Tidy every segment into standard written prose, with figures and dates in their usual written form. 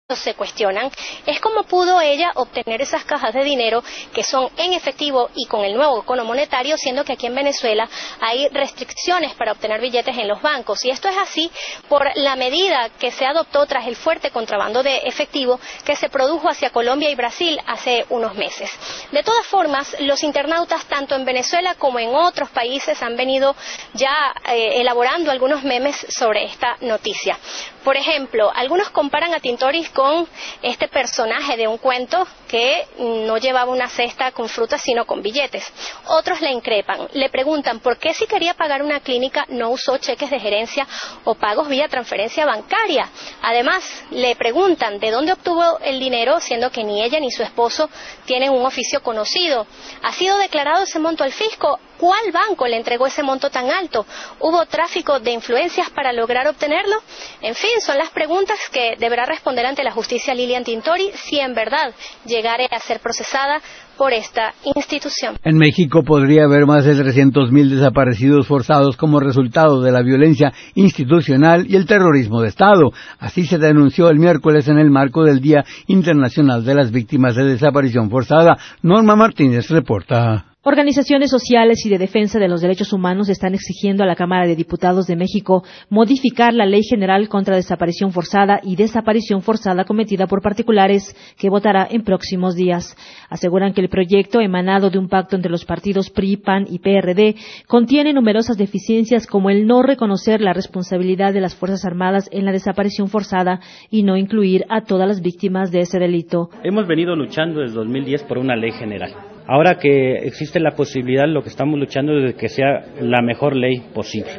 se cuestionan es cómo pudo ella obtener esas cajas de dinero que son en efectivo y con el nuevo cono monetario, siendo que aquí en Venezuela hay restricciones para obtener billetes en los bancos, y esto es así por la medida que se adoptó tras el fuerte contrabando de efectivo que se produjo hacia Colombia y Brasil hace unos meses. De todas formas, los internautas tanto en Venezuela como en otros países han venido ya elaborando algunos memes sobre esta noticia. Por ejemplo, algunos comparan a Tintori con este personaje de un cuento que no llevaba una cesta con frutas sino con billetes. Otros le increpan, le preguntan por qué si quería pagar una clínica no usó cheques de gerencia o pagos vía transferencia bancaria. Además, le preguntan de dónde obtuvo el dinero, siendo que ni ella ni su esposo tienen un oficio conocido. ¿Ha sido declarado ese monto al fisco? ¿Cuál banco le entregó ese monto tan alto? ¿Hubo tráfico de influencias para lograr obtenerlo? En fin, son las preguntas que deberá responder ante la justicia Lilian Tintori si en verdad llegare a ser procesada por esta institución. En México podría haber más de 300,000 desaparecidos forzados como resultado de la violencia institucional y el terrorismo de Estado. Así se denunció el miércoles en el marco del Día Internacional de las Víctimas de Desaparición Forzada. Norma Martínez reporta. Organizaciones sociales y de defensa de los derechos humanos están exigiendo a la Cámara de Diputados de México modificar la Ley General contra Desaparición Forzada y Desaparición Forzada cometida por particulares, que votará en próximos días. Aseguran que el proyecto, emanado de un pacto entre los partidos PRI, PAN y PRD, contiene numerosas deficiencias como el no reconocer la responsabilidad de las Fuerzas Armadas en la desaparición forzada y no incluir a todas las víctimas de ese delito. Hemos venido luchando desde 2010 por una ley general. Ahora que existe la posibilidad, lo que estamos luchando es de que sea la mejor ley posible,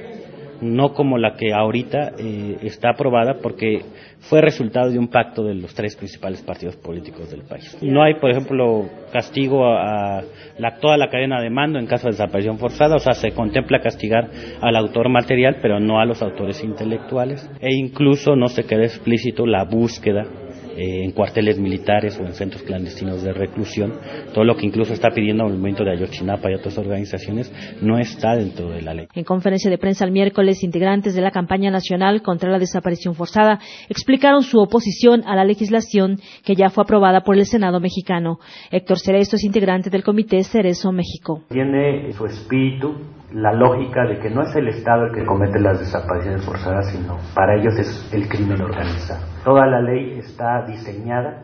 no como la que ahorita está aprobada, porque fue resultado de un pacto de los tres principales partidos políticos del país. No hay, por ejemplo, castigo a toda la cadena de mando en caso de desaparición forzada, o sea, se contempla castigar al autor material, pero no a los autores intelectuales, e incluso no se queda explícito la búsqueda en cuarteles militares o en centros clandestinos de reclusión. Todo lo que incluso está pidiendo el movimiento de Ayotzinapa y otras organizaciones no está dentro de la ley. En conferencia de prensa el miércoles, integrantes de la campaña nacional contra la desaparición forzada explicaron su oposición a la legislación que ya fue aprobada por el Senado mexicano. Héctor Cerezo es integrante del Comité Cerezo México. Tiene su espíritu la lógica de que no es el Estado el que comete las desapariciones forzadas, sino para ellos es el crimen organizado. Toda la ley está diseñada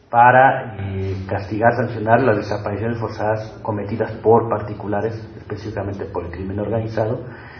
para castigar, sancionar las desapariciones forzadas cometidas por particulares, específicamente por el crimen organizado,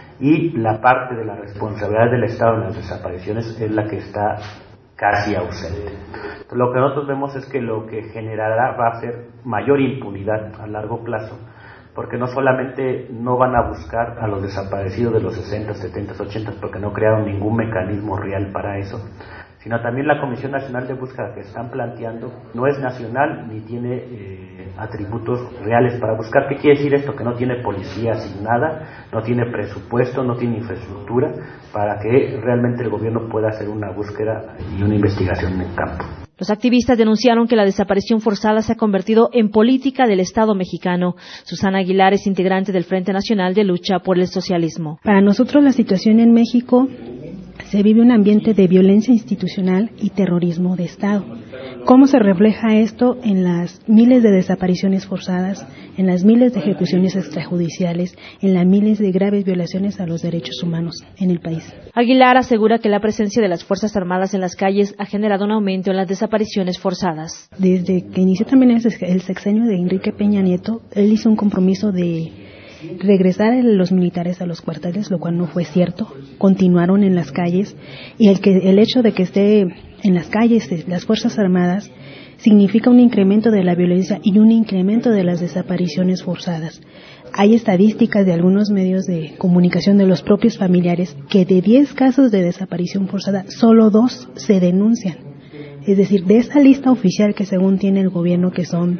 y la parte de la responsabilidad del Estado en las desapariciones es la que está casi ausente. Entonces, lo que nosotros vemos es que lo que generará va a ser mayor impunidad a largo plazo, porque no solamente no van a buscar a los desaparecidos de los 60, 70, 80, porque no crearon ningún mecanismo real para eso, sino también la Comisión Nacional de Búsqueda que están planteando no es nacional ni tiene atributos reales para buscar. ¿Qué quiere decir esto? Que no tiene policía asignada, no tiene presupuesto, no tiene infraestructura para que realmente el gobierno pueda hacer una búsqueda y una investigación en el campo. Los activistas denunciaron que la desaparición forzada se ha convertido en política del Estado mexicano. Susana Aguilar es integrante del Frente Nacional de Lucha por el Socialismo. Para nosotros la situación en México se vive un ambiente de violencia institucional y terrorismo de Estado. ¿Cómo se refleja esto en las miles de desapariciones forzadas, en las miles de ejecuciones extrajudiciales, en las miles de graves violaciones a los derechos humanos en el país? Aguilar asegura que la presencia de las Fuerzas Armadas en las calles ha generado un aumento en las desapariciones forzadas. Desde que inició también el sexenio de Enrique Peña Nieto, él hizo un compromiso de regresar a los militares a los cuarteles, lo cual no fue cierto. Continuaron en las calles, y el hecho de que esté en las calles las Fuerzas Armadas significa un incremento de la violencia y un incremento de las desapariciones forzadas. Hay estadísticas de algunos medios de comunicación de los propios familiares que de 10 casos de desaparición forzada, solo 2 se denuncian. Es decir, de esa lista oficial que según tiene el gobierno, que son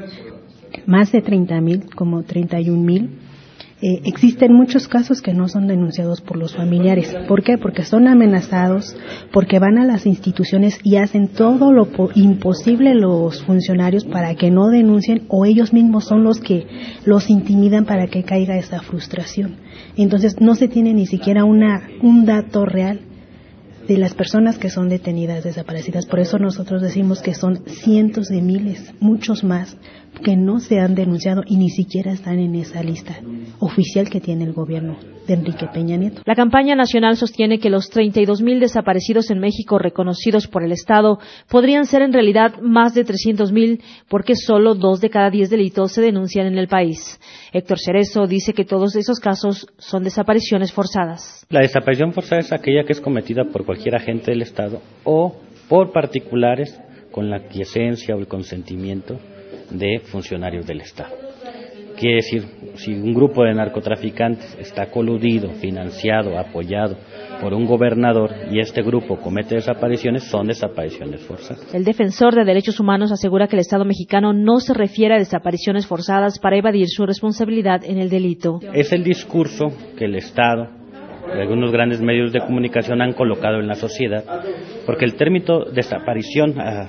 más de 30,000, como 31,000, existen muchos casos que no son denunciados por los familiares. ¿Por qué? Porque son amenazados, porque van a las instituciones y hacen todo lo imposible los funcionarios para que no denuncien, o ellos mismos son los que los intimidan para que caiga esa frustración. Entonces no se tiene ni siquiera un dato real de las personas que son detenidas, desaparecidas. Por eso nosotros decimos que son cientos de miles, muchos más, que no se han denunciado y ni siquiera están en esa lista oficial que tiene el gobierno de Enrique Peña Nieto. La campaña nacional sostiene que los 32,000 desaparecidos en México reconocidos por el Estado podrían ser en realidad más de 300,000 porque solo 2 de cada 10 delitos se denuncian en el país. Héctor Cerezo dice que todos esos casos son desapariciones forzadas. La desaparición forzada es aquella que es cometida por cualquier agente del Estado o por particulares con la aquiescencia o el consentimiento de funcionarios del Estado. Quiere decir, si un grupo de narcotraficantes está coludido, financiado, apoyado por un gobernador y este grupo comete desapariciones, son desapariciones forzadas. El defensor de derechos humanos asegura que el Estado mexicano no se refiere a desapariciones forzadas para evadir su responsabilidad en el delito. Es el discurso que el Estado y algunos grandes medios de comunicación han colocado en la sociedad, porque el término desaparición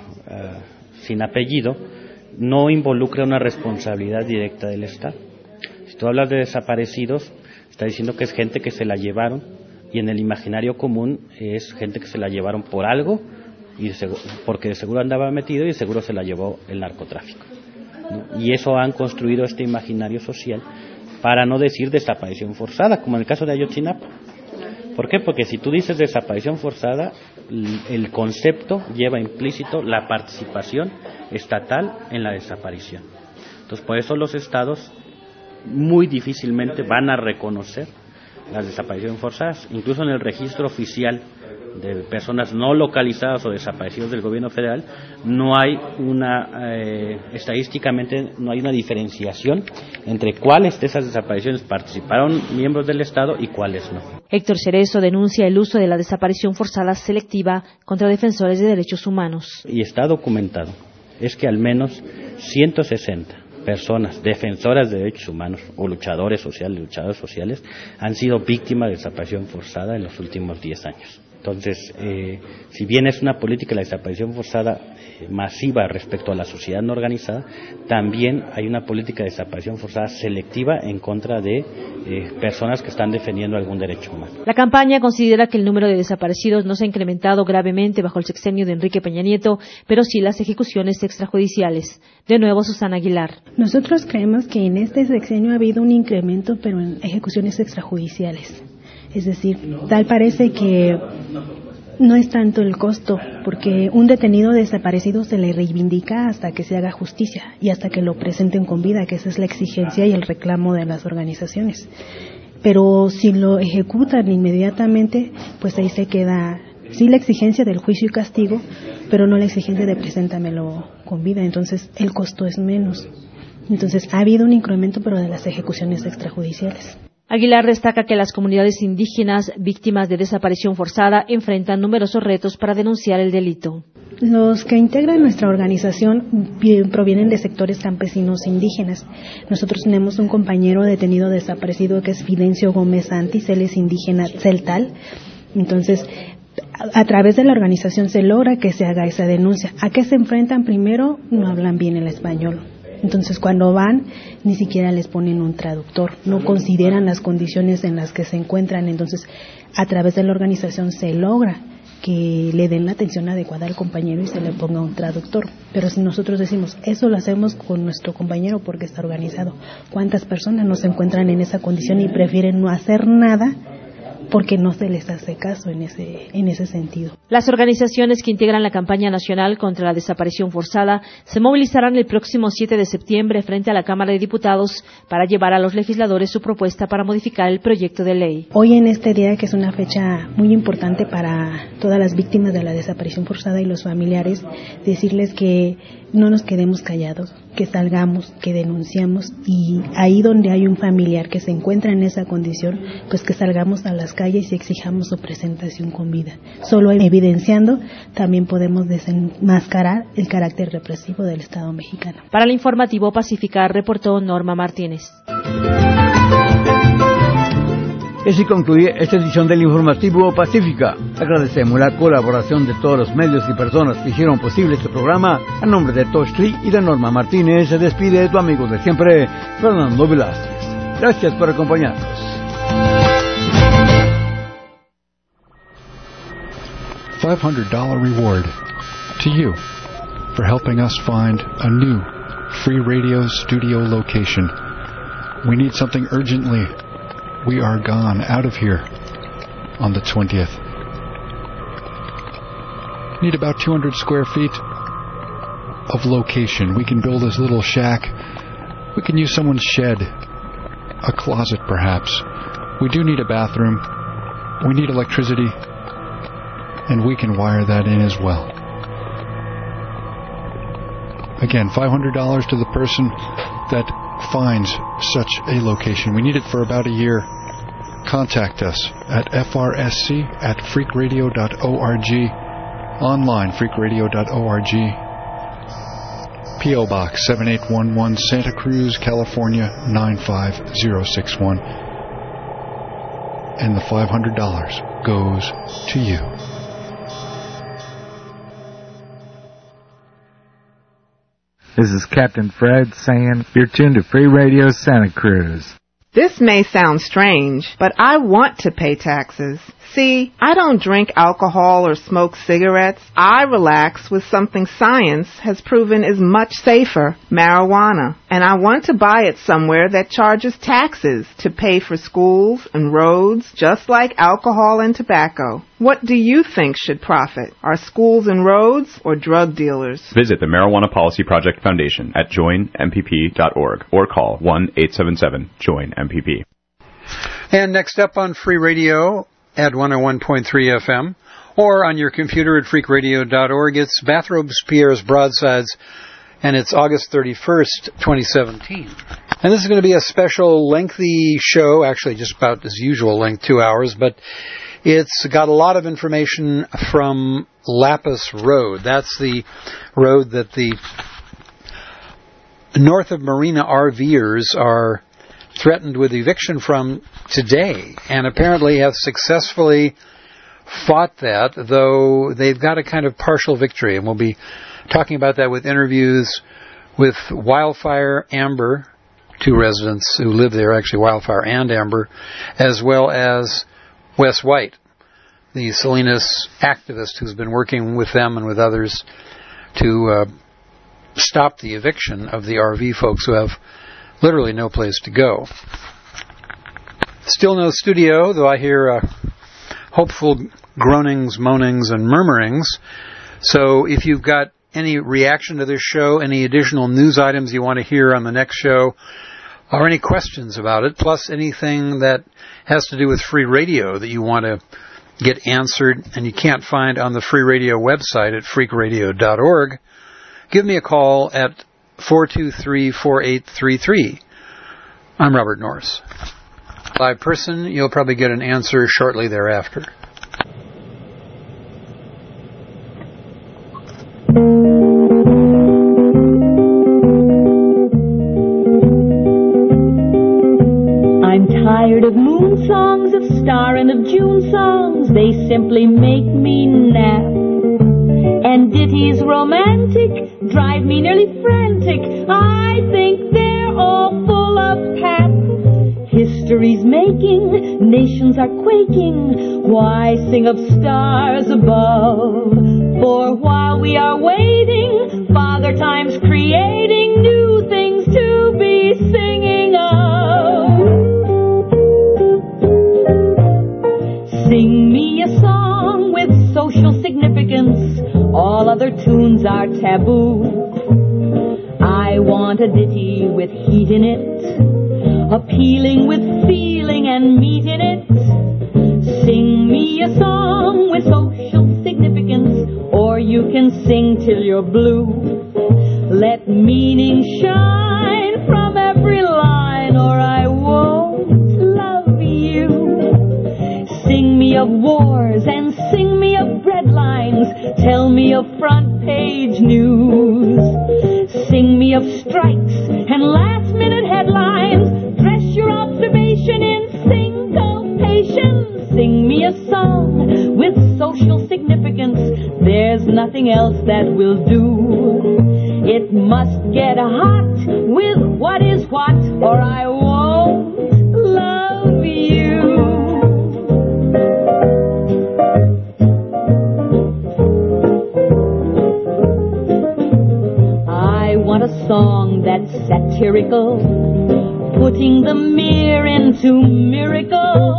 sin apellido no involucra una responsabilidad directa del Estado. Si tú hablas de desaparecidos, está diciendo que es gente que se la llevaron, y en el imaginario común es gente que se la llevaron por algo, y porque de seguro andaba metido y de seguro se la llevó el narcotráfico, ¿no? Y eso han construido este imaginario social para no decir desaparición forzada, como en el caso de Ayotzinapa. ¿Por qué? Porque si tú dices desaparición forzada, el concepto lleva implícito la participación estatal en la desaparición. Entonces, por eso los estados muy difícilmente van a reconocer las desapariciones forzadas. Incluso en el registro oficial de personas no localizadas o desaparecidos del gobierno federal, no hay estadísticamente no hay una diferenciación entre cuáles de esas desapariciones participaron miembros del Estado y cuáles no. Héctor Cerezo denuncia el uso de la desaparición forzada selectiva contra defensores de derechos humanos. Y está documentado, es que al menos 160 personas defensoras de derechos humanos o luchadores sociales han sido víctimas de desaparición forzada en los últimos 10 años. Entonces, si bien es una política de la desaparición forzada masiva respecto a la sociedad no organizada, también hay una política de desaparición forzada selectiva en contra de personas que están defendiendo algún derecho humano. La campaña considera que el número de desaparecidos no se ha incrementado gravemente bajo el sexenio de Enrique Peña Nieto, pero sí las ejecuciones extrajudiciales. De nuevo, Susana Aguilar. Nosotros creemos que en este sexenio ha habido un incremento, pero en ejecuciones extrajudiciales. Es decir, tal parece que no es tanto el costo, porque un detenido desaparecido se le reivindica hasta que se haga justicia y hasta que lo presenten con vida, que esa es la exigencia y el reclamo de las organizaciones. Pero si lo ejecutan inmediatamente, pues ahí se queda, sí, la exigencia del juicio y castigo, pero no la exigencia de preséntamelo con vida, entonces el costo es menos. Entonces ha habido un incremento, pero de las ejecuciones extrajudiciales. Aguilar destaca que las comunidades indígenas víctimas de desaparición forzada enfrentan numerosos retos para denunciar el delito. Los que integran nuestra organización provienen de sectores campesinos indígenas. Nosotros tenemos un compañero detenido desaparecido que es Fidencio Gómez Santis, él es indígena celtal. Entonces, a través de la organización se logra que se haga esa denuncia. ¿A qué se enfrentan? Primero, no hablan bien el español. Entonces, cuando van, ni siquiera les ponen un traductor, no consideran las condiciones en las que se encuentran. Entonces, a través de la organización se logra que le den la atención adecuada al compañero y se le ponga un traductor. Pero si nosotros decimos, eso lo hacemos con nuestro compañero porque está organizado, ¿cuántas personas no se encuentran en esa condición y prefieren no hacer nada porque no se les hace caso en ese sentido? Las organizaciones que integran la campaña nacional contra la desaparición forzada se movilizarán el próximo 7 de septiembre frente a la Cámara de Diputados para llevar a los legisladores su propuesta para modificar el proyecto de ley. Hoy en este día, que es una fecha muy importante para todas las víctimas de la desaparición forzada y los familiares, decirles que no nos quedemos callados, que salgamos, que denunciamos, y ahí donde hay un familiar que se encuentra en esa condición, pues que salgamos a las calles y exijamos su presentación con vida. Solo evidenciando también podemos desenmascarar el carácter represivo del Estado mexicano. Para el informativo Pacífica, reportó Norma Martínez. Así concluye esta edición del Informativo Pacífica. Agradecemos la colaboración de todos los medios y personas que hicieron posible este programa. A nombre de Toshli y de Norma Martínez, se despide tu amigo de siempre, Fernando Velázquez. Gracias por acompañarnos. $500 reward to you for helping us find a new Free Radio studio location. We need something urgently. We are gone out of here on the 20th. Need about 200 square feet of location. We can build this little shack. We can use someone's shed, a closet perhaps. We do need a bathroom. We need electricity, and we can wire that in as well. Again, $500 to the person that finds such a location. We need it for about a year. Contact us at frsc@freakradio.org, online freakradio.org, P.O. Box 7811, Santa Cruz, California 95061. And the $500 goes to you. This is Captain Fred saying you're tuned to Free Radio Santa Cruz. This may sound strange, but I want to pay taxes. See, I don't drink alcohol or smoke cigarettes. I relax with something science has proven is much safer, marijuana. And I want to buy it somewhere that charges taxes to pay for schools and roads, just like alcohol and tobacco. What do you think should profit? Are schools and roads or drug dealers? Visit the Marijuana Policy Project Foundation at joinmpp.org or call 1-877-JOIN-MPP. And next up on Free Radio at 101.3 FM, or on your computer at freakradio.org, it's Bathrobes, Pierre's Broadsides, and it's August 31st, 2017. And this is going to be a special lengthy show, actually just about as usual length, 2 hours, but it's got a lot of information from Lapis Road. That's the road that the north of Marina RVers are threatened with eviction from today, and apparently have successfully fought that, though they've got a kind of partial victory. And we'll be talking about that with interviews with Wildfire Amber, two residents who live there, actually Wildfire and Amber, as well as Wes White, the Salinas activist who's been working with them and with others to stop the eviction of the RV folks who have literally no place to go. Still no studio, though I hear hopeful groanings, moanings, and murmurings. So if you've got any reaction to this show, any additional news items you want to hear on the next show, or any questions about it, plus anything that has to do with Free Radio that you want to get answered and you can't find on the Free Radio website at freakradio.org, give me a call at 423-4833. I'm Robert Norris. Live person, you'll probably get an answer shortly thereafter. I'm tired of moon songs, of star and of June songs. They simply make me nap. And ditties romantic drive me nearly frantic. I think they're all full of pap. History's making, nations are quaking. Why sing of stars above? For while we are waiting, Father Time's creating new things to be singing of. Sing me a song with social significance. All other tunes are taboo. I want a ditty with heat in it, appealing with feeling and meat in it. Sing me a song with social significance, or you can sing till you're blue. Let meaning shine from every line, or I won't love you. Sing me of wars and sing me of breadlines. Tell me of front page news. Sing me of strikes and last minute headlines. Dress your observation in syncopation. Sing me a song with social significance. There's nothing else that will do. It must get hot with what is what, or I won't love you. a song that's satirical, putting the mere into miracle.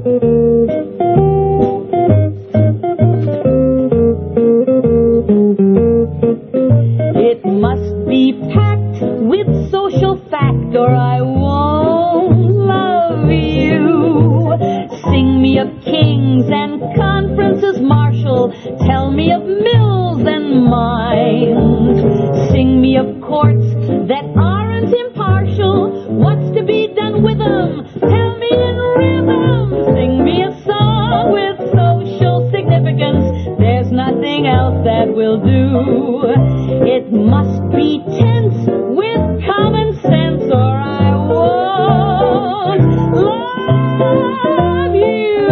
It must be packed with social fact or I won't love you. Sing me of kings and conferences martial, tell me of mills and mines. Sing me of courts that aren't impartial, what's to be done with them? Tell me in rhythm. Sing me a song with social significance, there's nothing else that will do. It must be tense with common sense or I won't love you.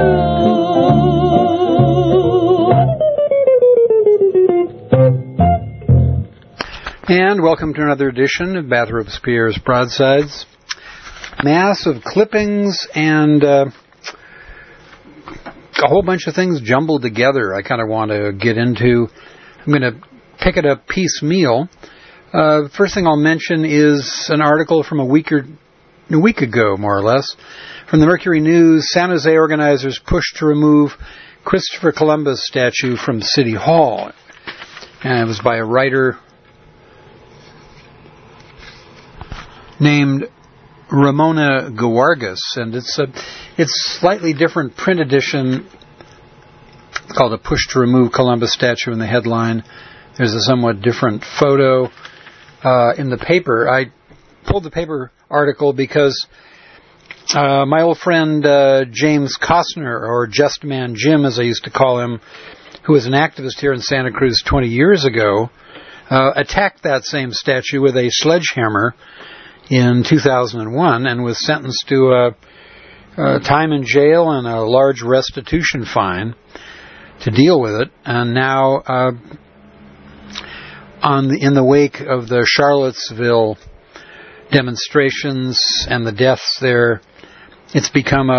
And welcome to another edition of Bathrop Spears Broadsides. Mass of clippings and a whole bunch of things jumbled together I kind of want to get into. I'm going to pick it up piecemeal. First thing I'll mention is an article from a week ago, more or less, from the Mercury News. San Jose organizers push to remove Christopher Columbus statue from City Hall. And it was by a writer named Ramona Gawargas, and it's slightly different print edition called A Push to Remove Columbus Statue in the headline. There's a somewhat different photo in the paper. I pulled the paper article because my old friend James Costner, or Just Man Jim as I used to call him, who was an activist here in Santa Cruz 20 years ago, attacked that same statue with a sledgehammer in 2001 and was sentenced to time in jail and a large restitution fine to deal with it. And now, in the wake of the Charlottesville demonstrations and the deaths there, it's become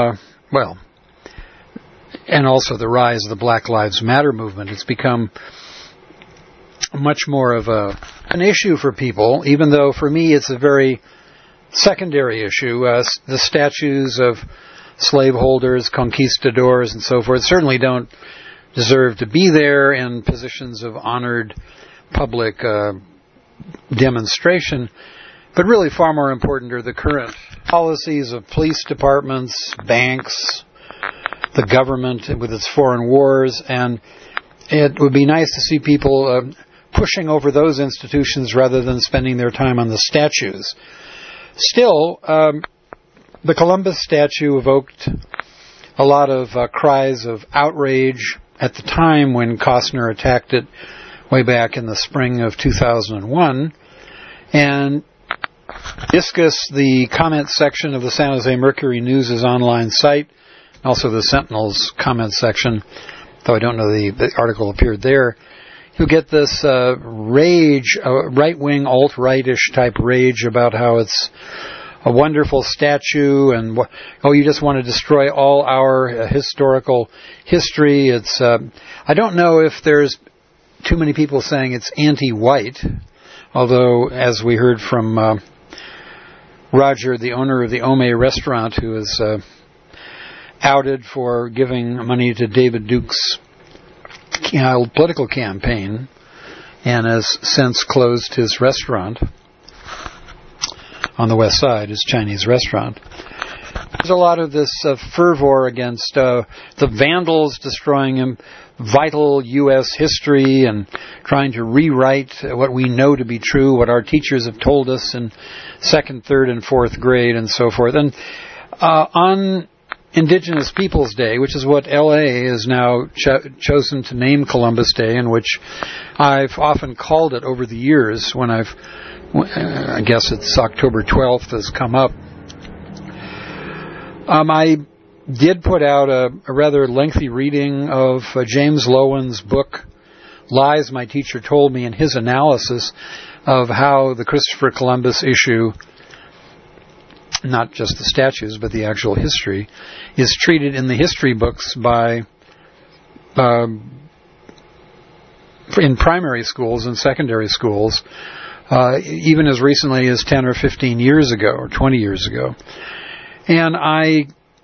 and also the rise of the Black Lives Matter movement, it's become much more of an issue for people, even though for me it's a very secondary issue. The statues of slaveholders, conquistadors, and so forth certainly don't deserve to be there in positions of honored public demonstration. But really far more important are the current policies of police departments, banks, the government with its foreign wars, and it would be nice to see people pushing over those institutions rather than spending their time on the statues. Still, the Columbus statue evoked a lot of cries of outrage at the time when Costner attacked it way back in the spring of 2001. And Discus, the comment section of the San Jose Mercury News' online site, also the Sentinel's comment section, though I don't know the article appeared there, you get this rage, right-wing, alt-right-ish type rage about how it's a wonderful statue and, you just want to destroy all our historical history. It's I don't know if there's too many people saying it's anti-white, although, as we heard from Roger, the owner of the Ome restaurant, who is outed for giving money to David Duke's political campaign and has since closed his restaurant on the west side, his Chinese restaurant. There's a lot of this fervor against the Vandals destroying vital U.S. history and trying to rewrite what we know to be true, what our teachers have told us in 2nd, 3rd, and 4th grade and so forth. And on Indigenous Peoples Day, which is what L.A. is now chosen to name Columbus Day, and which I've often called it over the years when I guess it's October 12th has come up. I did put out a rather lengthy reading of James Lowen's book, Lies My Teacher Told Me, and his analysis of how the Christopher Columbus issue, not just the statues, but the actual history, is treated in the history books by in primary schools and secondary schools even as recently as 10 or 15 years ago, or 20 years ago. And I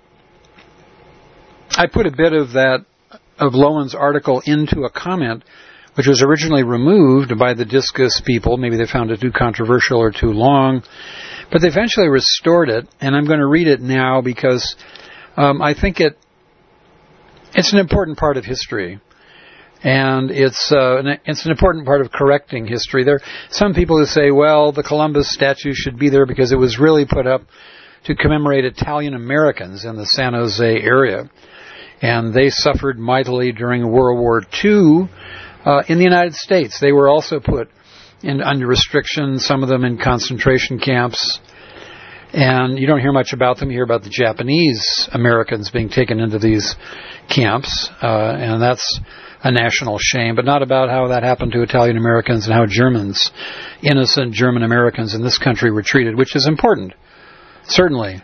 put a bit of Lowen's article into a comment which was originally removed by the Discus people. Maybe they found it too controversial or too long, but they eventually restored it, and I'm going to read it now because I think it's an important part of history, and it's an important part of correcting history. There are some people who say, well, the Columbus statue should be there because it was really put up to commemorate Italian Americans in the San Jose area, and they suffered mightily during World War II. In the United States, they were also put under restriction, some of them in concentration camps. And you don't hear much about them. You hear about the Japanese Americans being taken into these camps, and that's a national shame, but not about how that happened to Italian Americans and how Germans, innocent German Americans in this country, were treated, which is important, certainly.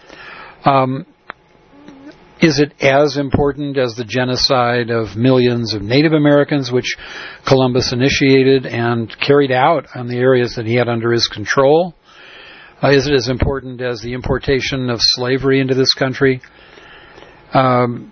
Is it as important as the genocide of millions of Native Americans, which Columbus initiated and carried out on the areas that he had under his control? Is it as important as the importation of slavery into this country? No,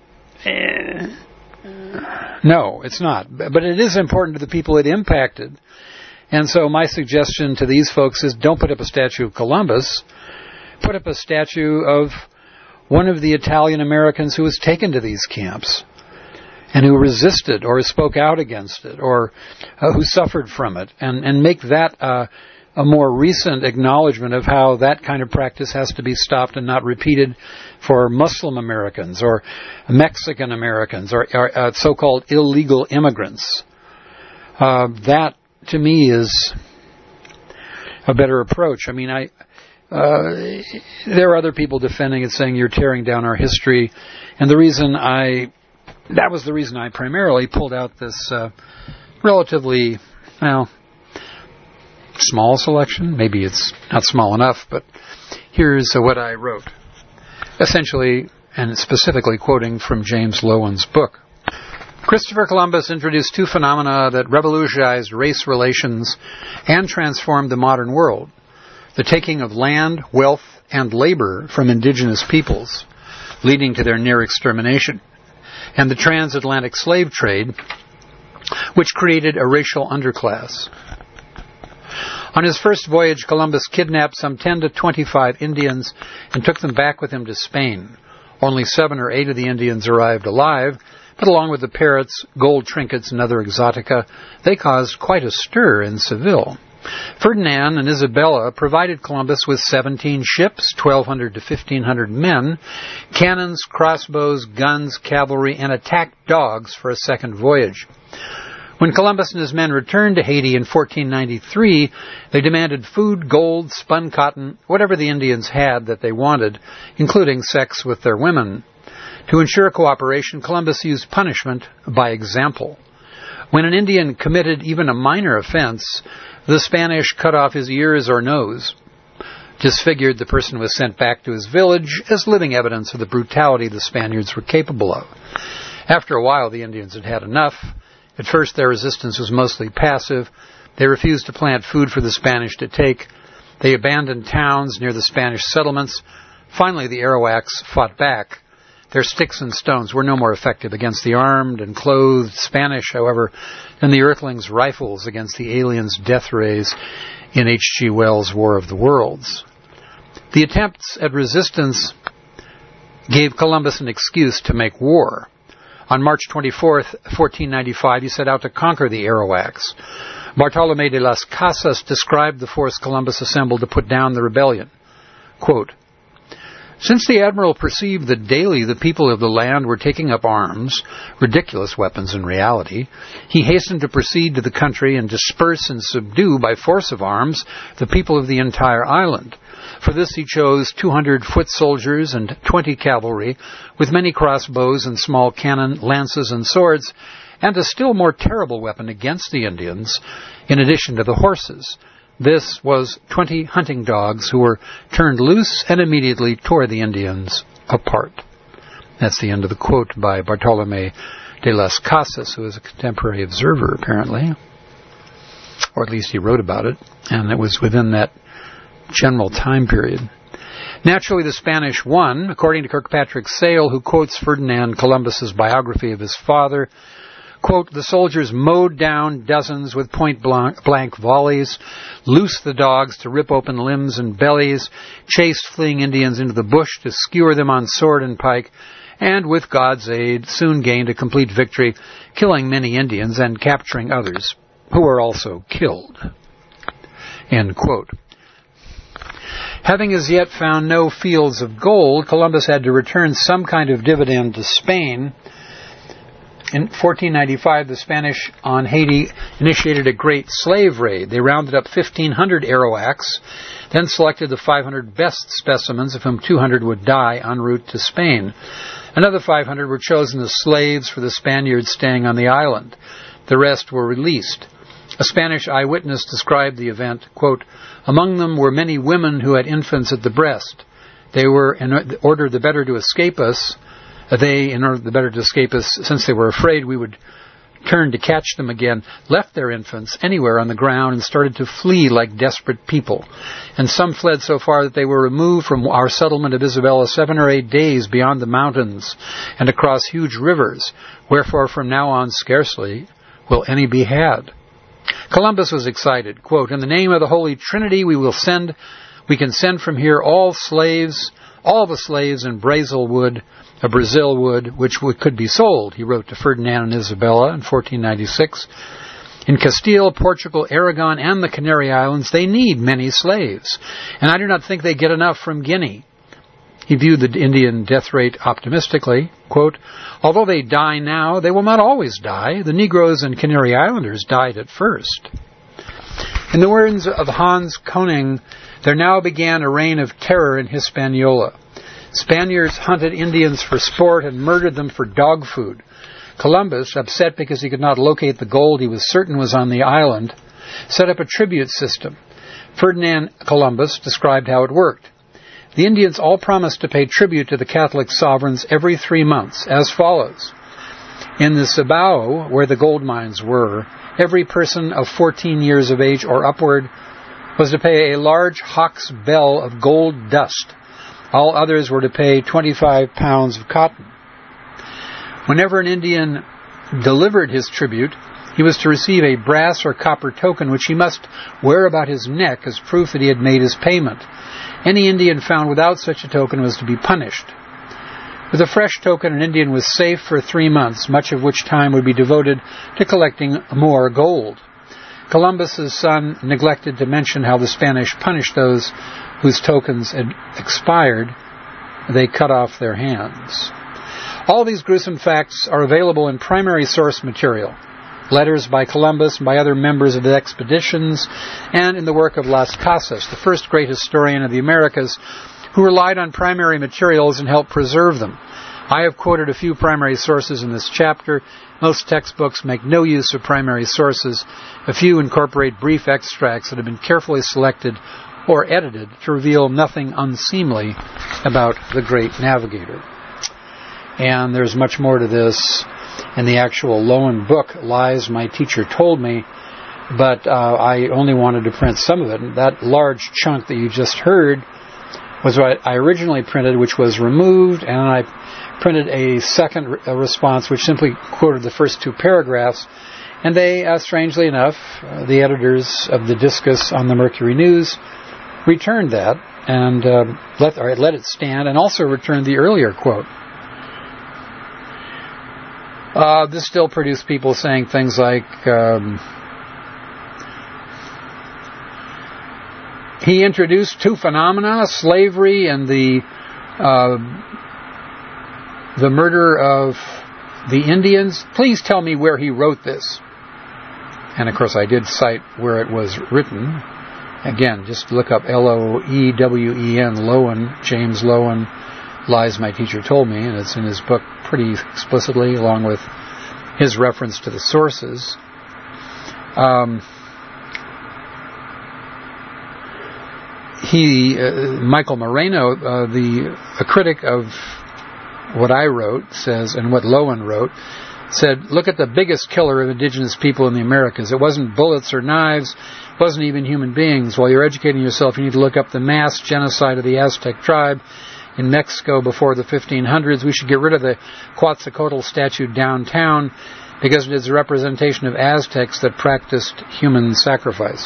it's not. But it is important to the people it impacted. And so my suggestion to these folks is don't put up a statue of Columbus. Put up a statue of one of the Italian Americans who was taken to these camps and who resisted or spoke out against it or who suffered from it, and make that a more recent acknowledgement of how that kind of practice has to be stopped and not repeated for Muslim Americans or Mexican Americans or so-called illegal immigrants. That, to me, is a better approach. I mean, there are other people defending it, saying you're tearing down our history, and that was the reason I primarily pulled out this relatively, small selection. Maybe it's not small enough, but here's what I wrote, essentially and specifically quoting from James Lowen's book. Christopher Columbus introduced two phenomena that revolutionized race relations and transformed the modern world: the taking of land, wealth, and labor from indigenous peoples, leading to their near extermination, and the transatlantic slave trade, which created a racial underclass. On his first voyage, Columbus kidnapped some 10 to 25 Indians and took them back with him to Spain. Only 7 or 8 of the Indians arrived alive, but along with the parrots, gold trinkets, and other exotica, they caused quite a stir in Seville. Ferdinand and Isabella provided Columbus with 17 ships, 1,200 to 1,500 men, cannons, crossbows, guns, cavalry, and attack dogs for a second voyage. When Columbus and his men returned to Haiti in 1493, they demanded food, gold, spun cotton, whatever the Indians had that they wanted, including sex with their women. To ensure cooperation, Columbus used punishment by example. When an Indian committed even a minor offense, the Spanish cut off his ears or nose. Disfigured, the person was sent back to his village as living evidence of the brutality the Spaniards were capable of. After a while, the Indians had had enough. At first, their resistance was mostly passive. They refused to plant food for the Spanish to take. They abandoned towns near the Spanish settlements. Finally, the Arawaks fought back. Their sticks and stones were no more effective against the armed and clothed Spanish, however, than the Earthlings' rifles against the aliens' death rays in H.G. Wells' War of the Worlds. The attempts at resistance gave Columbus an excuse to make war. On March 24th, 1495, he set out to conquer the Arawaks. Bartolomé de las Casas described the force Columbus assembled to put down the rebellion. Quote, "Since the admiral perceived that daily the people of the land were taking up arms, ridiculous weapons in reality, he hastened to proceed to the country and disperse and subdue by force of arms the people of the entire island. For this he chose 200 foot soldiers and 20 cavalry, with many crossbows and small cannon, lances and swords, and a still more terrible weapon against the Indians, in addition to the horses. This was 20 hunting dogs who were turned loose and immediately tore the Indians apart." That's the end of the quote by Bartolomé de las Casas, who is a contemporary observer, apparently. or at least he wrote about it, and it was within that general time period. Naturally, the Spanish won, according to Kirkpatrick Sale, who quotes Ferdinand Columbus's biography of his father. Quote, "The soldiers mowed down dozens with point-blank volleys, loosed the dogs to rip open limbs and bellies, chased fleeing Indians into the bush to skewer them on sword and pike, and with God's aid soon gained a complete victory, killing many Indians and capturing others, who were also killed." End quote. Having as yet found no fields of gold, Columbus had to return some kind of dividend to Spain. In 1495, the Spanish on Haiti initiated a great slave raid. They rounded up 1,500 Arawaks, then selected the 500 best specimens, of whom 200 would die en route to Spain. Another 500 were chosen as slaves for the Spaniards staying on the island. The rest were released. A Spanish eyewitness described the event, quote, "Among them were many women who had infants at the breast. They were, in order the better to escape us, since they were afraid we would turn to catch them again, left their infants anywhere on the ground and started to flee like desperate people. And some fled so far that they were removed from our settlement of Isabella 7 or 8 days beyond the mountains and across huge rivers, wherefore from now on scarcely will any be had." Columbus was excited. Quote, "In the name of the Holy Trinity we can send from here all the slaves in Brazil wood, which could be sold," he wrote to Ferdinand and Isabella in 1496. "In Castile, Portugal, Aragon, and the Canary Islands, they need many slaves, and I do not think they get enough from Guinea." He viewed the Indian death rate optimistically. Quote, "Although they die now, they will not always die. The Negroes and Canary Islanders died at first." In the words of Hans Koning, there now began a reign of terror in Hispaniola. Spaniards hunted Indians for sport and murdered them for dog food. Columbus, upset because he could not locate the gold he was certain was on the island, set up a tribute system. Ferdinand Columbus described how it worked. The Indians all promised to pay tribute to the Catholic sovereigns every 3 months, as follows. In the Cibao, where the gold mines were, every person of 14 years of age or upward was to pay a large hawk's bell of gold dust. All others were to pay 25 pounds of cotton. Whenever an Indian delivered his tribute, he was to receive a brass or copper token which he must wear about his neck as proof that he had made his payment. Any Indian found without such a token was to be punished. With a fresh token, an Indian was safe for 3 months, much of which time would be devoted to collecting more gold. Columbus's son neglected to mention how the Spanish punished those whose tokens had expired. They cut off their hands. All these gruesome facts are available in primary source material, letters by Columbus and by other members of the expeditions, and in the work of Las Casas, the first great historian of the Americas, who relied on primary materials and helped preserve them. I have quoted a few primary sources in this chapter. Most textbooks make no use of primary sources. A few incorporate brief extracts that have been carefully selected or edited to reveal nothing unseemly about the great navigator. And there's much more to this in the actual Lowen book, Lies My Teacher Told Me, but I only wanted to print some of it. And that large chunk that you just heard was what I originally printed, which was removed, and I printed a second response which simply quoted the first 2 paragraphs, and they, strangely enough, the editors of the Discus on the Mercury News returned that and let it stand, and also returned the earlier quote. This still produced people saying things like, he introduced 2 phenomena, slavery and the murder of the Indians. Please tell me where he wrote this. And of course I did cite where it was written. Again, just look up Loewen, Lowen, James Lowen, Lies My Teacher Told Me, and it's in his book pretty explicitly, along with his reference to the sources. Michael Moreno, a critic of what I wrote, says, and what Lowen wrote, said, look at the biggest killer of indigenous people in the Americas. It wasn't bullets or knives, it wasn't even human beings. While you're educating yourself, you need to look up the mass genocide of the Aztec tribe in Mexico before the 1500s. We should get rid of the Quetzalcoatl statue downtown because it is a representation of Aztecs that practiced human sacrifice.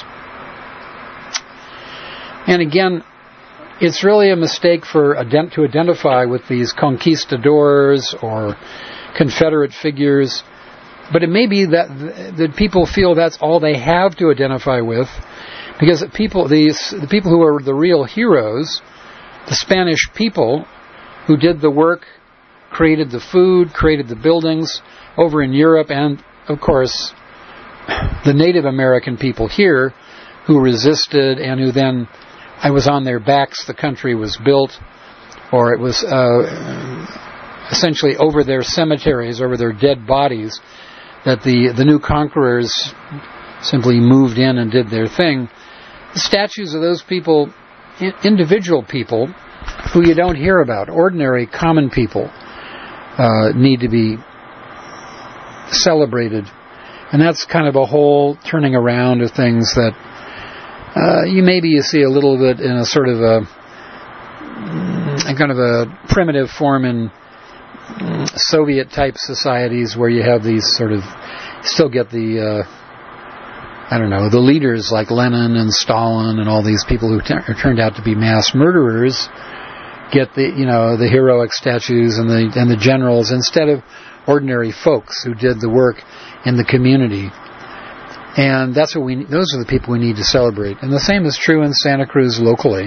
And again, it's really a mistake to identify with these conquistadors or Confederate figures, but it may be that people feel that's all they have to identify with, because the people who are the real heroes, the Spanish people who did the work, created the food, created the buildings over in Europe, and of course the Native American people here who resisted and who then, I was on their backs, the country was built, or it was essentially over their cemeteries, over their dead bodies, that the new conquerors simply moved in and did their thing. The statues of those people, individual people, who you don't hear about, ordinary, common people, need to be celebrated. And that's kind of a whole turning around of things that you see a little bit in a sort of a kind of a primitive form in Soviet-type societies where you have these sort of, still get the, the leaders like Lenin and Stalin and all these people who turned out to be mass murderers get the heroic statues and the generals instead of ordinary folks who did the work in the community. And those are the people we need to celebrate. And the same is true in Santa Cruz locally.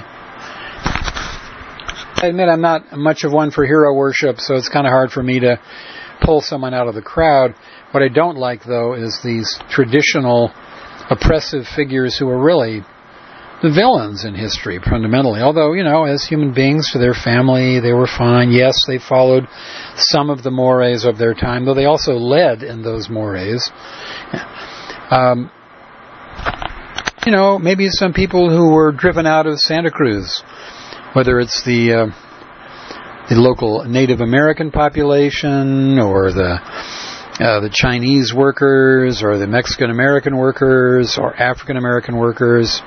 I admit I'm not much of one for hero worship, so it's kind of hard for me to pull someone out of the crowd. What I don't like, though, is these traditional oppressive figures who are really the villains in history, fundamentally. Although, as human beings to their family, they were fine. Yes, they followed some of the mores of their time, though they also led in those mores. Maybe some people who were driven out of Santa Cruz, whether it's the local Native American population or the Chinese workers or the Mexican American workers or African American workers,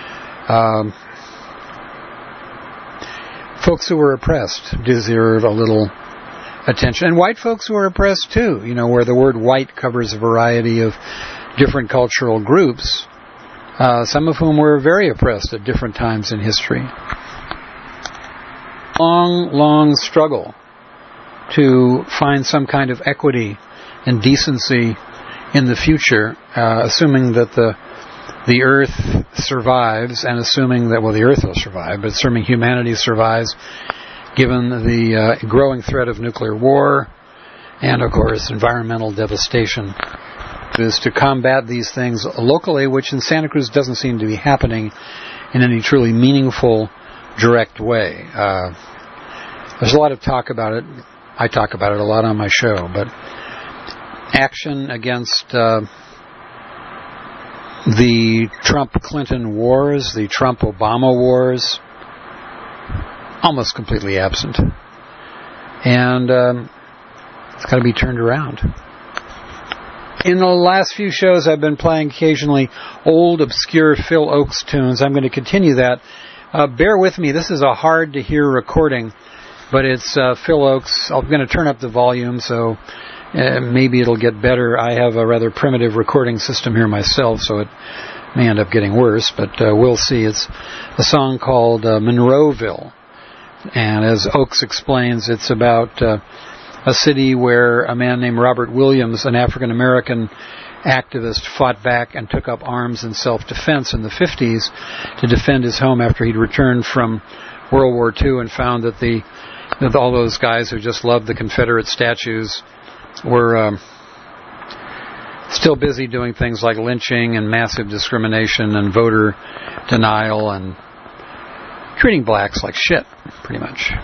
folks who were oppressed deserve a little attention. And white folks who are oppressed too, where the word white covers a variety of different cultural groups, some of whom were very oppressed at different times in history. Long struggle to find some kind of equity and decency in the future, assuming that the Earth survives, and assuming that, the Earth will survive, but assuming humanity survives, given the growing threat of nuclear war and, of course, environmental devastation, is to combat these things locally, which in Santa Cruz doesn't seem to be happening in any truly meaningful, direct way. There's a lot of talk about it. I talk about it a lot on my show, but action against the Trump-Clinton wars, the Trump-Obama wars, almost completely absent. And it's got to be turned around. In the last few shows, I've been playing occasionally old, obscure Phil Ochs tunes. I'm going to continue that. Bear with me. This is a hard-to-hear recording, but it's Phil Ochs. I'm going to turn up the volume, so maybe it'll get better. I have a rather primitive recording system here myself, so it may end up getting worse, but we'll see. It's a song called Monroeville. And as Ochs explains, it's about a city where a man named Robert Williams, an African-American activist, fought back and took up arms in self-defense in the 50s to defend his home after he'd returned from World War II and found that all those guys who just loved the Confederate statues were still busy doing things like lynching and massive discrimination and voter denial and treating blacks like shit, pretty much.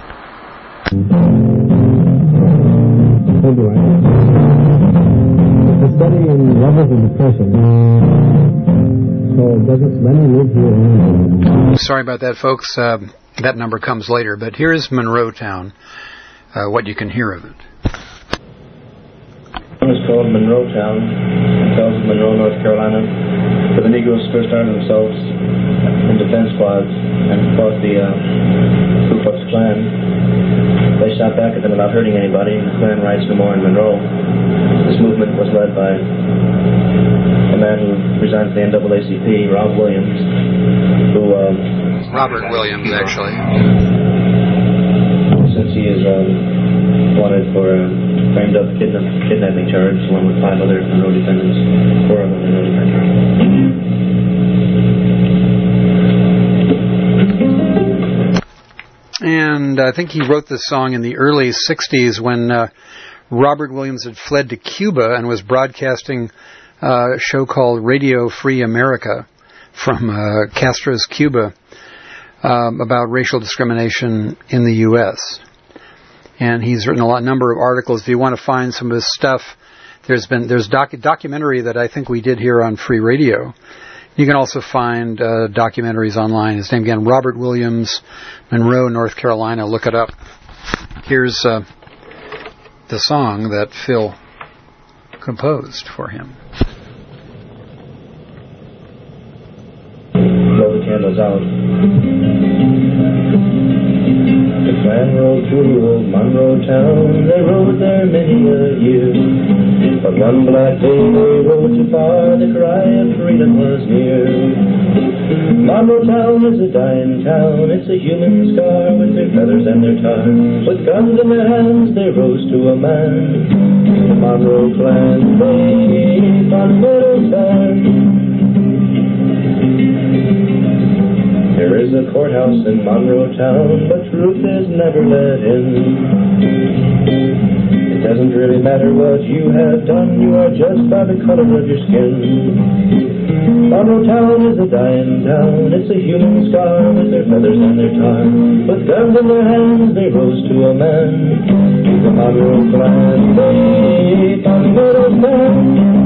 A study in levels of depression. So doesn't Lenny live here? Sorry about that, folks. That number comes later. But here's Monroetown, what you can hear of it. One is called Monroetown, south of Monroe, North Carolina, where the Negroes first armed themselves in defense squads and fought the Ku Klux Klan. They shot back at them without hurting anybody. The Klan Rights No More in Monroe. This movement was led by a man who resigned from the NAACP, Rob Williams, who... Robert Williams, actually. Since he is wanted for framed up kidnapping charge, along with 5 other Monroe defendants, 4 of them Monroe defendants. And I think he wrote this song in the early 60s when Robert Williams had fled to Cuba and was broadcasting a show called Radio Free America from Castro's Cuba about racial discrimination in the U.S. And he's written a number of articles. If you want to find some of his stuff, there's documentary that I think we did here on Free Radio. You can also find documentaries online. His name again, Robert Williams, Monroe, North Carolina. Look it up. Here's the song that Phil composed for him. Blow the candles out. The Klan rode through old Monroetown. They rode there many a year. But one black day they rode too far. The cry of freedom was near. Monroetown is a dying town. It's a human scar with their feathers and their tar. With guns in their hands they rose to a man. The Monroe Klan, they on Monroetown. There is a courthouse in Monroetown, but truth is never let in. It doesn't really matter what you have done, you are judged by the color of your skin. Monroetown is a dying town, it's a human scar with their feathers and their tar. With guns in their hands, they rose to a man. The Monroe Klan, they on Monroetown.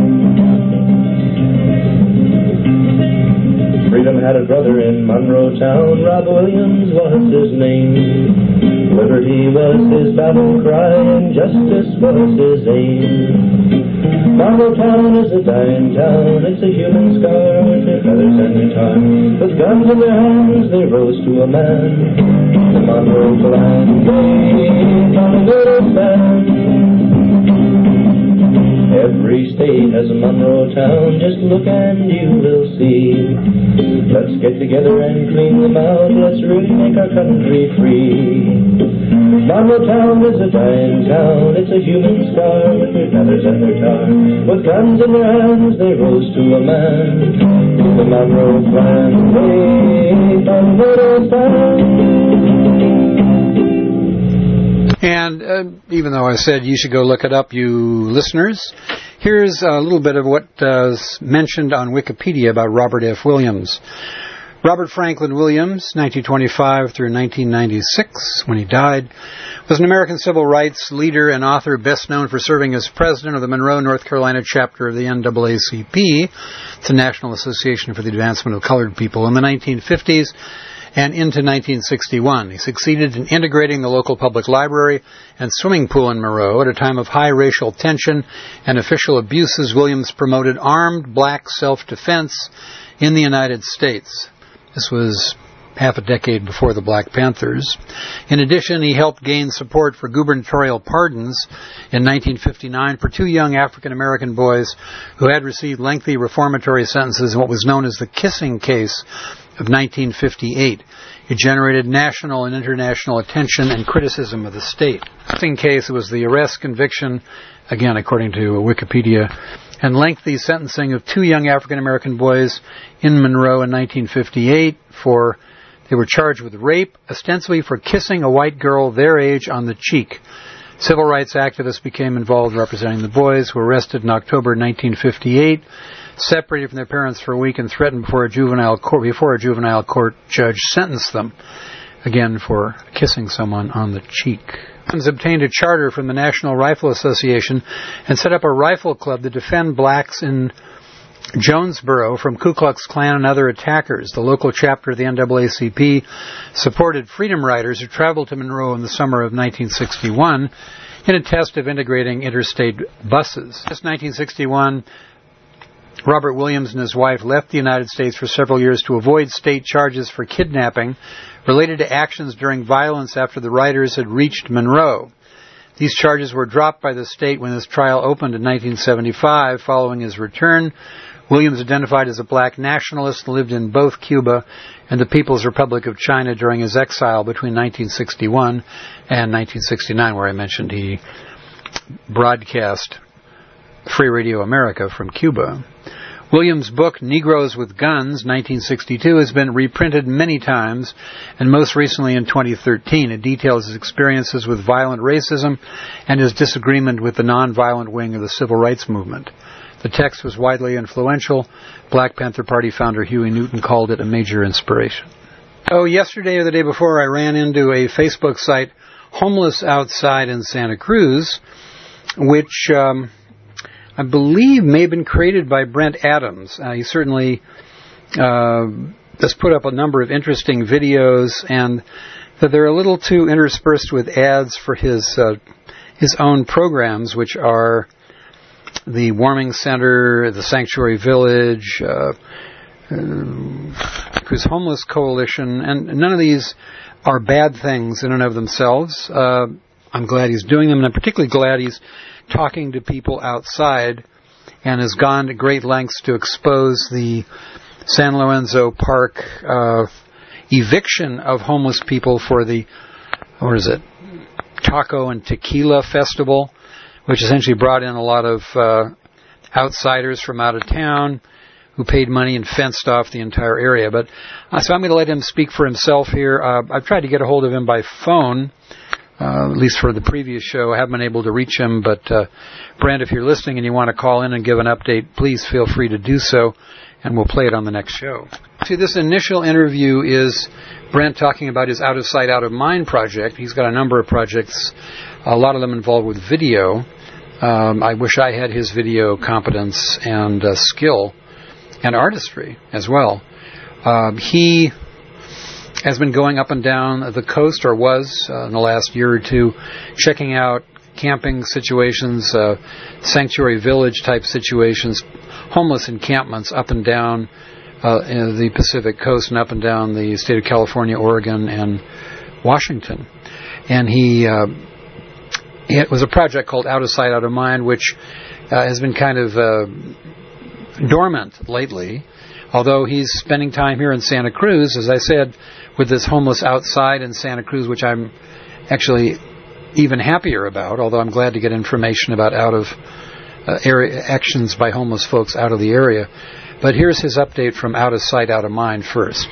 Freedom had a brother in Monroetown, Rob Williams was his name. Liberty was his battle cry, and justice was his aim. Monroetown is a dying town, it's a human scar with their feathers and their tar. With guns in their hands, they rose to a man. The Monroe Klan, they on Monroetown. Every state has a Monroetown, just look and you will see. Let's get together and clean them out, let's really make our country free. Monroetown is a dying town, it's a human scar with their feathers and their tar. With guns in their hands, they rose to a man. The Monroe Klan, they on Monroetown. And even though I said you should go look it up, you listeners, here's a little bit of what is mentioned on Wikipedia about Robert F. Williams. Robert Franklin Williams, 1925 through 1996, when he died, was an American civil rights leader and author best known for serving as president of the Monroe, North Carolina chapter of the NAACP, the National Association for the Advancement of Colored People, in the 1950s and into 1961. He succeeded in integrating the local public library and swimming pool in Monroe. At a time of high racial tension and official abuses, Williams promoted armed black self-defense in the United States. This was half a decade before the Black Panthers. In addition, he helped gain support for gubernatorial pardons in 1959 for 2 young African-American boys who had received lengthy reformatory sentences in what was known as the Kissing Case of 1958. It generated national and international attention and criticism of the state. The Kissing Case was the arrest, conviction, again according to Wikipedia, and lengthy sentencing of 2 young African-American boys in Monroe in 1958 for they were charged with rape, ostensibly for kissing a white girl their age on the cheek. Civil rights activists became involved representing the boys, who were arrested in October 1958, separated from their parents for a week, and threatened before a juvenile court judge sentenced them, again for kissing someone on the cheek. Williams obtained a charter from the National Rifle Association and set up a rifle club to defend blacks in Jonesboro from Ku Klux Klan and other attackers. The local chapter of the NAACP supported freedom riders who traveled to Monroe in the summer of 1961 in a test of integrating interstate buses. Since 1961, Robert Williams and his wife left the United States for several years to avoid state charges for kidnapping related to actions during violence after the riders had reached Monroe. These charges were dropped by the state when his trial opened in 1975. Following his return, Williams identified as a black nationalist and lived in both Cuba and the People's Republic of China during his exile between 1961 and 1969, where I mentioned he broadcast Free Radio America from Cuba. Williams' book, Negroes with Guns, 1962, has been reprinted many times, and most recently in 2013. It details his experiences with violent racism and his disagreement with the nonviolent wing of the civil rights movement. The text was widely influential. Black Panther Party founder Huey Newton called it a major inspiration. Yesterday or the day before, I ran into a Facebook site, Homeless Outside in Santa Cruz, which I believe may have been created by Brent Adams. He certainly has put up a number of interesting videos, and that they're a little too interspersed with ads for his own programs, which are the Warming Center, the Sanctuary Village, Cruz Homeless Coalition, and none of these are bad things in and of themselves. I'm glad he's doing them, and I'm particularly glad he's talking to people outside and has gone to great lengths to expose the San Lorenzo Park eviction of homeless people for the, Taco and Tequila Festival, which essentially brought in a lot of outsiders from out of town who paid money and fenced off the entire area. But so I'm going to let him speak for himself here. I've tried to get a hold of him by phone, at least for the previous show. I haven't been able to reach him, but Brent, if you're listening and you want to call in and give an update, please feel free to do so, and we'll play it on the next show. See, this initial interview is Brent talking about his Out of Sight, Out of Mind project. He's got a number of projects, a lot of them involved with video. I wish I had his video competence and skill and artistry as well. He has been going up and down the coast, or was in the last year or two, checking out camping situations, sanctuary village type situations, homeless encampments up and down in the Pacific coast and up and down the state of California, Oregon, and Washington. And it was a project called Out of Sight, Out of Mind, which has been kind of dormant lately, although he's spending time here in Santa Cruz, as I said, with this Homeless Outside in Santa Cruz, which I'm actually even happier about, although I'm glad to get information about area actions by homeless folks out of the area. But here's his update from Out of Sight, Out of Mind first.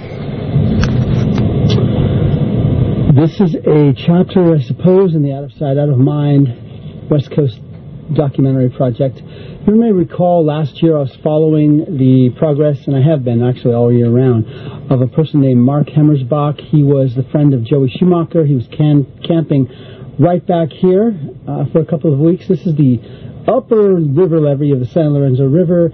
This is a chapter, I suppose, in the Out of Sight, Out of Mind West Coast documentary project. You may recall last year I was following the progress, and I have been actually all year round, of a person named Mark Hemmersbach. He was the friend of Joey Schumacher. He was camping right back here for a couple of weeks. This is the upper river levee of the San Lorenzo River.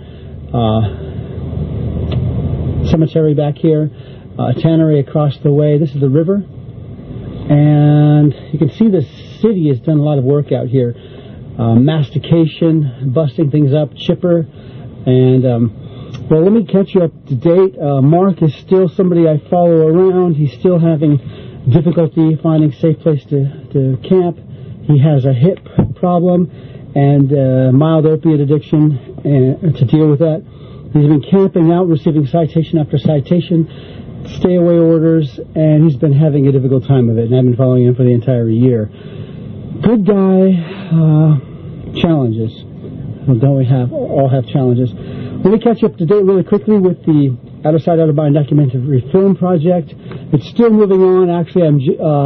Cemetery back here. Tannery across the way. This is the river. And you can see the city has done a lot of work out here. Mastication, busting things up, chipper, and well, let me catch you up to date. Mark is still somebody I follow around. He's still having difficulty finding a safe place to camp. He has a hip problem and mild opiate addiction, and to deal with that, he's been camping out, receiving citation after citation, stay away orders, and he's been having a difficult time of it, and I've been following him for the entire year. Good guy. Challenges. Well, don't we all have challenges? Let me catch you up to date really quickly with the Out of Sight, Out of Mind documentary film project. It's still moving on. Actually,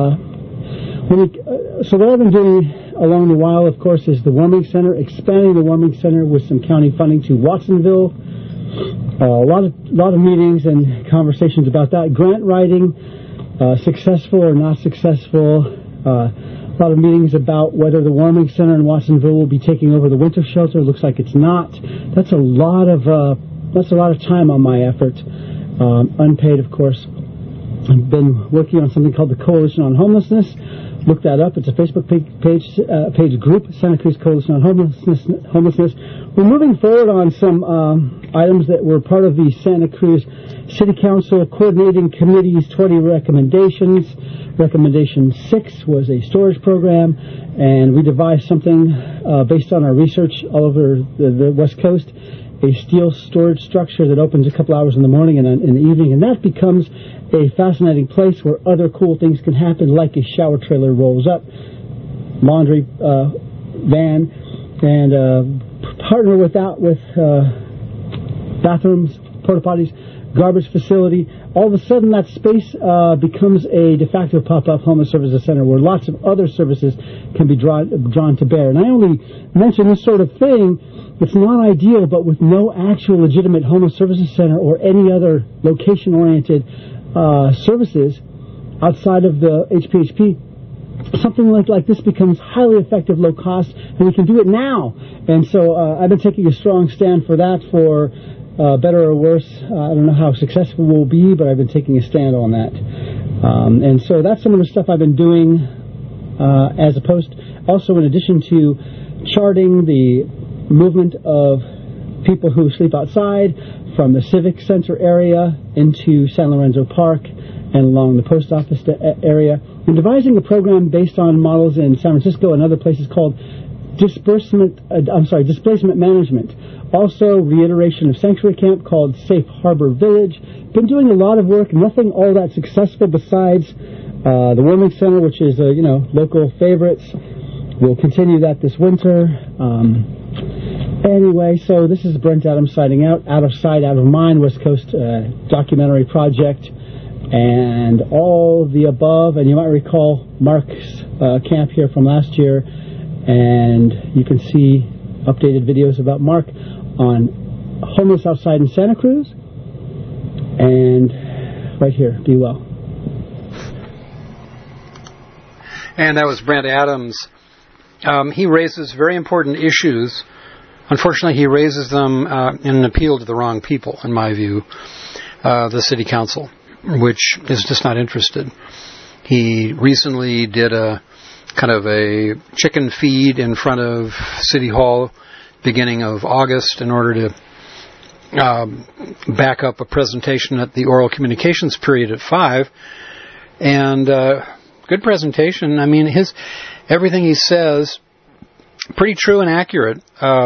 so what I've been doing along the while, of course, is the Warming Center, expanding the Warming Center with some county funding to Watsonville. A lot of meetings and conversations about that. Grant writing, successful or not successful. A lot of meetings about whether the warming center in Watsonville will be taking over the winter shelter. It looks like it's not. That's a lot of time on my effort, unpaid, of course. I've been working on something called the Coalition on Homelessness. Look that up. It's a Facebook page group, Santa Cruz Coalition on Homelessness. We're moving forward on some items that were part of the Santa Cruz City Council Coordinating Committee's 20 recommendations. Recommendation 6 was a storage program, and we devised something based on our research all over the West Coast, a steel storage structure that opens a couple hours in the morning and in the evening, and that becomes a fascinating place where other cool things can happen, like a shower trailer rolls up, laundry van, and partner with bathrooms, porta potties, garbage facility. All of a sudden that space becomes a de facto pop-up homeless services center where lots of other services can be drawn to bear. And I only mention this sort of thing, it's not ideal, but with no actual legitimate homeless services center or any other location-oriented services outside of the HPHP, something like this becomes highly effective, low cost, and we can do it now. And so I've been taking a strong stand for that, for better or worse. I don't know how successful we'll be, but I've been taking a stand on that. And so that's some of the stuff I've been doing as opposed. Also, in addition to charting the movement of people who sleep outside from the Civic Center area into San Lorenzo Park and along the post office area, and devising a program based on models in San Francisco and other places called displacement management. Also, reiteration of Sanctuary Camp called Safe Harbor Village. Been doing a lot of work, nothing all that successful besides the Warming Center, which is local favorites. We'll continue that this winter. Anyway, so this is Brent Adams signing out. Out of Sight, Out of Mind, West Coast documentary project, and all the above. And you might recall Mark's camp here from last year, and you can see updated videos about Mark on Homeless Outside in Santa Cruz, and right here, Be Well. And that was Brent Adams. He raises very important issues. Unfortunately, he raises them in an appeal to the wrong people, in my view, the city council, which is just not interested. He recently did a kind of a chicken feed in front of City Hall beginning of August in order to back up a presentation at the oral communications period at 5. And good presentation. I mean, everything he says, pretty true and accurate,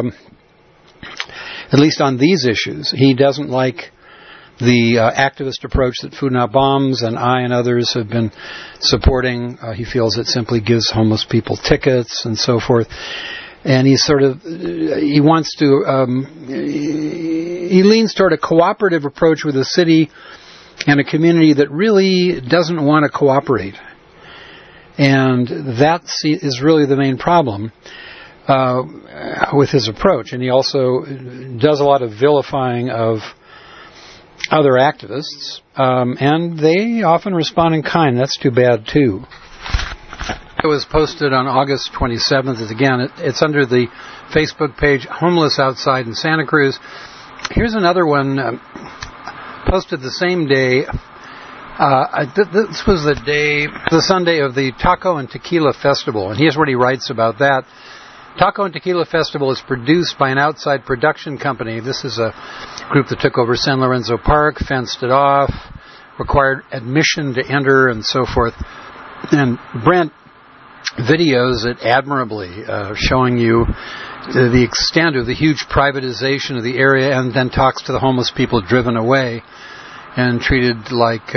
at least on these issues. He doesn't like the activist approach that Food Not Bombs and I and others have been supporting. He feels it simply gives homeless people tickets and so forth. And he wants to, he leans toward a cooperative approach with a city and a community that really doesn't want to cooperate. And that is really the main problem with his approach. And he also does a lot of vilifying of other activists, and they often respond in kind. That's too bad, too. It was posted on August 27th. Again, it's under the Facebook page, Homeless Outside in Santa Cruz. Here's another one posted the same day. This was the Sunday of the Taco and Tequila Festival, and here's what he writes about that. Taco and Tequila Festival is produced by an outside production company. This is a group that took over San Lorenzo Park, fenced it off, required admission to enter, and so forth. And Brent videos it admirably, showing you the extent of the huge privatization of the area, and then talks to the homeless people driven away and treated like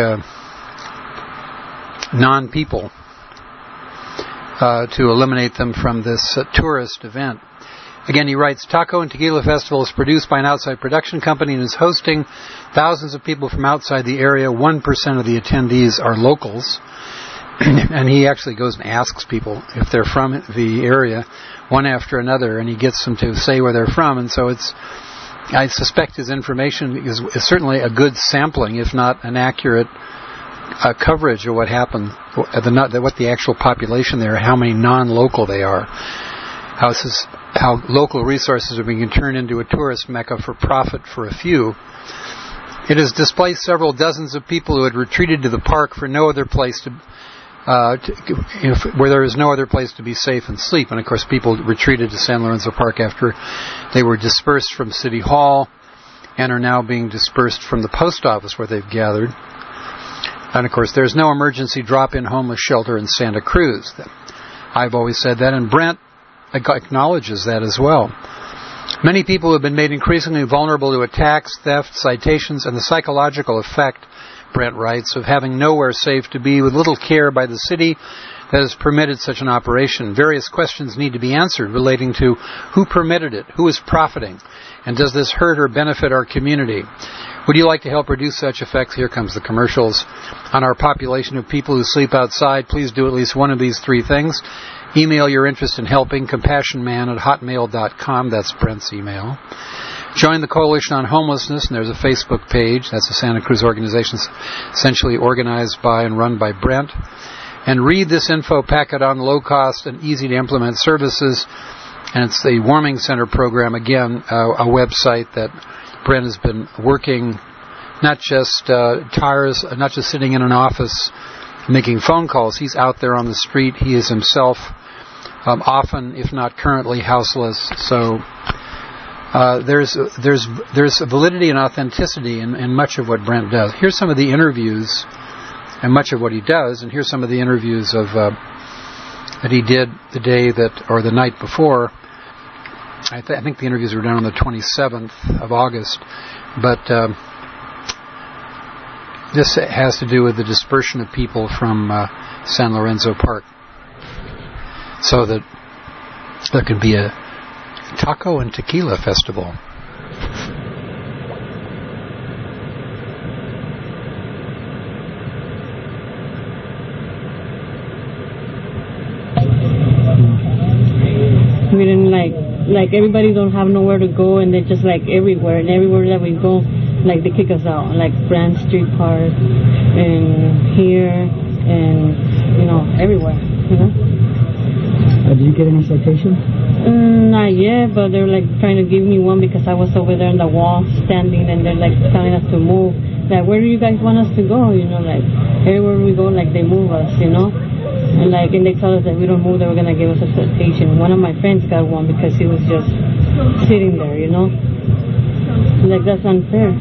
non-people to eliminate them from this tourist event. Again, he writes, Taco and Tequila Festival is produced by an outside production company and is hosting thousands of people from outside the area. 1% of the attendees are locals. And he actually goes and asks people if they're from the area, one after another, and he gets them to say where they're from. And so I suspect his information is certainly a good sampling, if not an accurate coverage of what happened, what the actual population there, how many non-local they are, how local resources are being turned into a tourist mecca for profit for a few. It has displaced several dozens of people who had retreated to the park for no other place where there is no other place to be safe and sleep. And of course, people retreated to San Lorenzo Park after they were dispersed from City Hall and are now being dispersed from the post office where they've gathered. And of course, there's no emergency drop-in homeless shelter in Santa Cruz. I've always said that, and Brent acknowledges that as well. Many people have been made increasingly vulnerable to attacks, theft, citations, and the psychological effect, Brent writes, of having nowhere safe to be with little care by the city that has permitted such an operation. Various questions need to be answered relating to who permitted it, who is profiting, and does this hurt or benefit our community? Would you like to help reduce such effects? Here comes the commercials. On our population of people who sleep outside, please do at least one of these three things. Email your interest in helping, compassionman@hotmail.com. That's Brent's email. Join the Coalition on Homelessness, and there's a Facebook page. That's a Santa Cruz organization essentially organized by and run by Brent. And read this info packet on low-cost and easy-to-implement services. And it's the Warming Center program, again, a website that Brent has been working, not just sitting in an office making phone calls. He's out there on the street. He is himself often, if not currently, houseless. So there's validity and authenticity in much of what Brent does. Here's some of the interviews and much of what he does, and here's some of the interviews of that he did the day or the night before. I think the interviews were done on the 27th of August, but this has to do with the dispersion of people from San Lorenzo Park, so that there could be a taco and tequila festival. We didn't like everybody don't have nowhere to go, and they're just like everywhere, and everywhere that we go, like they kick us out, like Brand Street Park and here and everywhere, Did you get any citations? Not yet, but they're like trying to give me one because I was over there on the wall standing, and they're like telling us to move. Like, where do you guys want us to go? Like everywhere we go, like they move us, And they tell us that we don't move, they were gonna give us a citation. One of my friends got one because he was just sitting there, Like, that's unfair.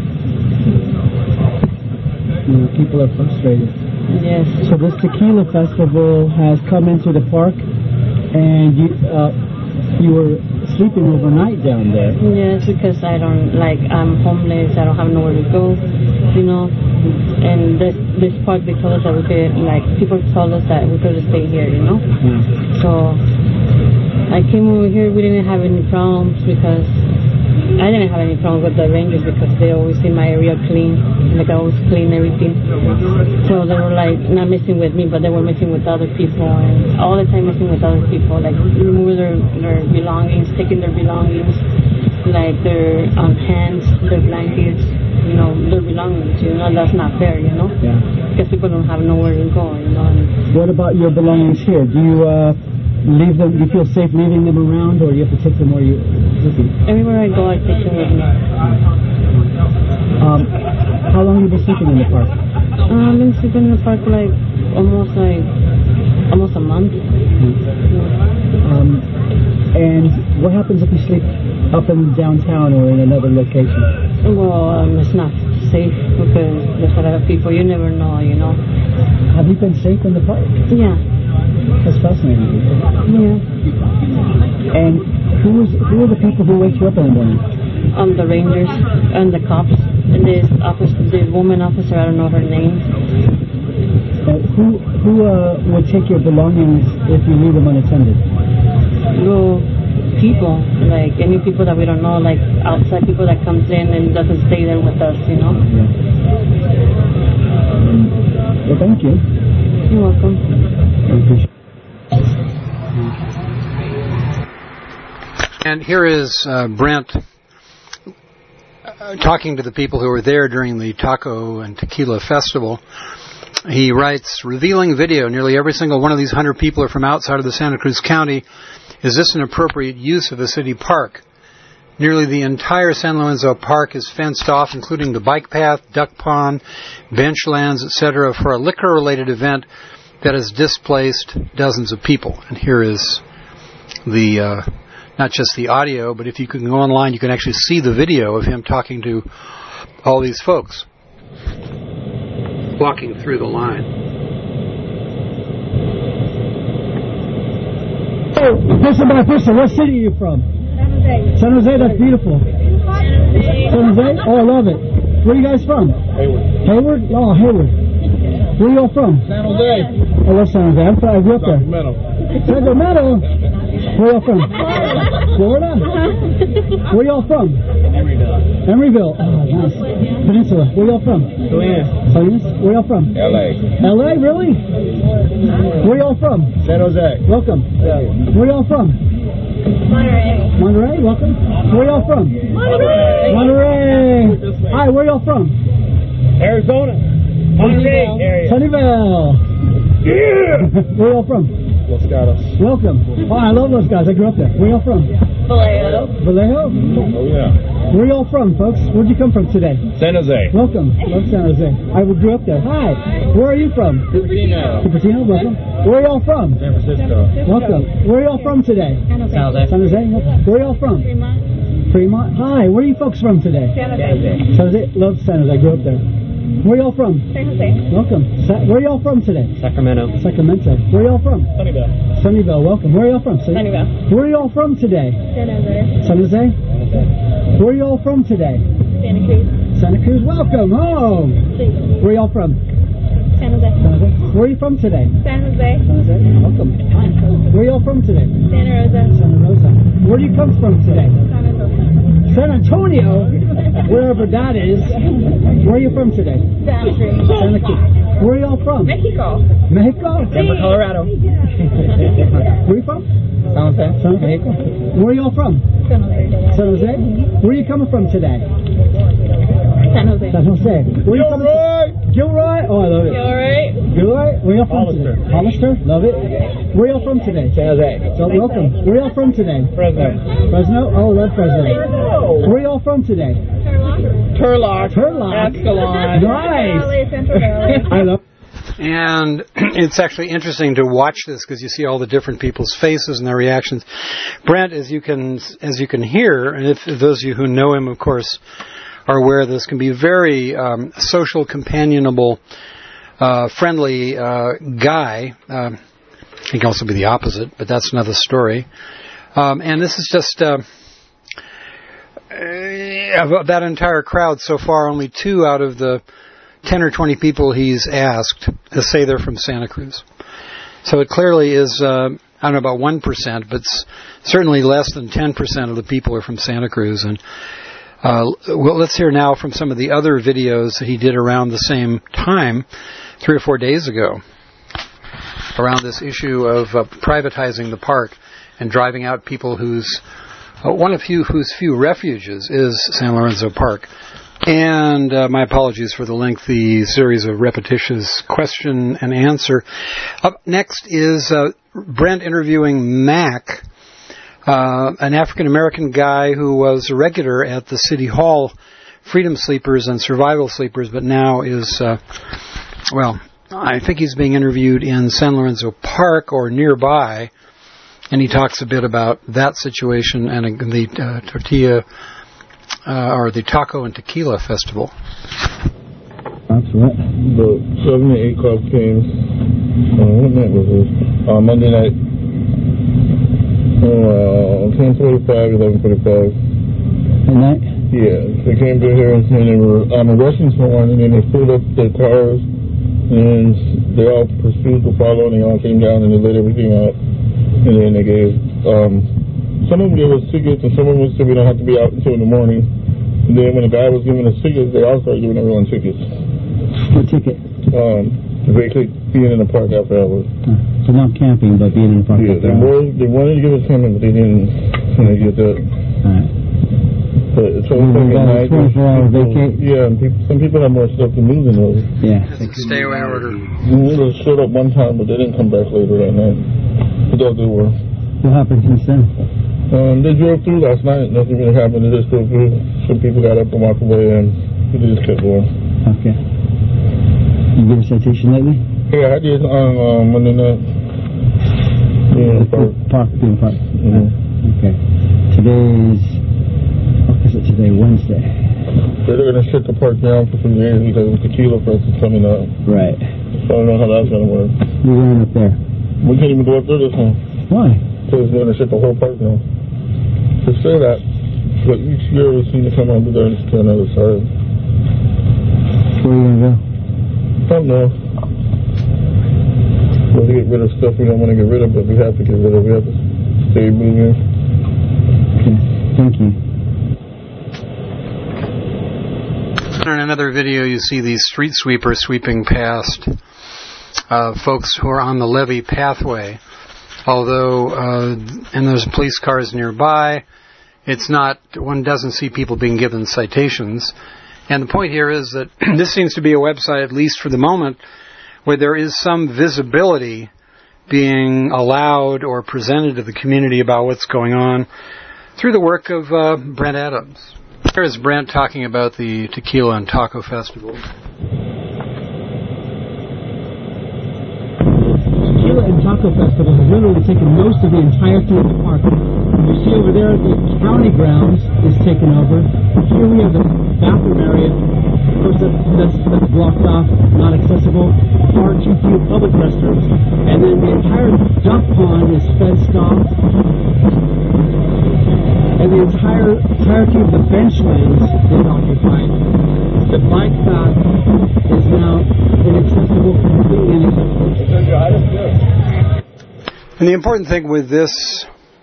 People are frustrated. Yes. So this tequila festival has come into the park, and you were sleeping overnight down there. Yes, because I'm homeless, I don't have nowhere to go, And this park, they told us that we could, people told us that we could stay here, So I came over here, we didn't have any problems because I didn't have any problem with the rangers because they always see my area clean, I always clean everything. So they were not messing with me, but they were messing with other people, and all the time messing with other people, remove their belongings, taking their belongings, their hands, their blankets, their belongings, that's not fair, Yeah. Because people don't have nowhere to go, And what about your belongings here? Do you leave them? Do you feel safe leaving them around, or do you have to take them where you live? Everywhere I go, I take them with me. How long have you been sleeping in the park? I've been sleeping in the park almost a month. And what happens if you sleep up in downtown or in another location? Well, it's not safe because there's a lot of people. You never know, Have you been safe in the park? Yeah. That's fascinating. Yeah. And who are the people who wake you up in the morning? The rangers and the cops and the woman officer. I don't know her name. Who would take your belongings if you leave them unattended? Well, people, any people that we don't know, outside people that comes in and doesn't stay there with us, Yeah. Well, thank you. You're welcome. And here is Brent talking to the people who were there during the Taco and Tequila Festival. He writes, revealing video. Nearly every single one of these 100 people are from outside of the Santa Cruz County. Is this an appropriate use of a city park? Nearly the entire San Lorenzo Park is fenced off, including the bike path, duck pond, bench lands, etc., for a liquor-related event that has displaced dozens of people. And here is the, not just the audio, but if you can go online, you can actually see the video of him talking to all these folks, walking through the line. Person by person, what city are you from? San Jose, that's beautiful. San Jose? Oh, I love it. Where are you guys from? Hayward? Oh, Hayward. Where are you all from? San Jose. I love San Jose. I grew up there. Sacramento. Where are y'all from? Florida? Where are y'all from? Emeryville. Oh, nice. Peninsula. Where are y'all from? Salinas. Where are y'all from? LA. LA, really? Where are y'all from? San Jose. Welcome. Where are y'all from? Monterey. Monterey, welcome. Where y'all from? Monterey. Monterey. Hi, where y'all from? Arizona. Monterey area. Sunnyvale. Yeah. Where y'all from? Los Gatos. Welcome. Oh, I love Los Gatos. I grew up there. Where y'all from? Vallejo. Vallejo? Oh, yeah. Where y'all from, folks? Where'd you come from today? San Jose. Welcome. Love San Jose. I grew up there. Hi. Where are you from? Cupertino. Cupertino, welcome. Where are y'all from? San Francisco. Welcome. Where are y'all from today? San Jose. San Jose. Where are y'all from? Fremont. Fremont. Hi. Where are you folks from today? San Jose. San Jose. Love San Jose. I grew up there. Where are y'all from? San Jose. Welcome. Where are y'all from today? Sacramento. Sacramento. Where are y'all from? Sunnyvale. Sunnyvale. Welcome. Where are y'all from? Sunnyvale. Where are y'all from today? San Jose. San Jose. Where are y'all from today? Santa Cruz. Santa Cruz. Welcome home. Where are y'all from? San Jose. San Jose. Where are you from today? San Jose. San Jose. Welcome. Where are y'all from today? Santa Rosa. Santa Rosa. Where do you come from today? San Antonio, wherever that is. Where are you from today? Santa Cruz. Santa Cruz. Where are y'all from? Mexico. Mexico? Denver, Colorado. Where are you from? San Jose. San Jose. Mexico. Where are y'all from? San Jose. San Jose? Where are you coming from today? San Jose. San Jose. Where are you coming from? Gilroy? Oh, I love it. Gilroy. Gilroy? Where are y'all from today? Hollister. Love it. Where are y'all from today? San Jose. So welcome. Where are y'all from today? Fresno. Fresno? Oh, love Fresno. Where are y'all from today? Turlock. Turlock. Ascalon. Nice. I love. And it's actually interesting to watch this because you see all the different people's faces and their reactions. Brent, as you can hear, and if those of you who know him, of course, are aware of this, can be very social, companionable, friendly guy. He can also be the opposite, but that's another story. And this is just of that entire crowd so far, only 2 out of the 10 or 20 people he's asked to say they're from Santa Cruz. So it clearly is, I don't know about 1%, but certainly less than 10% of the people are from Santa Cruz. And well, let's hear now from some of the other videos that he did around the same time, 3 or 4 days ago, around this issue of privatizing the park and driving out people whose few refuges is San Lorenzo Park. And my apologies for the lengthy series of repetitious question and answer. Up next is Brent interviewing Mac, an African-American guy who was a regular at the City Hall Freedom Sleepers and Survival Sleepers, but now is, I think he's being interviewed in San Lorenzo Park or nearby, and he talks a bit about that situation and the tortilla or the Taco and Tequila Festival. That's right. The 7 to 8 club came, what night was this? Monday night. 10:45, 11:45. At night? Yeah, they came through here and they were arresting someone, and then they pulled up their cars, and they all pursued to follow, and they all came down and they lit everything up, and then they gave, some of them gave us tickets, and some of them said we don't have to be out until in the morning. And then when the guy was giving us tickets, they all started giving everyone tickets. What ticket? Basically being in the park after hours. So not camping, but being in the park after hours. They wanted to give us camping, but they didn't get that. Alright. But it's always like a night. 24-hour vacate. Yeah, and some people have more stuff to move than others. Yeah. It's a stay-away order. They showed up one time, but they didn't come back later that night. But they'll do work. What happened since then? They drove through last night. Nothing really happened. They just drove through. Some people got up and walked away, and they just kept going. Okay. You get a citation lately? Yeah, I did on Monday night. Yeah, Park. Mm-hmm. Okay. Today's... What is it today? Wednesday. They're going to shut the park down for 3 days because the Tequila Fest is coming up. Right. So I don't know how that's going to work. We're going up there. We can't even go up there this time. Why? Because they're going to shut the whole park down. They say that, but each year we seem to come over there and just to another side. Where are you going to go? I don't know. We'll get rid of stuff we don't want to get rid of, but we have to get rid of. We have to stay moving. Okay. Thank you. In another video, you see these street sweepers sweeping past folks who are on the levee pathway. Although, and there's police cars nearby, it's not, one doesn't see people being given citations. And the point here is that this seems to be a website, at least for the moment, where there is some visibility being allowed or presented to the community about what's going on through the work of Brent Adams. Here is Brent talking about the Tequila and Taco Festival. Tequila and Taco Festival has literally taken most of the entire through the park. You see over there, the county grounds is taken over. Here we have the bathroom area. Of course, that's blocked off, not accessible. Far too few public restrooms. And then the entire duck pond is fenced off. And the entirety of the benchlands is occupied. The bike path is now inaccessible, completely inaccessible. And the important thing with this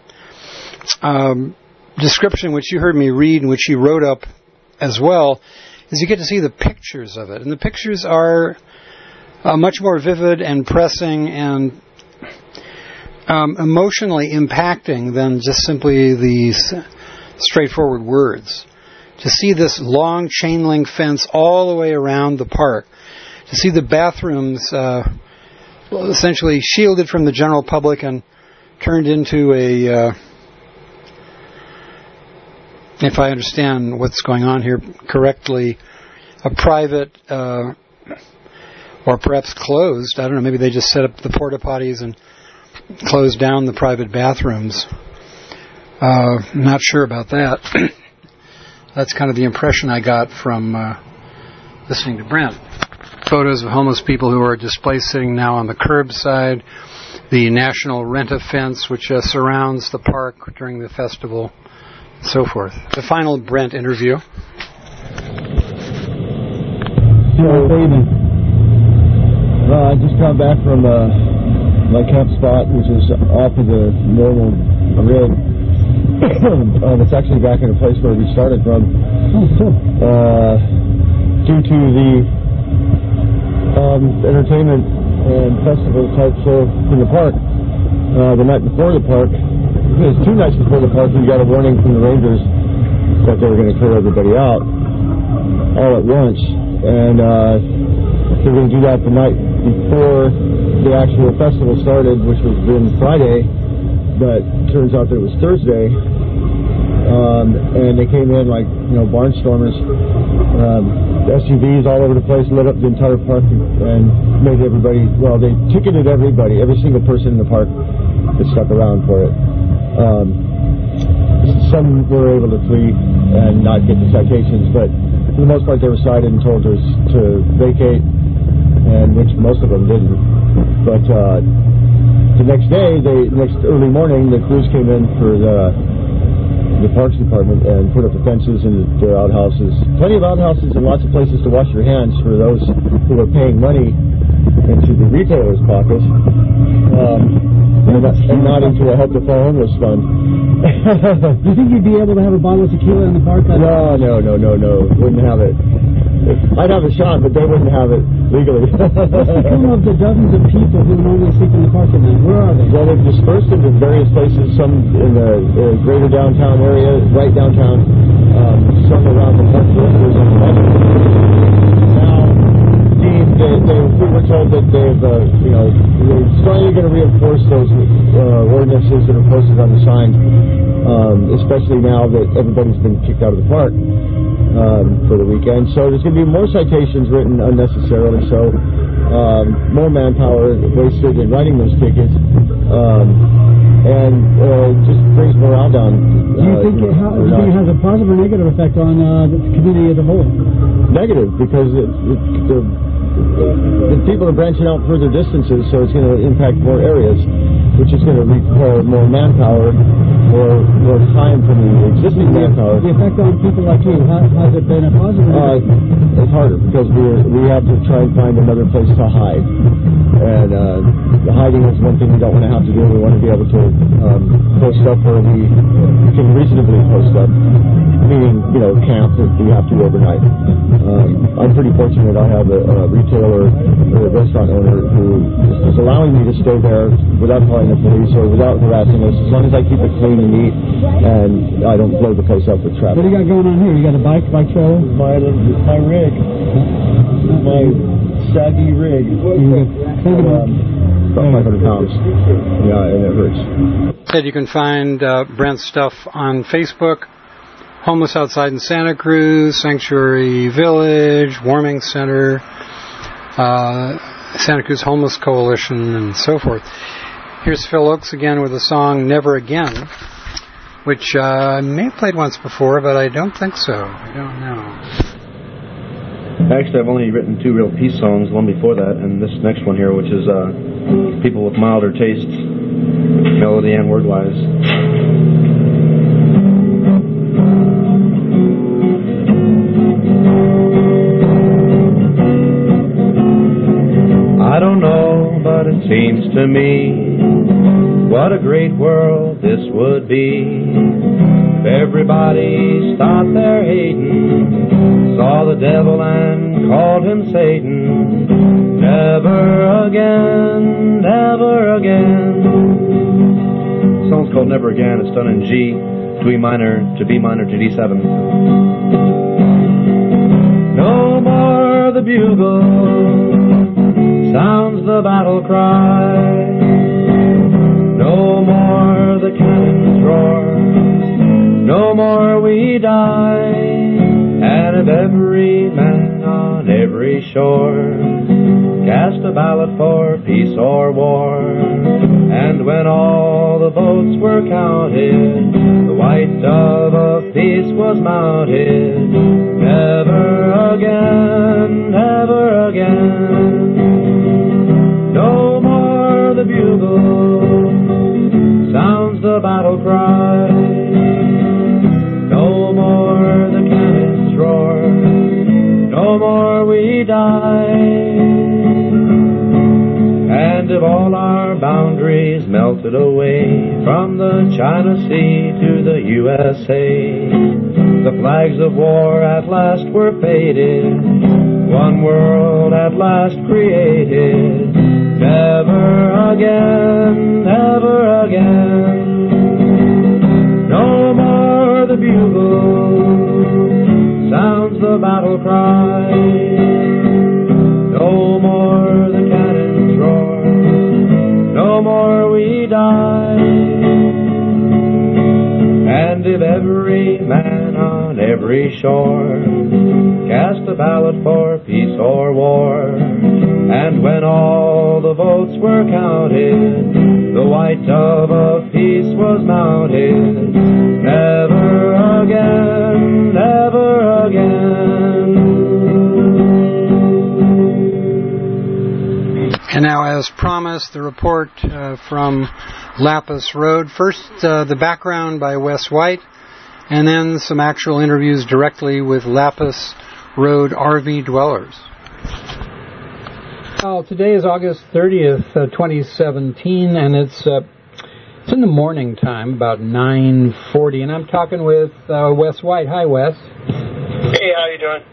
description, which you heard me read and which you wrote up as well, is you get to see the pictures of it. And the pictures are much more vivid and pressing and emotionally impacting than just simply these straightforward words. To see this long chain link fence all the way around the park, to see the bathrooms essentially shielded from the general public and turned into a, if I understand what's going on here correctly, a private or perhaps closed, I don't know, maybe they just set up the porta potties and closed down the private bathrooms. Not sure about that. That's kind of the impression I got from listening to Brent. Photos of homeless people who are displaced sitting now on the curbside, the National Rent-A-Fence which surrounds the park during the festival, and so forth. The final Brent interview. Good evening. I just got back from my camp spot, which is off of the normal grid. It's actually back in a place where we started from. Due to the entertainment and festival type show in the park, the night before the park, there's 2 nights before the park, we got a warning from the Rangers that they were going to clear everybody out all at once. And they were going to do that the night before the actual festival started, which was then Friday, but turns out that it was Thursday. And they came in like, barnstormers, SUVs all over the place, lit up the entire park and made everybody, they ticketed everybody, every single person in the park that stuck around for it. Some were able to flee and not get the citations, but for the most part they were cited and told to vacate, and which most of them didn't. But the next day, next early morning, the crews came in for the Parks Department and put up the fences and the outhouses. Plenty of outhouses and lots of places to wash your hands for those who are paying money into the retailers' pockets. And not into a help the homeless fund. Do you think you'd be able to have a bottle of tequila in the park? No. Wouldn't have it. I'd have a shot, but they wouldn't have it legally. What's become of the dozens of people who normally sleep in the park at night? Where are they? Well, they've dispersed into various places, some in the greater downtown area, right downtown, sung around the country. Now, we were told that they're strongly going to reinforce those ordinances that are posted on the signs, especially now that everybody's been kicked out of the park for the weekend. So there's going to be more citations written unnecessarily, so more manpower wasted in writing those tickets, and just brings morale down. Do you think it has a positive or negative effect on the community as a whole? Negative, because the people are branching out further distances, so it's going to impact more areas, which is going to require more manpower, more time from the existing manpower. The effect on people like you, has it been a positive? It's harder because we have to try and find another place to hide, and hiding is one thing we don't want to have to do. We want to be able to post up where we can reasonably post up, meaning camp if we have to overnight. I'm pretty fortunate. I have a retailer or a restaurant owner who is allowing me to stay there without calling the police or without harassing us, as long as I keep it clean and neat and I don't blow the place up with traffic. What do you got going on here? You got a bike trailer? My rig. My saggy rig. About 500 pounds. Yeah, and it hurts. Said you can find Brent's stuff on Facebook. Homeless Outside in Santa Cruz, Sanctuary Village, Warming Center, Santa Cruz Homeless Coalition, and so forth. Here's Phil Oakes again with the song Never Again, which I may have played once before, but I don't think so. I don't know. Actually, I've only written 2 real peace songs, one before that, and this next one here, which is People with Milder Tastes, melody and word-wise. I don't know, but it seems to me what a great world this would be if everybody stopped their hating, saw the devil and called him Satan. Never again, never again. The song's called Never Again. It's done in G to E minor to B minor to D7. No more the bugle sounds the battle cry. No more the cannons roar. No more we die. And if every man on every shore cast a ballot for peace or war, and when all the votes were counted, the white dove of peace was mounted. Never again, never again. No more the bugle sounds the battle cry. No more the cannons roar. No more we die. And if all our boundaries melted away from the China Sea to the USA, the flags of war at last were faded, one world at last created. Never again, never again. No more the bugle sounds the battle cry. No more the cannons roar. No more we die. And if every man on every shore cast a ballot for peace or war, and when all the votes were counted, the white dove of peace was mounted. Never again, never again. And now, as promised, the report from Lapis Road. First, the background by Wes White, and then some actual interviews directly with Lapis Road RV dwellers. Well, today is August 30th, 2017, and it's in the morning time, about 9:40, and I'm talking with Wes White. Hi, Wes. Hey, how you doing?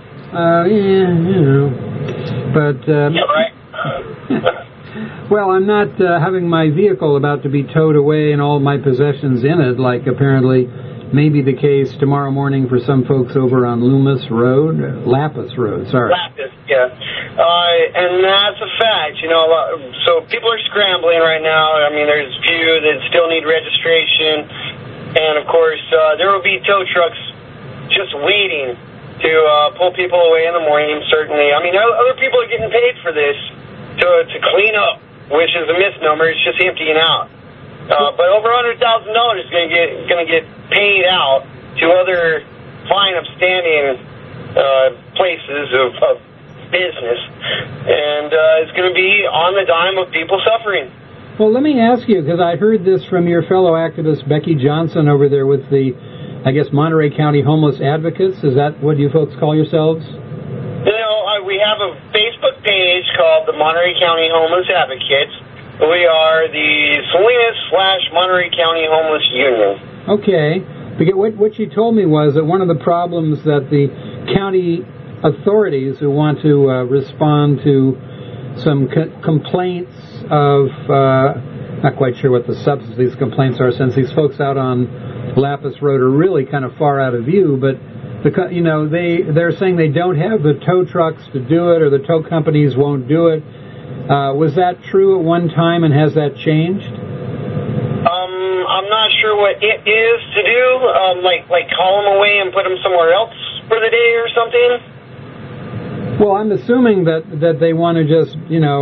But yeah, right. Well, I'm not having my vehicle about to be towed away and all my possessions in it, like apparently may be the case tomorrow morning for some folks over on Lapis Road, sorry. Lapis, yeah. And that's a fact, so people are scrambling right now. I mean, there's a few that still need registration, and of course, there will be tow trucks just waiting to pull people away in the morning, certainly. I mean, other people are getting paid for this to clean up, which is a misnomer. It's just emptying out. But over $100,000 is going to get paid out to other fine, upstanding places of business, and it's going to be on the dime of people suffering. Well, let me ask you, because I heard this from your fellow activist Becky Johnson over there with the, I guess, Monterey County Homeless Advocates. Is that what you folks call yourselves? We have a Facebook page called the Monterey County Homeless Advocates. We are the Salinas/Monterey County Homeless Union. Okay. Because what she told me was that one of the problems that the county authorities who want to respond to some complaints of, not quite sure what the substance of these complaints are, since these folks out on Lapis Road are really kind of far out of view, but they're saying they don't have the tow trucks to do it, or the tow companies won't do it. Was that true at one time, and has that changed? I'm not sure what it is to do, like call them away and put them somewhere else for the day or something. Well, I'm assuming that they want to just,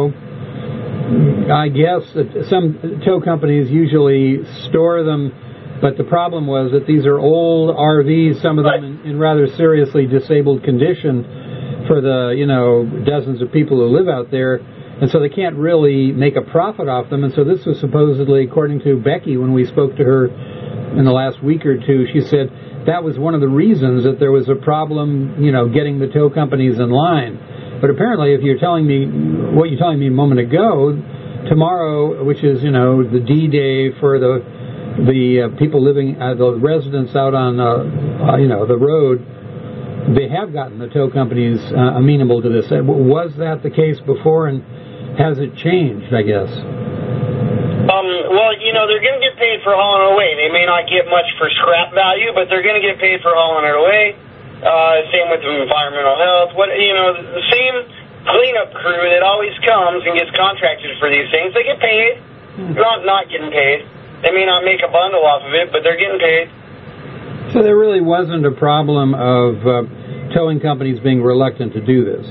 I guess that some tow companies usually store them, but the problem was that these are old RVs, some of them in rather seriously disabled condition for the, dozens of people who live out there, and so they can't really make a profit off them. And so this was supposedly, according to Becky, when we spoke to her in the last week or two, she said that was one of the reasons that there was a problem, getting the tow companies in line. But apparently, if you're telling me what you're telling me a moment ago, tomorrow, which is, the D-Day for the people living, the residents out on, the road, they have gotten the tow companies amenable to this. Was that the case before, and has it changed, I guess? Well, they're going to get paid for hauling it away. They may not get much for scrap value, but they're going to get paid for hauling it away. Same with environmental health. The same cleanup crew that always comes and gets contracted for these things, they get paid. They're not getting paid. They may not make a bundle off of it, but they're getting paid. So there really wasn't a problem of towing companies being reluctant to do this?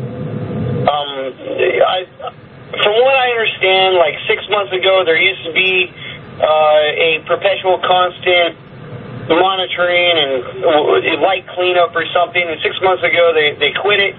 From what I understand, like 6 months ago, there used to be a perpetual constant monitoring and light cleanup or something, and 6 months ago they quit it.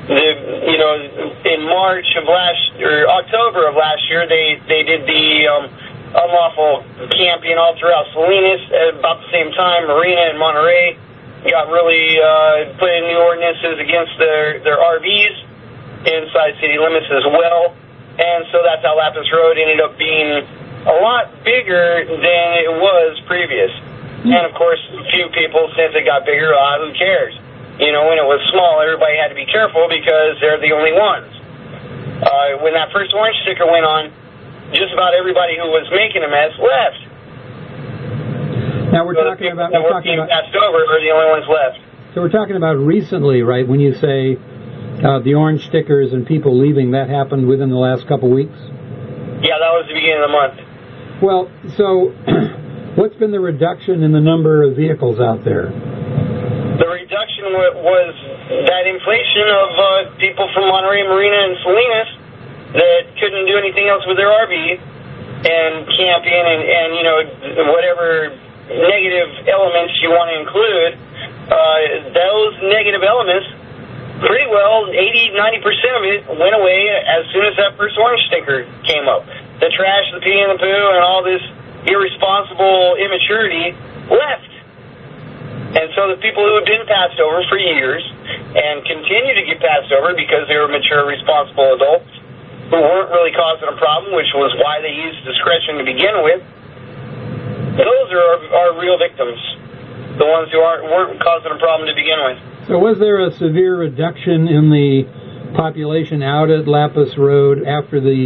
In March of October of last year, they did the unlawful camping all throughout Salinas. At about the same time, Marina and Monterey got really put in new ordinances against their RVs inside city limits as well. And so that's how Lapis Road ended up being a lot bigger than it was previous. And of course, a few people, since it got bigger, who cares? When it was small, everybody had to be careful because they're the only ones. When that first orange sticker went on, just about everybody who was making a mess left. Now we're talking about passed over are the only ones left. So we're talking about recently, right? When you say the orange stickers and people leaving, that happened within the last couple weeks? Yeah, that was the beginning of the month. Well, so what's been the reduction in the number of vehicles out there? The reduction was that inflation of people from Monterey, Marina, and Salinas that couldn't do anything else with their RV and camping and whatever negative elements you want to include. Those negative elements, pretty well 80-90% of it went away as soon as that first orange sticker came up. The trash, the pee and the poo, and all this irresponsible immaturity left. And so the people who had been passed over for years and continue to get passed over because they were mature, responsible adults who weren't really causing a problem, which was why they used discretion to begin with, those are our real victims, the ones who weren't causing a problem to begin with. So was there a severe reduction in the population out at Lapis Road after the,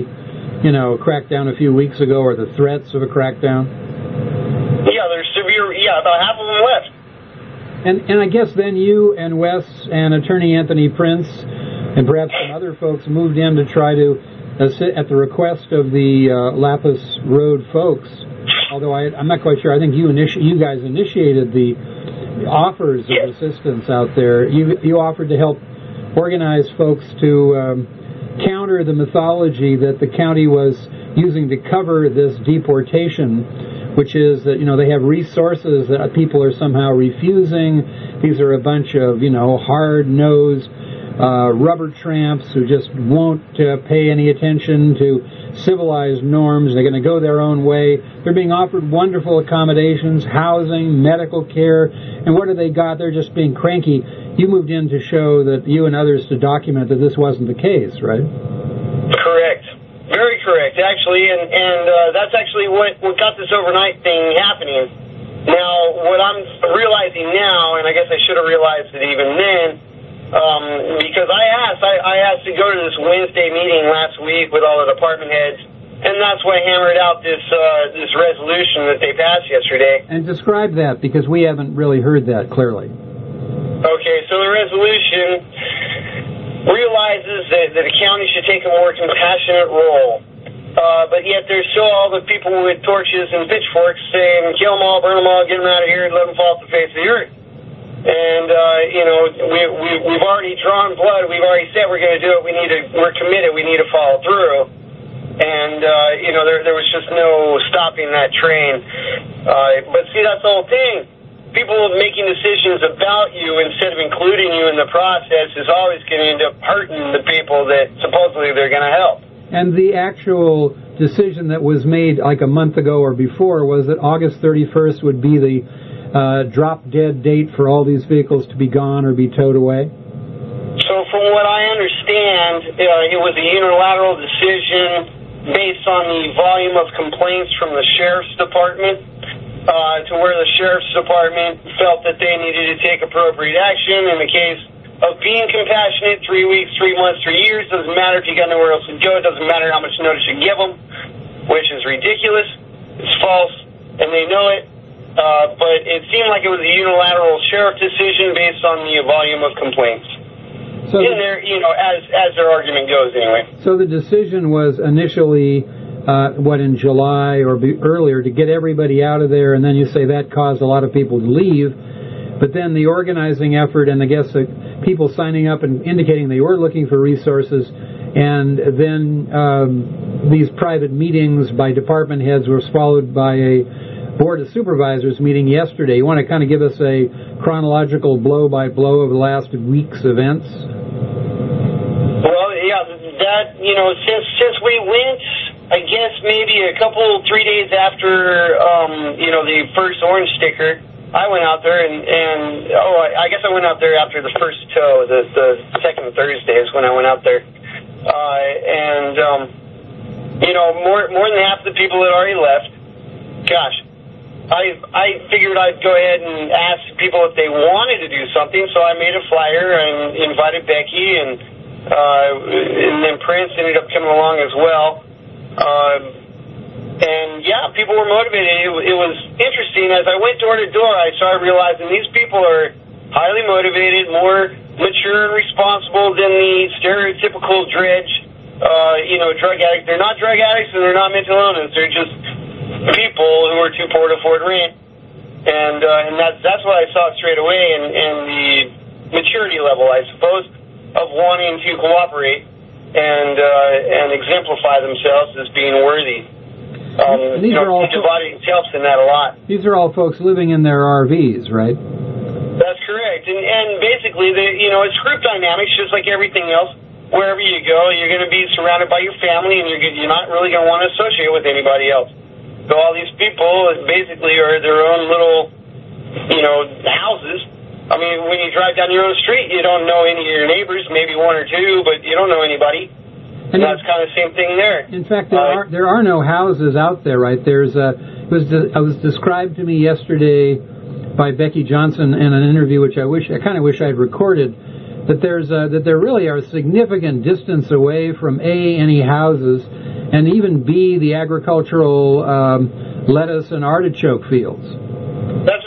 crackdown a few weeks ago, or the threats of a crackdown? Yeah, there's severe. Yeah, about half of them And I guess then you and Wes and Attorney Anthony Prince and perhaps some other folks moved in to try to sit at the request of the Lapis Road folks. Although I'm not quite sure. I think you guys initiated the offers of assistance out there. You offered to help organize folks to counter the mythology that the county was using to cover this deportation, which is that, they have resources that people are somehow refusing. These are a bunch of, hard-nosed rubber tramps who just won't pay any attention to civilized norms. They're going to go their own way. They're being offered wonderful accommodations, housing, medical care, and what have they got? They're just being cranky. You moved in to show that you and others to document that this wasn't the case, right? Correct. Very correct, actually, and that's actually what got this overnight thing happening. Now, what I'm realizing now, and I guess I should have realized it even then, because I asked to go to this Wednesday meeting last week with all the department heads, and that's why I hammered out this resolution that they passed yesterday. And describe that, because we haven't really heard that clearly. Okay, so the resolution realizes that the county should take a more compassionate role. But yet there's still all the people with torches and pitchforks saying, kill them all, burn them all, get them out of here, and let them fall off the face of the earth. And, we've already drawn blood. We've already said we're going to do it. We're committed. We need to follow through. And, there was just no stopping that train. But see, that's the whole thing. People making decisions about you instead of including you in the process is always going to end up hurting the people that supposedly they're going to help. And the actual decision that was made like a month ago or before was that August 31st would be the drop-dead date for all these vehicles to be gone or be towed away? So from what I understand, it was a unilateral decision based on the volume of complaints from the Sheriff's Department. To where the Sheriff's Department felt that they needed to take appropriate action in the case of being compassionate. 3 weeks, 3 months, 3 years, doesn't matter if you got nowhere else to go. It doesn't matter how much notice you give them, which is ridiculous. It's false, and they know it. But it seemed like it was a unilateral sheriff decision based on the volume of complaints. So as their argument goes, anyway. So the decision was initially in July or earlier to get everybody out of there, and then you say that caused a lot of people to leave. But then the organizing effort and I guess people signing up and indicating they were looking for resources, and then these private meetings by department heads were followed by a Board of Supervisors meeting yesterday. You want to kind of give us a chronological blow-by-blow of the last week's events? Well, yeah, that, since we went, I guess maybe 3 days after, the first orange sticker, I went out there I guess I went out there after the first tow, the second Thursday is when I went out there. More than half the people had already left. Gosh, I figured I'd go ahead and ask people if they wanted to do something, so I made a flyer and invited Becky, and then Prince ended up coming along as well. People were motivated. It was interesting. As I went door to door, I started realizing these people are highly motivated, more mature and responsible than the stereotypical dredge, drug addict. They're not drug addicts and they're not mental illness. They're just people who are too poor to afford rent. And that's what I saw straight away, and the maturity level, I suppose, of wanting to cooperate and exemplify themselves as being worthy. Body helps in that a lot. These are all folks living in their RVs, right? That's correct. And basically, it's group dynamics, just like everything else. Wherever you go, you're going to be surrounded by your family, and you're not really going to want to associate with anybody else. So all these people basically are their own little, houses. I mean, when you drive down your own street, you don't know any of your neighbors, maybe one or two, but you don't know anybody. And that's kind of the same thing there. In fact, there are no houses out there, right? It was described to me yesterday by Becky Johnson in an interview, which I kind of wish I'd recorded, that there really are a significant distance away from any houses, and even the agricultural lettuce and artichoke fields. That's a fact.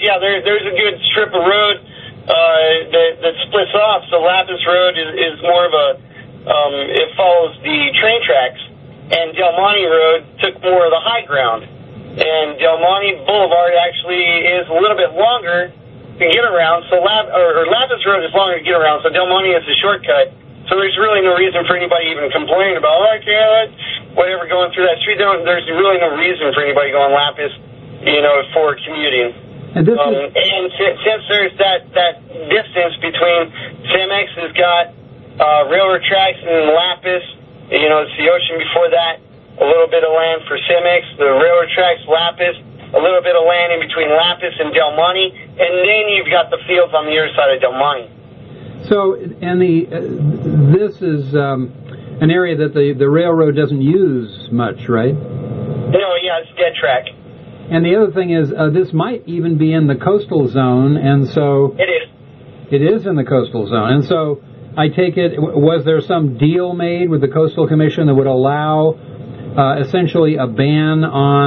yeah, there's a good strip of road that splits off. So Lapis Road is more of a, it follows the train tracks, and Del Monte Road took more of the high ground. And Del Monte Boulevard actually is a little bit longer to get around. So Lapis Road is longer to get around, so Del Monte is a shortcut. So there's really no reason for anybody even complaining about, I can't, whatever, going through that street. There's really no reason for anybody going Lapis, for commuting. And since there's that distance between CEMEX has got railroad tracks and Lapis, it's the ocean before that, a little bit of land for CEMEX, the railroad tracks, Lapis, a little bit of land in between Lapis and Del Monte, and then you've got the fields on the other side of Del Monte. So, and this is an area that the railroad doesn't use much, right? No, yeah, it's dead track. And the other thing is, this might even be in the coastal zone, and so... It is. It is in the coastal zone, and so I take it, was there some deal made with the Coastal Commission that would allow essentially a ban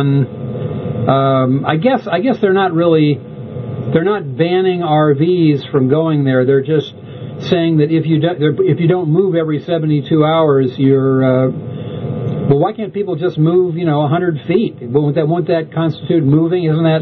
on... I guess they're not banning RVs from going there, they're just saying that if you don't move every 72 hours, you're... well, why can't people just move, 100 feet? Won't that constitute moving? Isn't that,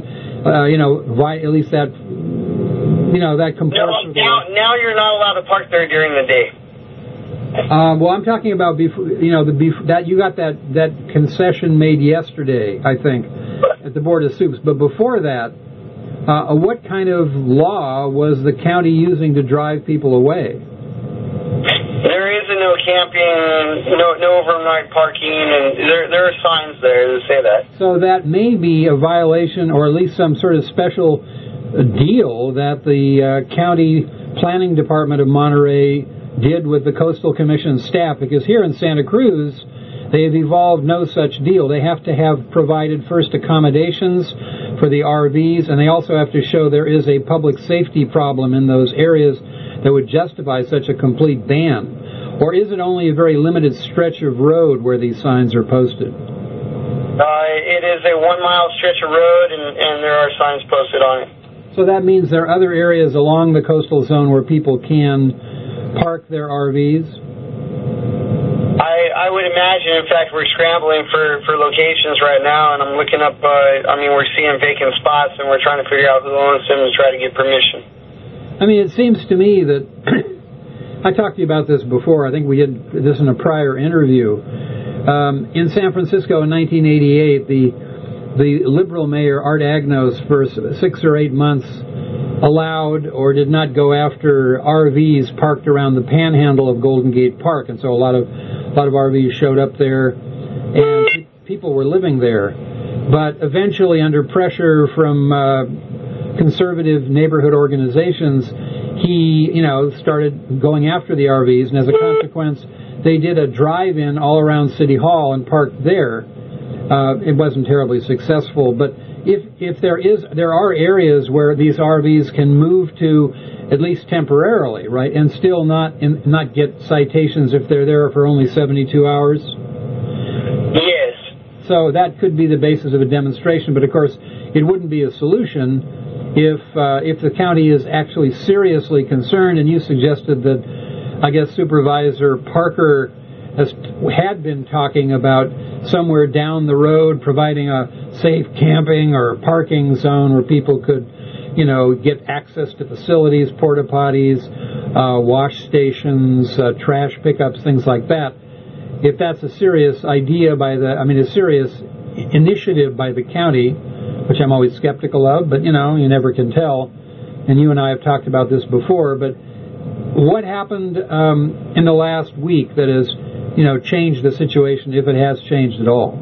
at least that, that comparison? Now you're not allowed to park there during the day. Well, I'm talking about that you got that concession made yesterday, I think, at the Board of Soups. But before that, what kind of law was the county using to drive people away? There is no camping, no overnight parking, and there are signs there that say that. So that may be a violation, or at least some sort of special deal that the county planning department of Monterey did with the Coastal Commission staff, because here in Santa Cruz, they have evolved no such deal. They have to have provided first accommodations for the RVs, and they also have to show there is a public safety problem in those areas that would justify such a complete ban. Or is it only a very limited stretch of road where these signs are posted? It is a 1 mile stretch of road, and there are signs posted on it. So that means there are other areas along the coastal zone where people can park their RVs? I would imagine, in fact, we're scrambling for locations right now, and I'm looking up, we're seeing vacant spots, and we're trying to figure out who owns them and try to get permission. It seems to me that, I talked to you about this before, I think we did this in a prior interview. In San Francisco in 1988, the liberal mayor, Art Agnos, for 6 or 8 months, allowed or did not go after RVs parked around the panhandle of Golden Gate Park, and so a lot of RVs showed up there, and people were living there. But eventually, under pressure from conservative neighborhood organizations, he, started going after the RVs, and as a consequence, they did a drive-in all around City Hall and parked there. It wasn't terribly successful, but if there are areas where these RVs can move to, at least temporarily, right, and still not get citations if they're there for only 72 hours? Yes. So that could be the basis of a demonstration, but of course it wouldn't be a solution if the county is actually seriously concerned, and you suggested that, I guess, Supervisor Parker had been talking about somewhere down the road providing a safe camping or parking zone where people could, get access to facilities, porta potties, wash stations, trash pickups, things like that. If that's a serious idea a serious initiative by the county, which I'm always skeptical of, but you never can tell. And you and I have talked about this before, but what happened in the last week that has changed the situation, if it has changed at all?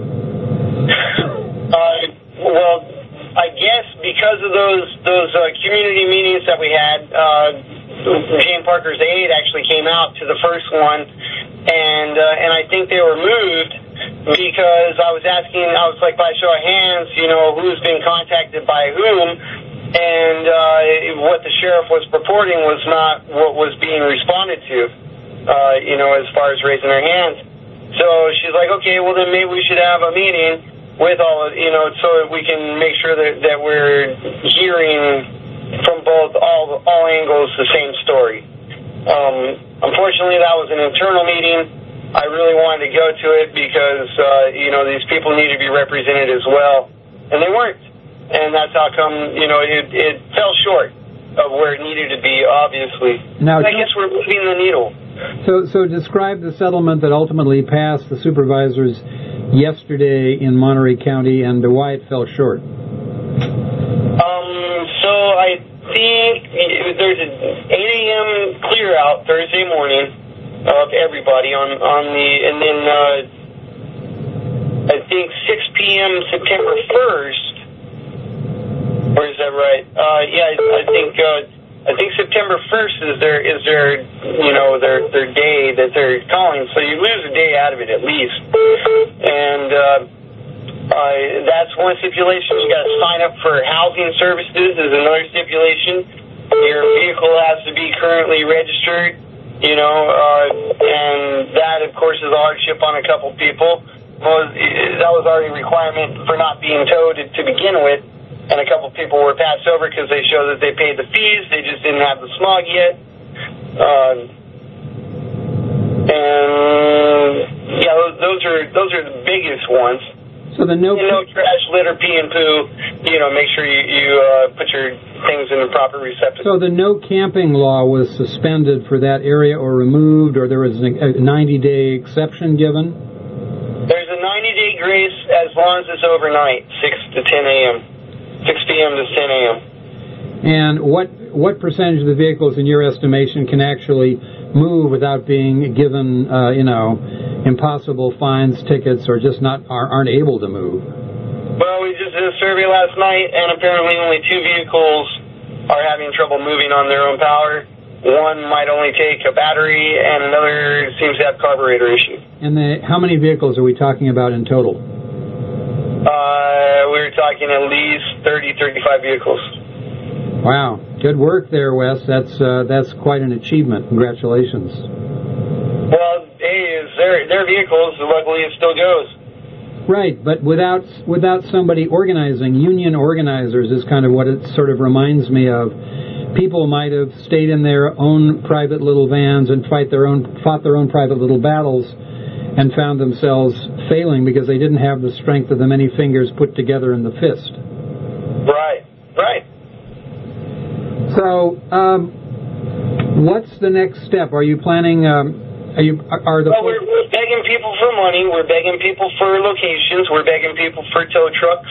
Well, I guess because of those community meetings that we had, Jane Parker's aide actually came out to the first one, and I think they were moved because I was like, by show of hands, who's been contacted by whom, and what the sheriff was purporting was not what was being responded to. As far as raising their hands. So she's like, okay, well then maybe we should have a meeting with all of, so that we can make sure that we're hearing from all angles the same story. Unfortunately, that was an internal meeting. I really wanted to go to it because, these people need to be represented as well. And they weren't. And that's how come, it fell short of where it needed to be, obviously. Now, I guess we're moving the needle. So describe the settlement that ultimately passed the supervisors yesterday in Monterey County and why it fell short. So I think there's an 8 a.m. clear out Thursday morning of everybody and then I think 6 p.m. September 1st, or is that right? I think September 1st is their day that they're calling, so you lose a day out of it at least. And that's one stipulation. You got to sign up for housing services is another stipulation. Your vehicle has to be currently registered, and that, of course, is a hardship on a couple people. That was already a requirement for not being towed to begin with, and a couple people were passed over because they showed that they paid the fees. They just didn't have the smog yet. Those are the biggest ones. So the no trash, litter, pee, and poo. Make sure you put your things in the proper receptacle. So the no camping law was suspended for that area or removed, or there was a 90-day exception given? There's a 90-day grace as long as it's overnight, 6 to 10 a.m., 6 p.m. to 10 a.m. And what percentage of the vehicles, in your estimation, can actually move without being given, impossible fines, tickets, or just aren't able to move? Well, we just did a survey last night, and apparently only 2 vehicles are having trouble moving on their own power. One might only take a battery, and another seems to have carburetor issue. And how many vehicles are we talking about in total? We're talking at least 30, 35 vehicles. Wow. Good work there, Wes. That's quite an achievement. Congratulations. Well, hey, it's their vehicles. Luckily, it still goes. Right, but without somebody organizing, union organizers is kind of what it sort of reminds me of. People might have stayed in their own private little vans and fought their own private little battles and found themselves failing because they didn't have the strength of the many fingers put together in the fist. Right. So, what's the next step? Are you planning? We're begging people for money. We're begging people for locations. We're begging people for tow trucks.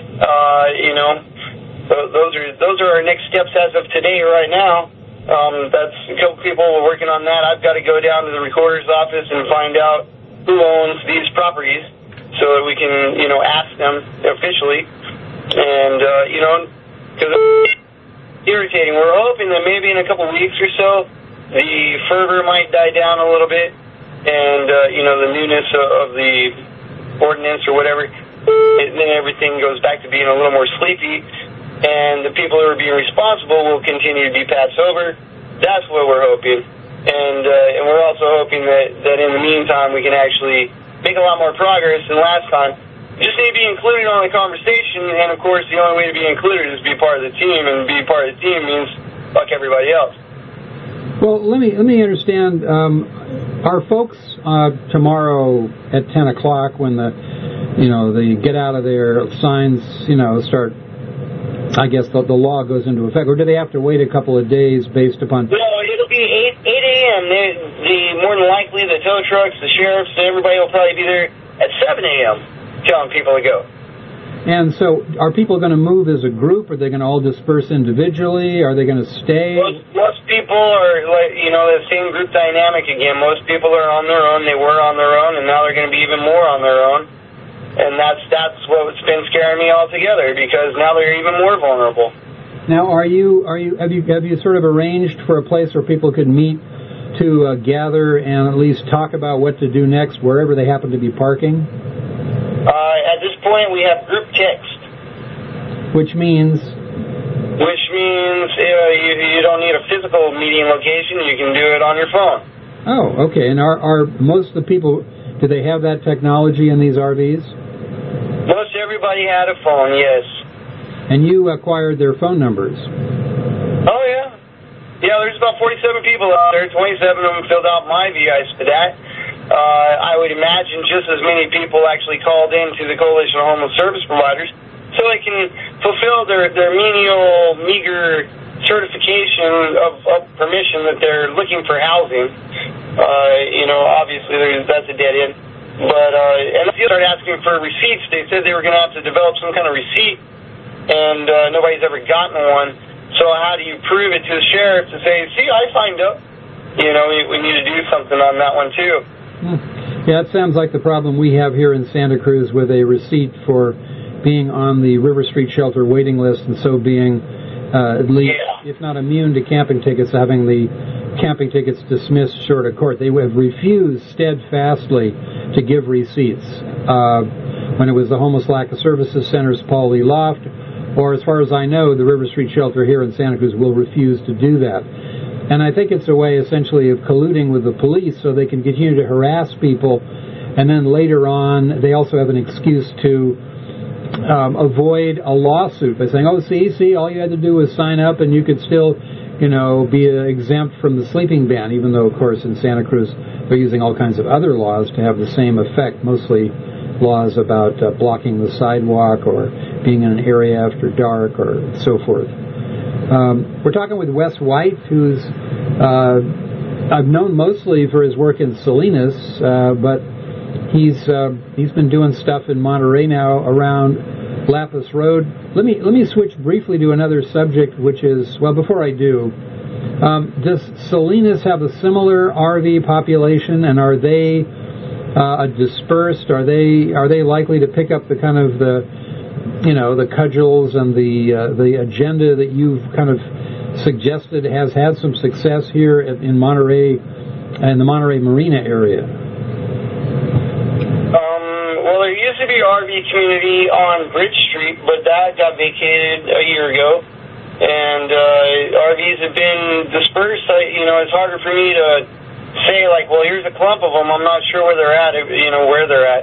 Those are our next steps as of today. Right now, that's a couple people working on that. I've got to go down to the recorder's office and find out who owns these properties so that we can, ask them officially. And because it's irritating. We're hoping that maybe in a couple weeks or so, the fervor might die down a little bit, and the newness of the ordinance or whatever, then everything goes back to being a little more sleepy, and the people who are being responsible will continue to be passed over. That's what we're hoping, and we're also hoping that in the meantime we can actually make a lot more progress than last time. Just need to be included on the conversation, and of course the only way to be included is to be part of the team, and be part of the team means fuck everybody else. Well, let me understand. Our folks tomorrow at 10 o'clock when the get out of there signs start. I guess the law goes into effect, or do they have to wait a couple of days based upon? No, it'll be 8 a.m. More than likely the tow trucks, the sheriffs, everybody will probably be there at 7 a.m. telling people to go. And so, are people going to move as a group? Are they going to all disperse individually? Are they going to stay? Most people are, the same group dynamic again. Most people are on their own. They were on their own, and now they're going to be even more on their own. And that's what's been scaring me altogether, because now they're even more vulnerable. Now, have you sort of arranged for a place where people could meet to gather and at least talk about what to do next, wherever they happen to be parking? At this point, we have group text. Which means you don't need a physical meeting location. You can do it on your phone. Oh, okay. And are most of the people, do they have that technology in these RVs? Most everybody had a phone, yes. And you acquired their phone numbers? Oh, yeah. Yeah, there's about 47 people out there. 27 of them filled out my VIs for that. I would imagine just as many people actually called in to the Coalition of Homeless Service Providers so they can fulfill their menial, meager certification of permission that they're looking for housing. Obviously that's a dead end. But and they started asking for receipts. They said they were going to have to develop some kind of receipt, and nobody's ever gotten one. So how do you prove it to the sheriff to say, see, I signed up? We need to do something on that one too. Yeah, it sounds like the problem we have here in Santa Cruz with a receipt for being on the River Street Shelter waiting list and so being at least, if not immune to camping tickets, having the camping tickets dismissed short of court. They have refused steadfastly to give receipts. When it was the Homeless Lack of Services Center's Paul Lee Loft, or as far as I know, the River Street Shelter here in Santa Cruz will refuse to do that. And I think it's a way essentially of colluding with the police so they can continue to harass people, and then later on they also have an excuse to avoid a lawsuit by saying, oh, see, all you had to do was sign up and you could still, be exempt from the sleeping ban, even though, of course, in Santa Cruz they're using all kinds of other laws to have the same effect, mostly laws about blocking the sidewalk or being in an area after dark or so forth. We're talking with Wes White, who's I've known mostly for his work in Salinas, but he's been doing stuff in Monterey now around Lapis Road. Let me switch briefly to another subject, which is, well, before I do, does Salinas have a similar RV population, and are they dispersed? Are they likely to pick up the kind of the cudgels and the agenda that you've kind of suggested has had some success here in Monterey and the Monterey Marina area? Well, there used to be an RV community on Bridge Street, but that got vacated a year ago, and RVs have been dispersed. It's harder for me to say, like, well, here's a clump of them. I'm not sure where they're at. Where they're at.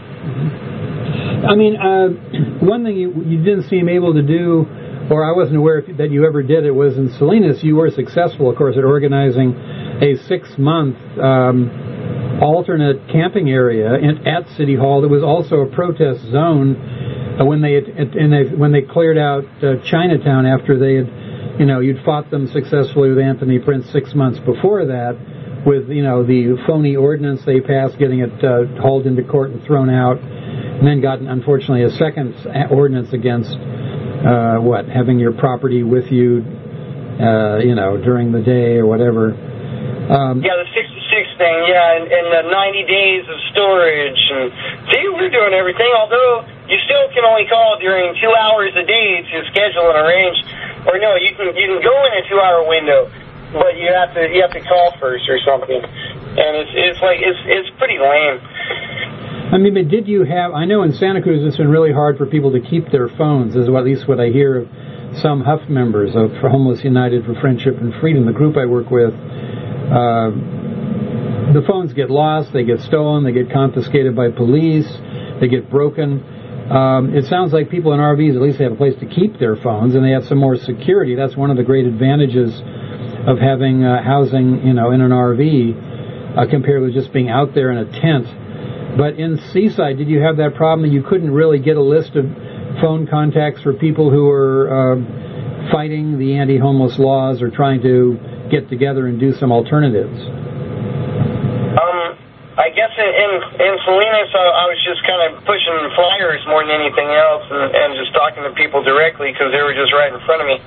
I mean, one thing you didn't seem able to do, or I wasn't aware that you ever did it, was in Salinas. You were successful, of course, at organizing a 6-month alternate camping area at City Hall. There was also a protest zone when they cleared out Chinatown after they had, you'd fought them successfully with Anthony Prince 6 months before that, with the phony ordinance they passed, getting it hauled into court and thrown out. And then got, unfortunately, a second ordinance against having your property with you, during the day or whatever. The 66 thing, and the 90 days of storage. And see, we're doing everything. Although you still can only call during 2 hours a day to schedule and arrange. Or no, you can go in a 2-hour window, but you have to call first or something. And it's pretty lame. I mean, but did you have, I know in Santa Cruz it's been really hard for people to keep their phones, is at least what I hear of some HUF members of Homeless United for Friendship and Freedom, the group I work with. The phones get lost, they get stolen, they get confiscated by police, they get broken. It sounds like people in RVs at least have a place to keep their phones, and they have some more security. That's one of the great advantages of having housing, in an RV compared with just being out there in a tent. But in Seaside, did you have that problem that you couldn't really get a list of phone contacts for people who were fighting the anti-homeless laws or trying to get together and do some alternatives? I guess in Salinas, I was just kind of pushing flyers more than anything else and just talking to people directly because they were just right in front of me.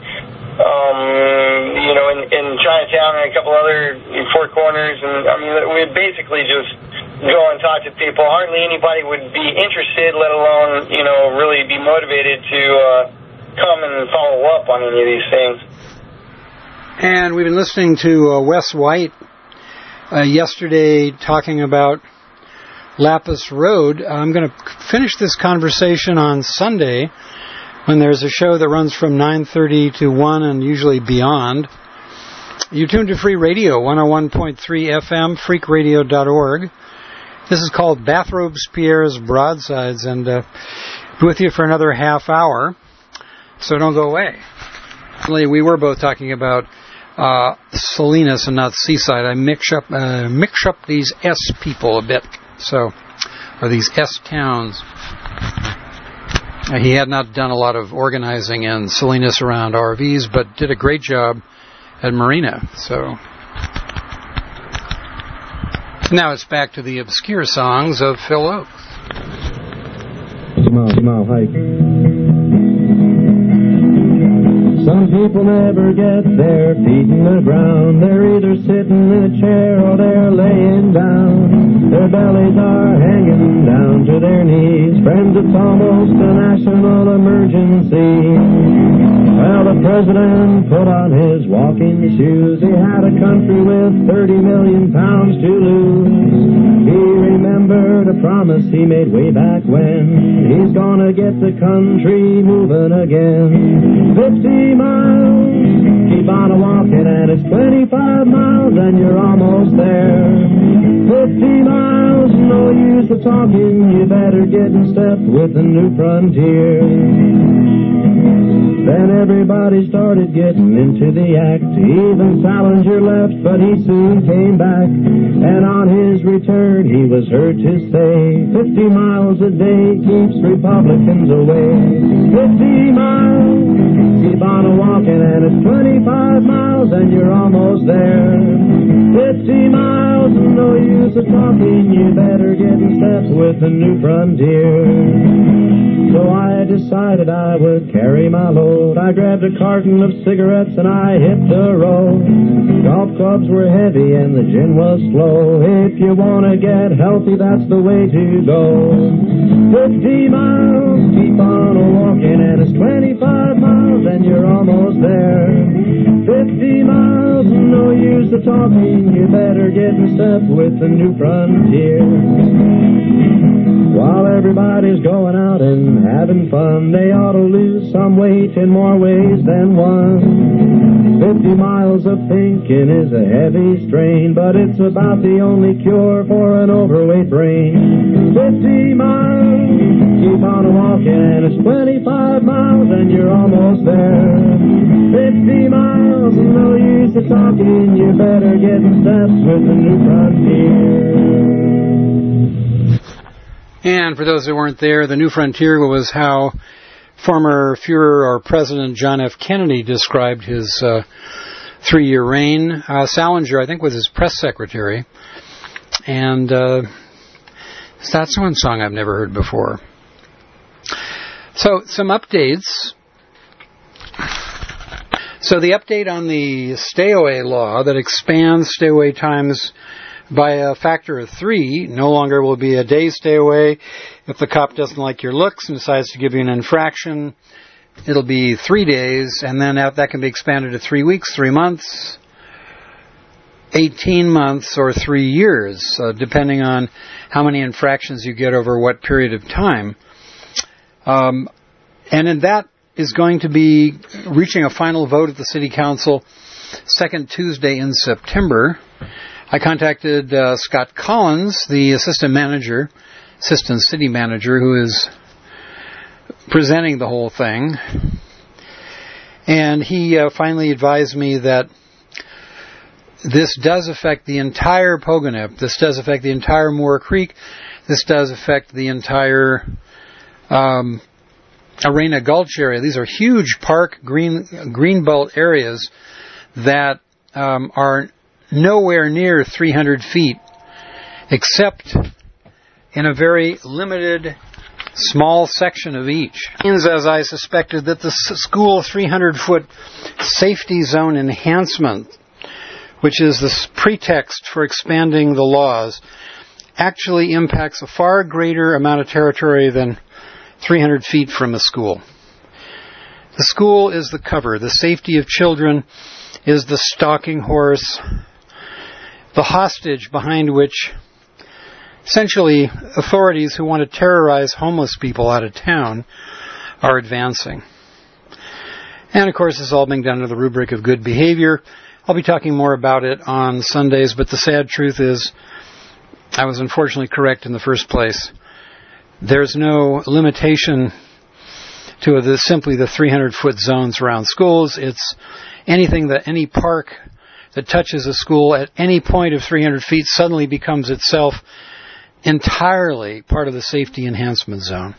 In Chinatown and a couple other Four Corners, and I mean, we basically just go and talk to people. Hardly anybody would be interested, let alone, really be motivated to come and follow up on any of these things. And we've been listening to Wes White yesterday talking about Lapis Road. I'm going to finish this conversation on Sunday when there's a show that runs from 9:30 to 1 and usually beyond. You tune to Free Radio, 101.3 FM, freakradio.org. This is called Bathrobes, Pierre's Broadsides, and with you for another half hour, so don't go away. We were both talking about Salinas and not Seaside. I mix up these S people a bit, or these S towns. He had not done a lot of organizing in Salinas around RVs, but did a great job at Marina. So now it's back to the obscure songs of Phil Oakes. 2-mile hike. Some people never get their feet in the ground. They're either sitting in a chair or they're laying down. Their bellies are hanging down to their knees. Friends, it's almost a national emergency. Well, the president put on his walking shoes. He had a country with 30 million pounds to lose. He remembered a promise he made way back when. He's gonna get the country moving again. 50 miles, keep on a-walking, and it's 25 miles, and you're almost there. 50 miles, no use of talking, you better get in step with the new frontier. Then everybody started getting into the act. Even Salinger left, but he soon came back. And on his return, he was heard to say, 50 miles a day keeps Republicans away. 50 miles, keep on a-walking, and it's 25 miles, and you're almost there. 50 miles, no use of talking, you better get in step with the new frontier. So I decided I would carry my load. I grabbed a carton of cigarettes and I hit the road. Golf clubs were heavy and the gin was slow. If you want to get healthy, that's the way to go. 50 miles, keep on a-walking, and it's 25 miles, and you're almost there. 50 miles, no use of talking, you better get in step with the new frontier. While everybody's going out and having fun, they ought to lose some weight in more ways than one. 50 miles of thinking is a heavy strain, but it's about the only cure for an overweight brain. 50 miles, keep on a-walking, and it's 25 miles, and you're almost there. 50 miles, no use of talking, you better get in step with the new frontier. And for those that weren't there, the New Frontier was how former Führer or President John F. Kennedy described his 3-year reign. Salinger, I think, was his press secretary. And that's one song I've never heard before. So, some updates. So the update on the stay-away law that expands stay-away times by a factor of 3. No longer will be a day stay away. If the cop doesn't like your looks and decides to give you an infraction, it'll be 3 days, and then that can be expanded to 3 weeks, 3 months, 18 months, or 3 years, depending on how many infractions you get over what period of time. And then that is going to be reaching a final vote at the City Council second Tuesday in September. I contacted Scott Collins, the assistant city manager, who is presenting the whole thing. And he finally advised me that this does affect the entire Pogonip. This does affect the entire Moore Creek. This does affect the entire Arena Gulch area. These are huge park, greenbelt areas that are nowhere near 300 feet, except in a very limited, small section of each. As I suspected, that the school 300-foot safety zone enhancement, which is the pretext for expanding the laws, actually impacts a far greater amount of territory than 300 feet from a school. The school is the cover. The safety of children is the stalking horse, the hostage behind which essentially authorities who want to terrorize homeless people out of town are advancing. And of course, this is all being done under the rubric of good behavior. I'll be talking more about it on Sundays, but the sad truth is I was unfortunately correct in the first place. There's no limitation to simply the 300-foot zones around schools. It's anything that any park that touches a school at any point of 300 feet suddenly becomes itself entirely part of the safety enhancement zone.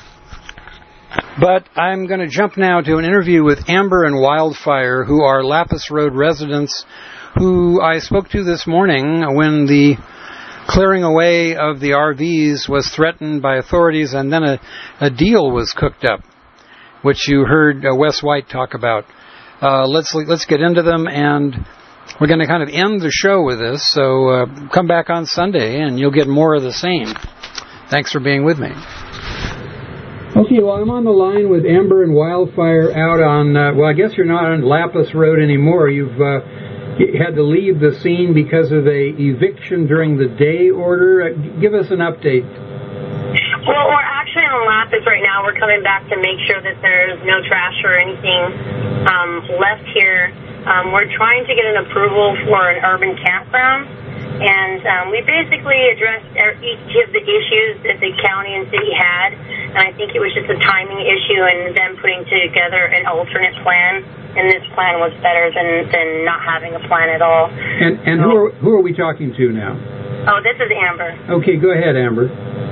But I'm going to jump now to an interview with Amber and Wildfire, who are Lapis Road residents, who I spoke to this morning when the clearing away of the RVs was threatened by authorities, and then a deal was cooked up, which you heard Wes White talk about. Let's get into them, and we're going to kind of end the show with this, so come back on Sunday and you'll get more of the same. Thanks for being with me. Okay, well, I'm on the line with Amber and Wildfire out on, I guess you're not on Lapis Road anymore. You've had to leave the scene because of a eviction during the day order. Give us an update. Well, we're actually on Lapis right now. We're coming back to make sure that there's no trash or anything left here. We're trying to get an approval for an urban campground, and we basically addressed each of the issues that the county and city had, and I think it was just a timing issue and them putting together an alternate plan, and this plan was better than not having a plan at all. And who are we talking to now? Oh, this is Amber. Okay, go ahead, Amber.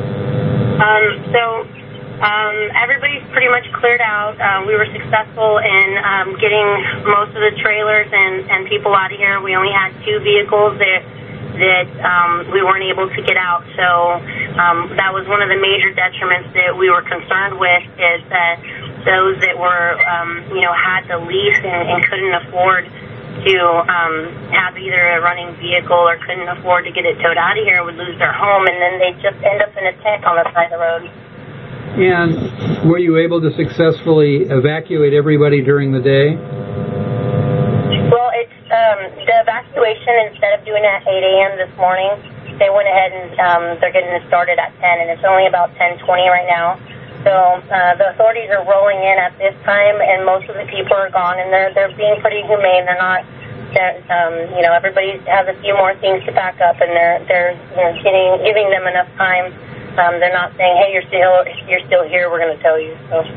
Everybody's pretty much cleared out. We were successful in getting most of the trailers and people out of here. We only had 2 vehicles that we weren't able to get out. So that was one of the major detriments that we were concerned with, is that those that were, had to lease and couldn't afford to have either a running vehicle or couldn't afford to get it towed out of here would lose their home, and then they'd just end up in a tent on the side of the road. And were you able to successfully evacuate everybody during the day? Well, it's the evacuation, instead of doing it at 8 a.m. this morning, they went ahead and they're getting it started at 10, and it's only about 10:20 right now. So the authorities are rolling in at this time, and most of the people are gone, and they're being pretty humane. They're not, everybody has a few more things to pack up, and they're giving them enough time. They're not saying, hey, you're still here, we're going to tell you.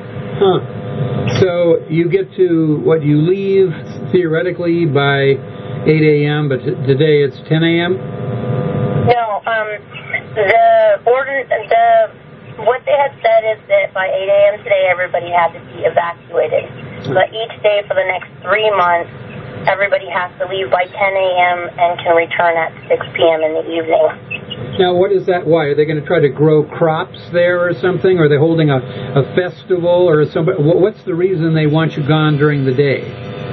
So you get to, you leave theoretically by 8 a.m., but today it's 10 a.m.? No, what they had said is that by 8 a.m. today, everybody had to be evacuated. But each day for the next 3 months, everybody has to leave by 10 a.m. and can return at 6 p.m. in the evening. Now, what is that? Why? Are they going to try to grow crops there or something? Are they holding a festival or something? What's the reason they want you gone during the day?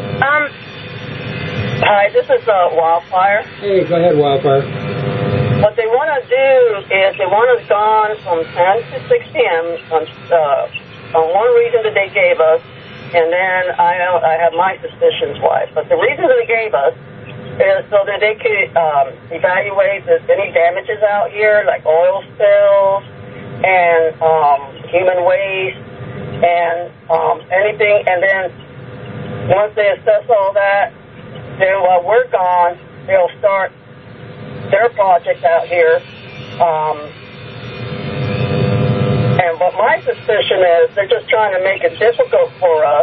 Hi, this is Wildfire. Hey, go ahead, Wildfire. What they want to do is they want us gone from 10 to 6 p.m. on one reason that they gave us, and then I have my suspicions why. But the reason that they gave us is so that they could evaluate any damages out here, like oil spills and human waste and anything. And then once they assess all that, then while we're gone, they'll start their project out here. And what my suspicion is, they're just trying to make it difficult for us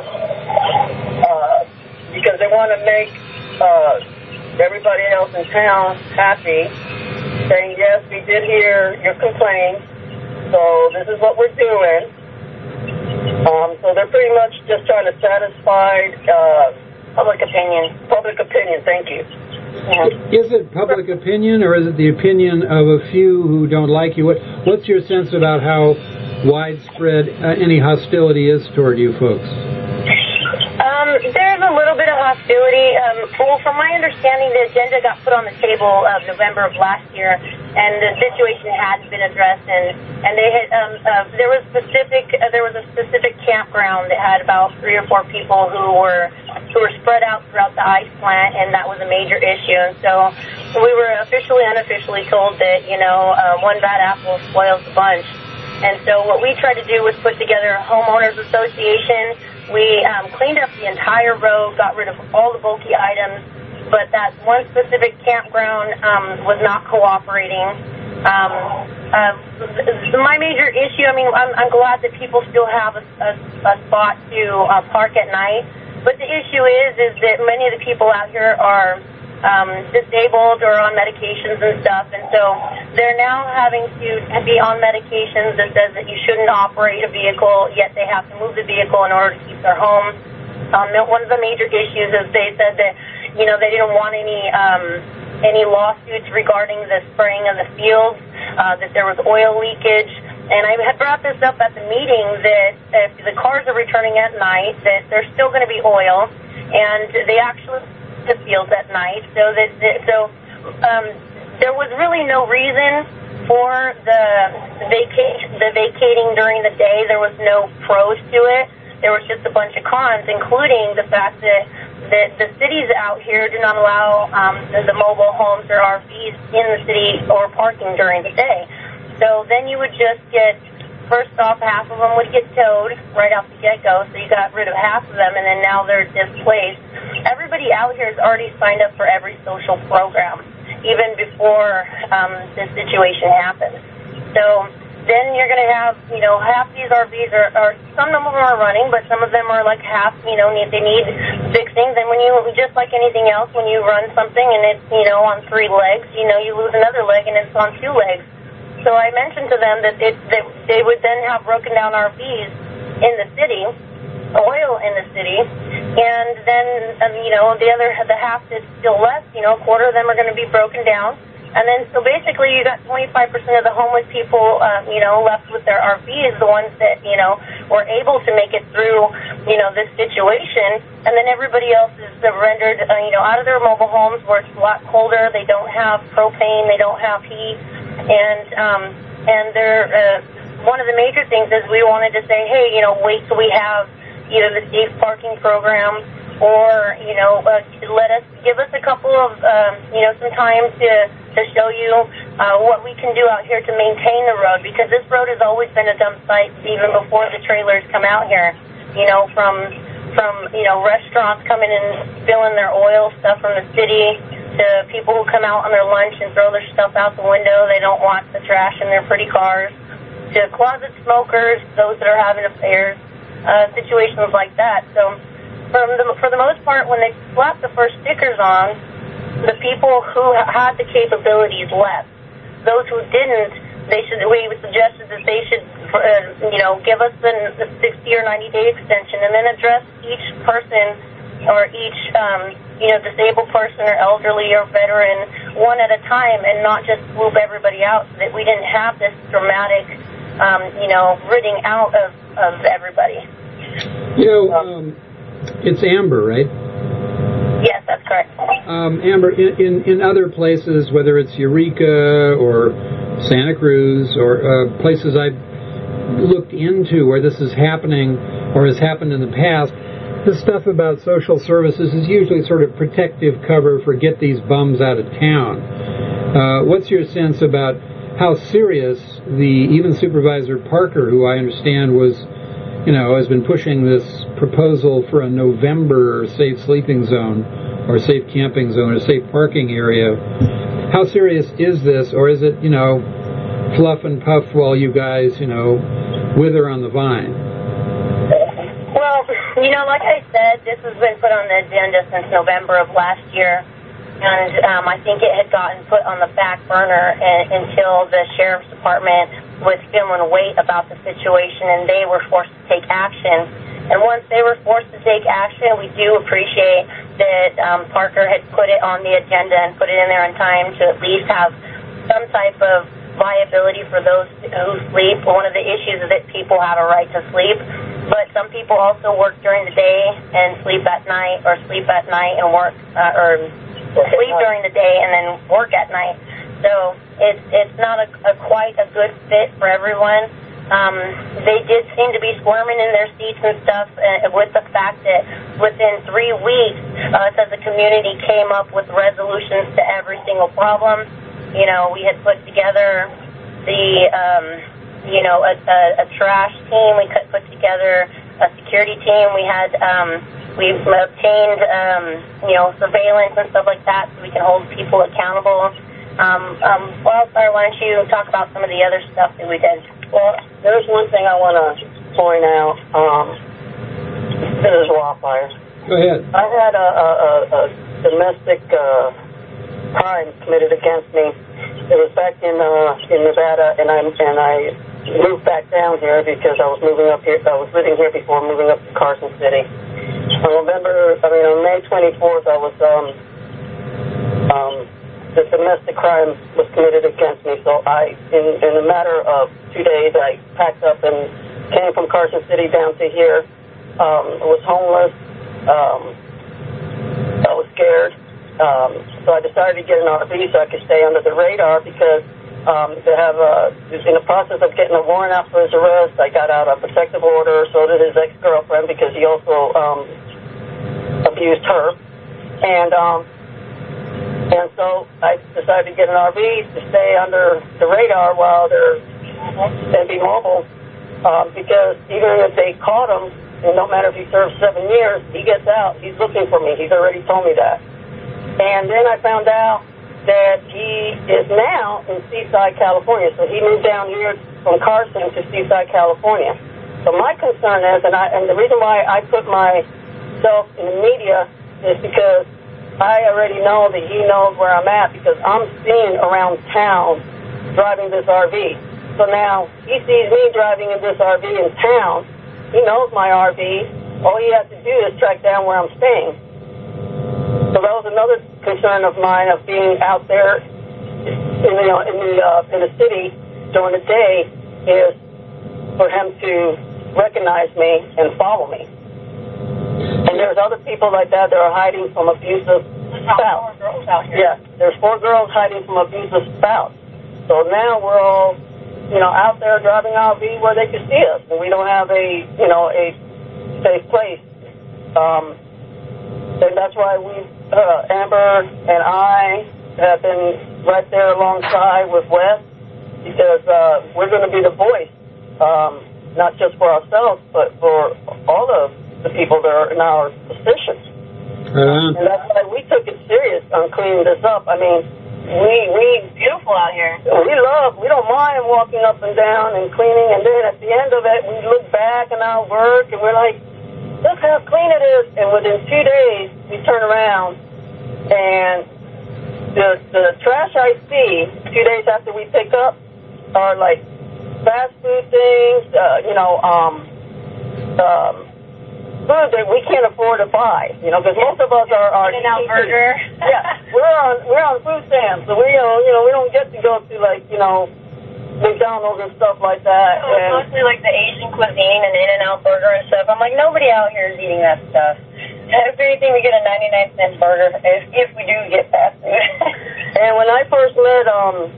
because they want to make everybody else in town happy, saying, yes, we did hear your complaint, so this is what we're doing. So they're pretty much just trying to satisfy public opinion. Public opinion, thank you. Yeah. Is it public opinion, or is it the opinion of a few who don't like you? What's your sense about how widespread any hostility is toward you folks? There's a little bit of hostility. Well, from my understanding, the agenda got put on the table of November of last year, and the situation hadn't been addressed. And they had there was a specific campground that had about 3 or 4 people who were spread out throughout the ice plant, and that was a major issue. And so we were officially, unofficially told that one bad apple spoils the bunch. And so what we tried to do was put together a homeowners association. We cleaned up the entire road, got rid of all the bulky items, but that one specific campground was not cooperating. My major issue, I mean, I'm glad that people still have a spot to park at night, but the issue is that many of the people out here are disabled or on medications and stuff, and so they're now having to be on medications that says that you shouldn't operate a vehicle, yet they have to move the vehicle in order to keep their home. One of the major issues is they said that, you know, they didn't want any lawsuits regarding the spraying of the fields, that there was oil leakage. And I had brought this up at the meeting that if the cars are returning at night, that there's still going to be oil, and they actually the fields at night. So there was really no reason for the vacating during the day. There was no pros to it. There was just a bunch of cons, including the fact that the cities out here do not allow the mobile homes or RVs in the city or parking during the day. So then you would just get, first off, half of them would get towed right off the get-go, so you got rid of half of them, and then now they're displaced. Everybody out here has already signed up for every social program, even before this situation happened. So then you're going to have, you know, half these RVs are some of them are running, but some of them are like half, you know, they need fixings. And when you, just like anything else, when you run something and it's, you know, on 3 legs, you know, you lose another leg and it's on 2 legs. So I mentioned to them that they would then have broken down RVs in the city, oil in the city, and then, you know, the half that's still left, you know, a quarter of them are going to be broken down. And then, so basically, you got 25% of the homeless people, you know, left with their RVs, the ones that, you know, were able to make it through, you know, this situation. And then everybody else is rendered, you know, out of their mobile homes where it's a lot colder. They don't have propane. They don't have heat. And they're, one of the major things is we wanted to say, hey, you know, wait till we have either the safe parking program or, you know, give us a couple of, you know, some time to show you what we can do out here to maintain the road, because this road has always been a dump site even before the trailers come out here, you know, from you know, restaurants coming and spilling their oil stuff from the city to people who come out on their lunch and throw their stuff out the window. They don't want the trash in their pretty cars, to closet smokers, those that are having affairs, situations like that. So for the most part, when they slapped the first stickers on, the people who had the capabilities left. Those who didn't, we suggested that they should, you know, give us the 60 or 90-day extension and then address each person or each, you know, disabled person or elderly or veteran one at a time, and not just swoop everybody out, so that we didn't have this dramatic, you know, ridding out of everybody. You know, it's Amber, right? Yes, that's correct. Amber, in other places, whether it's Eureka or Santa Cruz or places I've looked into where this is happening or has happened in the past, this stuff about social services is usually sort of protective cover for get these bums out of town. What's your sense about how serious even Supervisor Parker, who I understand was, you know, has been pushing this proposal for a November safe sleeping zone or safe camping zone or safe parking area. How serious is this, or is it, you know, fluff and puff while you guys, you know, wither on the vine? Well, you know, like I said, this has been put on the agenda since November of last year, and I think it had gotten put on the back burner until the Sheriff's Department was feeling weight about the situation, and they were forced to take action. And once they were forced to take action, we do appreciate that Parker had put it on the agenda and put it in there in time to at least have some type of viability for those who sleep. One of the issues is that people have a right to sleep, but some people also work during the day and sleep at night, or sleep at night and work, or sleep during the day and then work at night. So it's not quite a good fit for everyone. They did seem to be squirming in their seats and stuff, with the fact that within 3 weeks, us as a community came up with resolutions to every single problem. You know, we had put together you know, a trash team. We put together a security team. We had, we've obtained, you know, surveillance and stuff like that so we can hold people accountable. Wildfire, why don't you talk about some of the other stuff that we did? Well, there's one thing I want to point out. This is Wildfire. Go ahead. I had a domestic crime committed against me. It was back in Nevada, and I moved back down here because I was moving up here. I was living here before moving up to Carson City. On May 24th, I was the domestic crime was committed against me. So in a matter of 2 days, I packed up and came from Carson City down to here. I was homeless. I was scared. So I decided to get an RV so I could stay under the radar because they have in the process of getting a warrant out for his arrest. I got out a protective order. So did his ex-girlfriend because he also abused her. And so I decided to get an RV to stay under the radar while and be mobile because even if they caught him, and no matter if he serves 7 years, he gets out. He's looking for me. He's already told me that. And then I found out that he is now in Seaside, California. So he moved down here from Carson to Seaside, California. So my concern is, and the reason why I put myself in the media is because I already know that he knows where I'm at because I'm seen around town driving this RV. So now he sees me driving in this RV in town. He knows my RV. All he has to do is track down where I'm staying. So that was another concern of mine of being out there in the city during the day is for him to recognize me and follow me. And there's other people like that are hiding from abusive spouses. Yeah, there's 4 girls hiding from abusive spouses. So now we're all out there driving RV where they can see us, and we don't have a safe place. And that's why Amber and I have been right there alongside with Wes because we're going to be the voice, not just for ourselves, but for all of the people that are in our positions. And that's why we took it serious on cleaning this up. I mean, we beautiful out here. We don't mind walking up and down and cleaning, and then at the end of it, we look back in our work, and we're like, look how clean it is. And within 2 days, we turn around, and the trash I see 2 days after we pick up are like fast food things, food that we can't afford to buy, because most of us are In-N-Out Burger. Yeah, we're on food stamps, so we don't get to go to McDonald's and stuff like that. So it's mostly like the Asian cuisine and In-N-Out Burger and stuff. I'm like, nobody out here is eating that stuff. If anything, we get a 99-cent burger if we do get fast food. And when I first met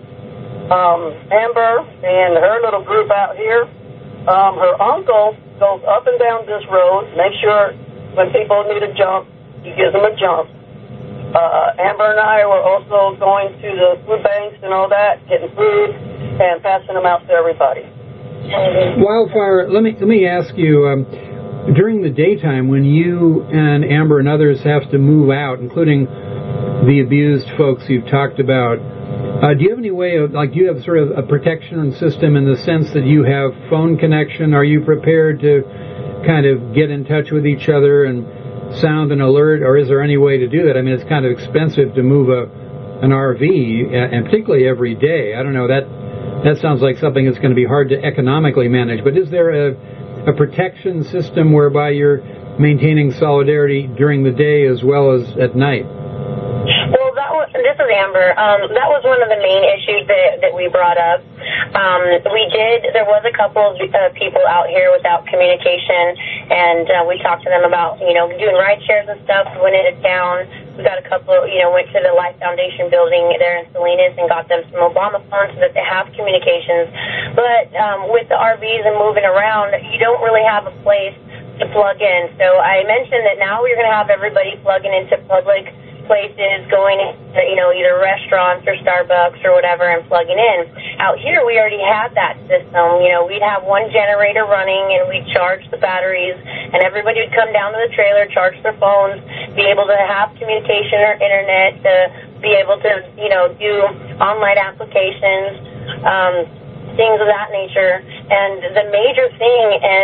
Amber and her little group out here, her uncle goes up and down this road, make sure when people need a jump, he gives them a jump. Amber and I were also going to the food banks and all that, getting food and passing them out to everybody. Wildfire, let me ask you, during the daytime when you and Amber and others have to move out, including the abused folks you've talked about, do you have any way of, do you have sort of a protection system in the sense that you have phone connection? Are you prepared to kind of get in touch with each other and sound an alert, or is there any way to do that? I mean, it's kind of expensive to move an RV, and particularly every day. I don't know, that sounds like something that's going to be hard to economically manage, but is there a protection system whereby you're maintaining solidarity during the day as well as at night? Well, this is Amber. That was one of the main issues that we brought up. There was a couple of people out here without communication, and we talked to them about, doing ride shares and stuff. We went into town. We got a couple, went to the Life Foundation building there in Salinas and got them some Obama phones so that they have communications. But with the RVs and moving around, you don't really have a place to plug in. So I mentioned that now we're going to have everybody plugging into public places, going to, either restaurants or Starbucks or whatever and plugging in. Out here, we already had that system. We'd have one generator running and we'd charge the batteries, and everybody would come down to the trailer, charge their phones, be able to have communication or internet to be able to, do online applications, things of that nature. And the major thing,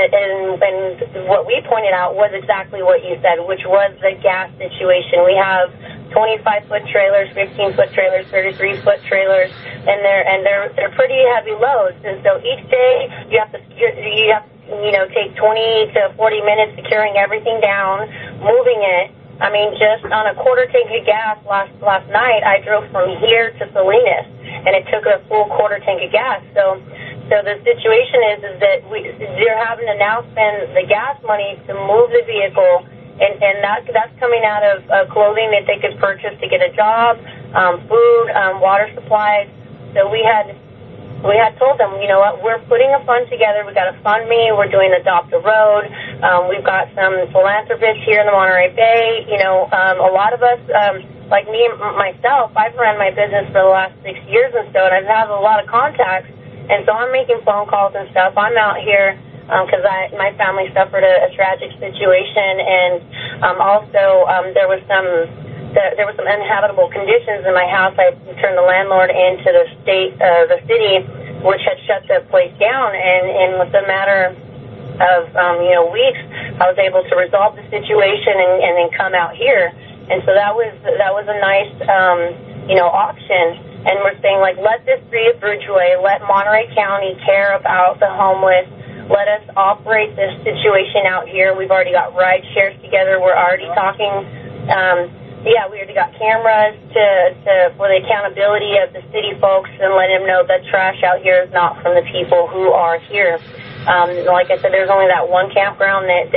and what we pointed out was exactly what you said, which was the gas situation. We have 25-foot trailers, 15-foot trailers, 33-foot trailers, and they're pretty heavy loads. And so each day you have to take 20 to 40 minutes securing everything down, moving it. I mean, just on a quarter tank of gas last night, I drove from here to Salinas, and it took a full quarter tank of gas. So the situation is that they're having to now spend the gas money to move the vehicle, and that's coming out of clothing that they could purchase to get a job, food, water supplies. So we had told them, you know what, we're putting a fund together. We've got a fund me. We're doing Adopt a Road. We've got some philanthropists here in the Monterey Bay. A lot of us, like me myself, I've run my business for the last 6 years and so, and I've had a lot of contacts. And so I'm making phone calls and stuff. I'm out here because my family suffered a tragic situation, and also there was some uninhabitable conditions in my house. I turned the landlord into the city, which had shut the place down, and with a matter of weeks, I was able to resolve the situation and then come out here. And so that was a nice option. And we're saying, let this be a bridgeway. Let Monterey County care about the homeless. Let us operate this situation out here. We've already got ride shares together. We're already talking. We already got cameras for the accountability of the city folks and let them know that trash out here is not from the people who are here. Like I said, there's only that one campground that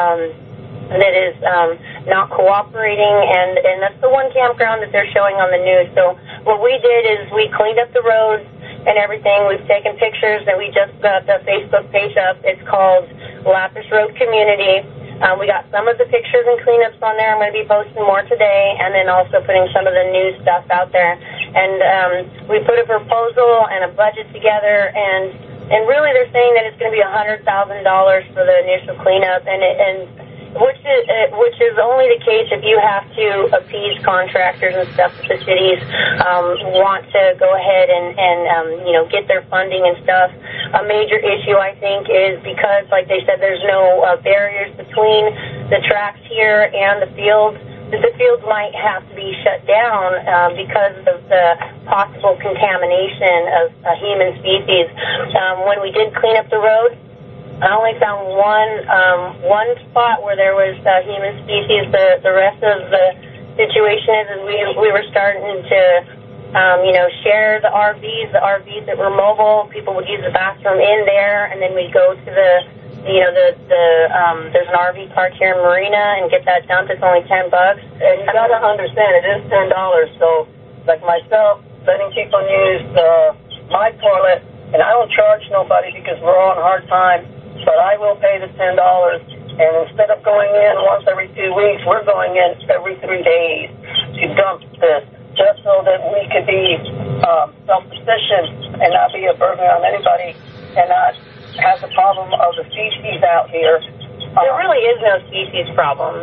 is not cooperating, and that's the one campground that they're showing on the news. So what we did is we cleaned up the roads and everything. We've taken pictures, and we just got the Facebook page up. It's called Lapis Road Community. We got some of the pictures and cleanups on there. I'm going to be posting more today, and then also putting some of the new stuff out there. And we put a proposal and a budget together, and really they're saying that it's going to be $100,000 for the initial cleanup, which is only the case if you have to appease contractors and stuff that the cities want to go ahead and get their funding and stuff. A major issue, I think, is because, like they said, there's no barriers between the tracks here and the fields. The fields might have to be shut down because of the possible contamination of human species. When we did clean up the road, I only found one spot where there was human species. The rest of the situation is we were starting to share the RVs that were mobile. People would use the bathroom in there, and then we'd go to there's an RV park here in Marina and get that dumped. It's only $10. And you got to understand, it is $10. So, like myself, letting people use my toilet, and I don't charge nobody because we're all on hard time. But I will pay the $10, and instead of going in once every 2 weeks, we're going in every 3 days to dump this, just so that we could be self-sufficient and not be a burden on anybody and not have the problem of the feces out here. There really is no species problem.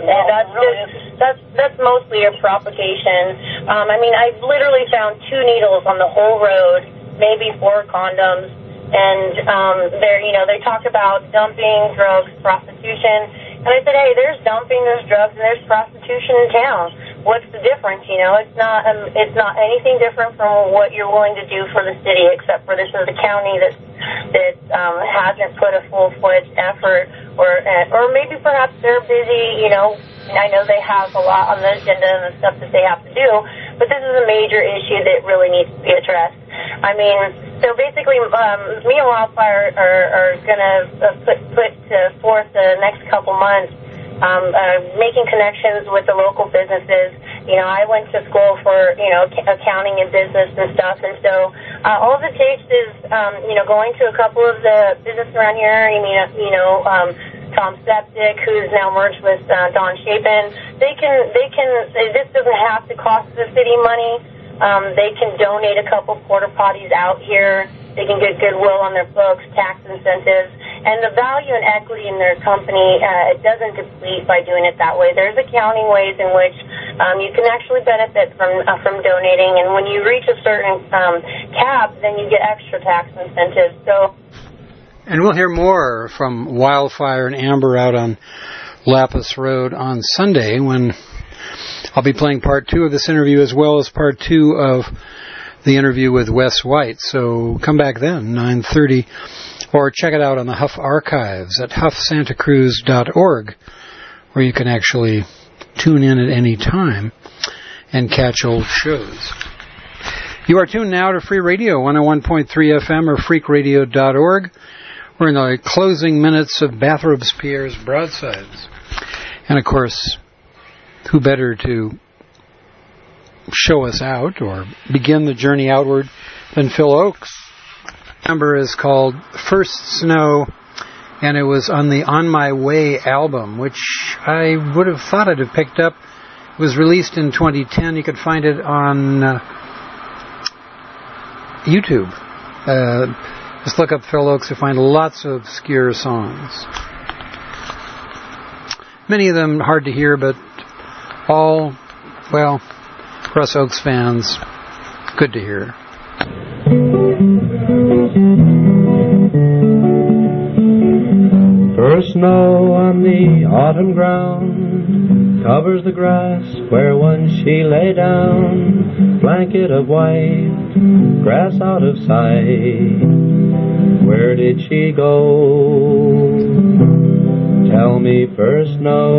That's mostly a propagation. I literally found 2 needles on the whole road, maybe 4 condoms. And they talk about dumping, drugs, prostitution. And I said, hey, there's dumping, there's drugs, and there's prostitution in town. What's the difference? It's not anything different from what you're willing to do for the city, except for this is the county that hasn't put a full-fledged effort, or maybe perhaps they're busy. I know they have a lot on the agenda and the stuff that they have to do, but this is a major issue that really needs to be addressed. So basically, me and Wildfire are going to put forth the next couple months making connections with the local businesses. I went to school for, accounting and business and stuff, and so all it takes is, going to a couple of the businesses around here. Tom Septic, who's now merged with Don Chapin. They can. This doesn't have to cost the city money. They can donate a couple porta potties out here. They can get goodwill on their books, tax incentives, and the value and equity in their company it doesn't deplete by doing it that way. There's accounting ways in which you can actually benefit from donating. And when you reach a certain cap, then you get extra tax incentives. So. And we'll hear more from Wildfire and Amber out on Lapis Road on Sunday, when I'll be playing part 2 of this interview as well as part 2 of the interview with Wes White. So come back then, 9:30, or check it out on the Huff Archives at huffsantacruz.org, where you can actually tune in at any time and catch old shows. You are tuned now to Free Radio, 101.3 FM or freakradio.org. We're in the closing minutes of Bath Robespierre's Broadsides. And of course, who better to show us out or begin the journey outward than Phil Ochs. The number is called First Snow, and it was on the On My Way album, which I would have thought I'd have picked up. It was released in 2010. You could find it on YouTube. Just look up Phil Ochs. You'll find lots of obscure songs. Many of them hard to hear, but all, well, for us Ochs fans, good to hear. First snow on the autumn ground covers the grass where once she lay down. Blanket of white, grass out of sight. Where did she go? Tell me, first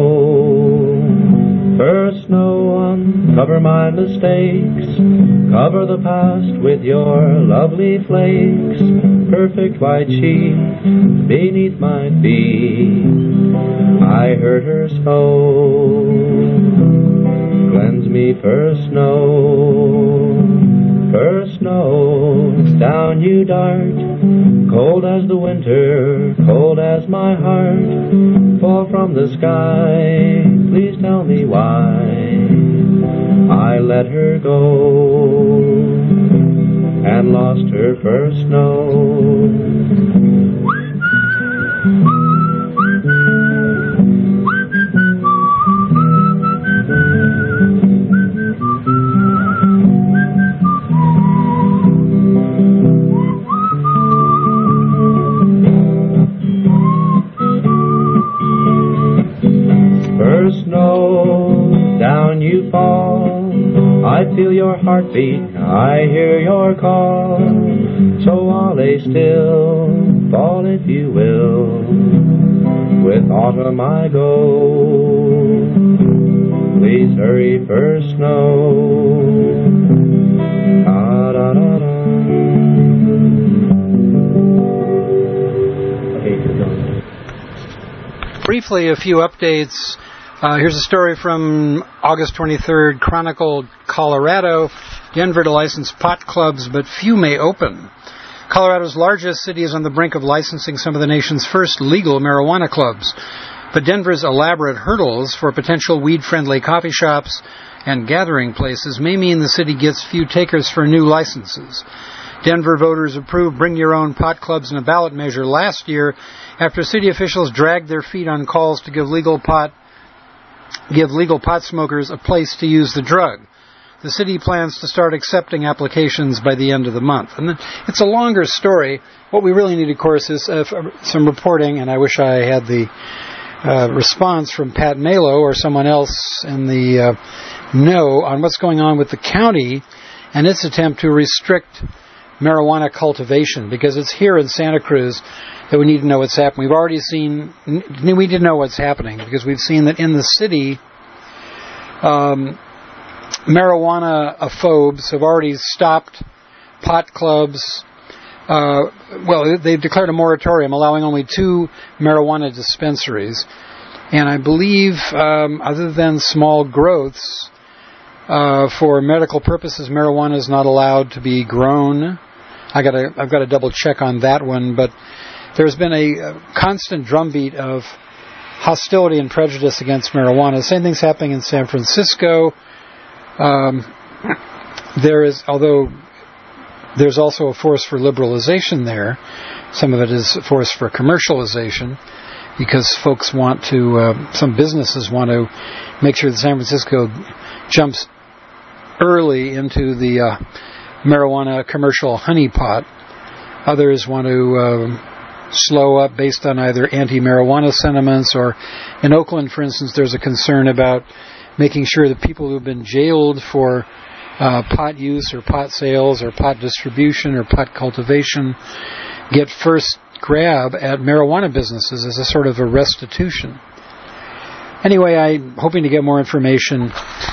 snow, uncover my mistakes, cover the past with your lovely flakes, perfect white sheet beneath my feet. I heard her spoke, cleanse me, first snow, down you dart, cold as the winter, cold as my heart, fall from the sky, please tell me why I let her go and lost her first snow. Down you fall, I feel your heartbeat, I hear your call, so I'll lay still, fall if you will, with autumn I go, please hurry, first snow, da-da-da-da. Briefly, a few updates. Here's a story from August 23rd, Chronicle, Colorado. Denver to license pot clubs, but few may open. Colorado's largest city is on the brink of licensing some of the nation's first legal marijuana clubs. But Denver's elaborate hurdles for potential weed-friendly coffee shops and gathering places may mean the city gets few takers for new licenses. Denver voters approved bring-your-own pot clubs in a ballot measure last year after city officials dragged their feet on calls to give legal pot smokers a place to use the drug. The city plans to start accepting applications by the end of the month. And it's a longer story. What we really need, of course, is some reporting, and I wish I had the response from Pat Malo or someone else in the know on what's going on with the county and its attempt to restrict marijuana cultivation, because it's here in Santa Cruz that we need to know what's happening. We need to know what's happening because we've seen that in the city, marijuana-phobes have already stopped pot clubs. They've declared a moratorium allowing only 2 marijuana dispensaries. And I believe, other than small growths, for medical purposes, marijuana is not allowed to be grown. I've got to double check on that one, but there's been a constant drumbeat of hostility and prejudice against marijuana. The same thing's happening in San Francisco. Although there's also a force for liberalization there. Some of it is a force for commercialization. because folks want to, some businesses want to make sure that San Francisco jumps early into the marijuana commercial honeypot. Others want to slow up based on either anti-marijuana sentiments, or in Oakland, for instance, there's a concern about making sure that people who've been jailed for pot use or pot sales or pot distribution or pot cultivation get first grab at marijuana businesses as a sort of a restitution. Anyway, I'm hoping to get more information,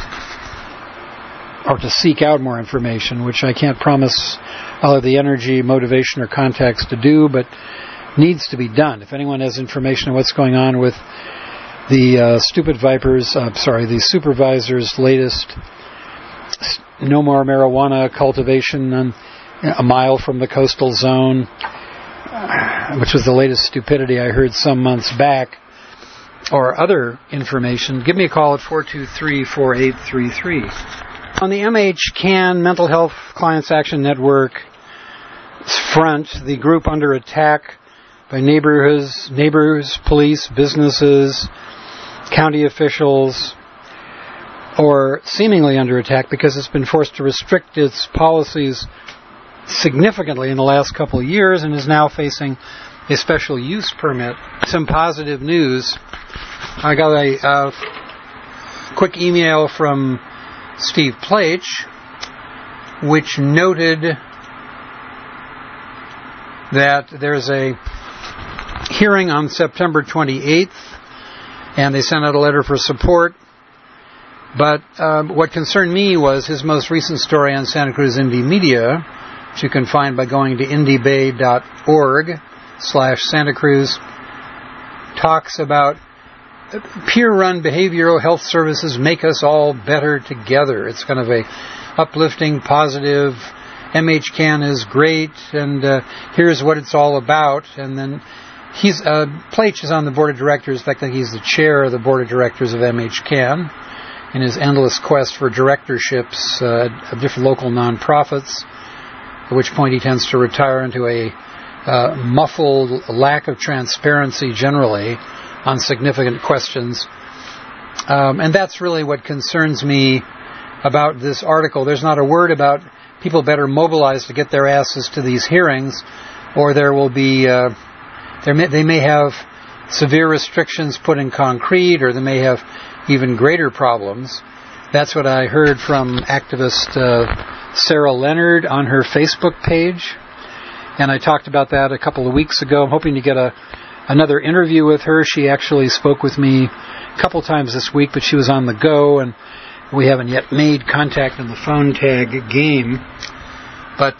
or to seek out more information, which I can't promise I'll have the energy, motivation, or contacts to do, but needs to be done. If anyone has information on what's going on with the the supervisor's latest no more marijuana cultivation a mile from the coastal zone, which was the latest stupidity I heard some months back, or other information, give me a call at 423-4833. On the MHCAN Mental Health Clients Action Network front, the group under attack by neighbors, police, businesses, county officials, or seemingly under attack because it's been forced to restrict its policies significantly in the last couple of years and is now facing a special use permit. Some positive news. I got a quick email from Steve Plach, which noted that there's a hearing on September 28th, and they sent out a letter for support. But what concerned me was his most recent story on Santa Cruz Indie Media, which you can find by going to indiebay.org/Santa Cruz, talks about peer-run behavioral health services make us all better together. It's kind of a uplifting, positive, MHCAN is great, and here's what it's all about. And then Plach is on the board of directors. In fact, I think he's the chair of the board of directors of MHCAN in his endless quest for directorships of different local nonprofits, at which point he tends to retire into a muffled lack of transparency generally on significant questions. And that's really what concerns me about this article. There's not a word about people better mobilized to get their asses to these hearings, or there will be they may have severe restrictions put in concrete, or they may have even greater problems. That's what I heard from activist Sarah Leonard on her Facebook page, and I talked about that a couple of weeks ago. I'm hoping to get another interview with her. She actually spoke with me a couple times this week, but she was on the go, and we haven't yet made contact in the phone tag game. But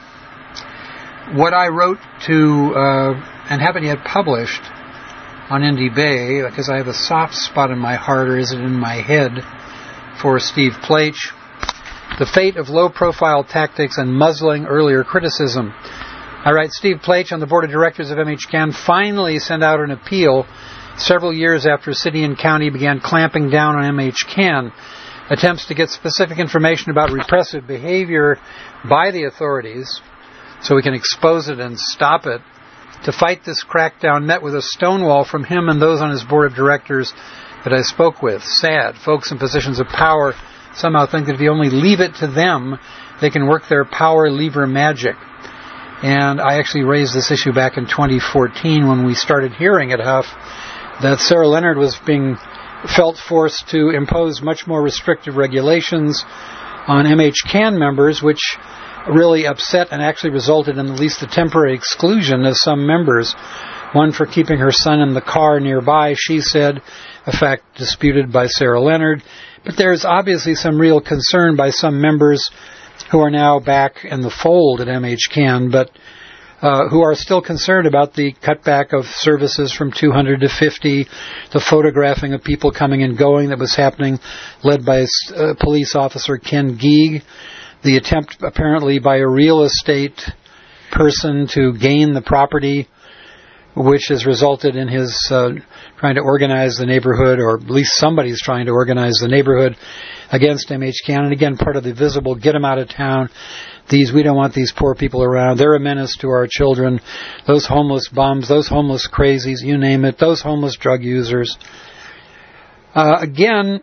what I wrote to and haven't yet published on Indie Bay, because I have a soft spot in my heart, or is it in my head, for Steve Plach, The Fate of Low-Profile Tactics and Muzzling Earlier Criticism. I write, Steve Plach on the board of directors of MHCAN finally sent out an appeal several years after city and county began clamping down on MHCAN. Attempts to get specific information about repressive behavior by the authorities so we can expose it and stop it. To fight this crackdown met with a stonewall from him and those on his board of directors that I spoke with. Sad. Folks in positions of power somehow think that if you only leave it to them, they can work their power lever magic. And I actually raised this issue back in 2014 when we started hearing at Huff that Sarah Leonard was being felt forced to impose much more restrictive regulations on MHCAN members, which really upset and actually resulted in at least the temporary exclusion of some members. One for keeping her son in the car nearby, she said, a fact disputed by Sarah Leonard. But there's obviously some real concern by some members who are now back in the fold at MHCAN, but who are still concerned about the cutback of services from 200 to 50, the photographing of people coming and going that was happening, led by police officer Ken Geig, the attempt apparently by a real estate person to gain the property which has resulted in his trying to organize the neighborhood, or at least somebody's trying to organize the neighborhood against M.H. Cannon. Again, part of the visible, get them out of town. We don't want these poor people around. They're a menace to our children. Those homeless bums, those homeless crazies, you name it, those homeless drug users. Again,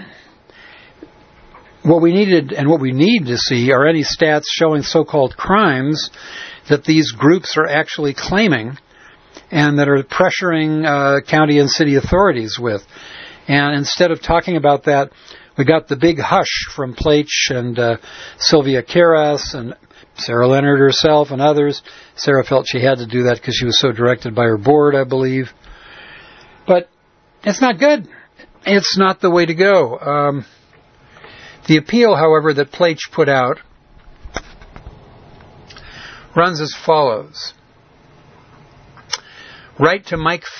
what we needed and what we need to see are any stats showing so-called crimes that these groups are actually claiming and that are pressuring county and city authorities with. And instead of talking about that, we got the big hush from Plach and Sylvia Karas and Sarah Leonard herself and others. Sarah felt she had to do that because she was so directed by her board, I believe. But it's not good. It's not the way to go. The appeal, however, that Plach put out runs as follows. Write to Mike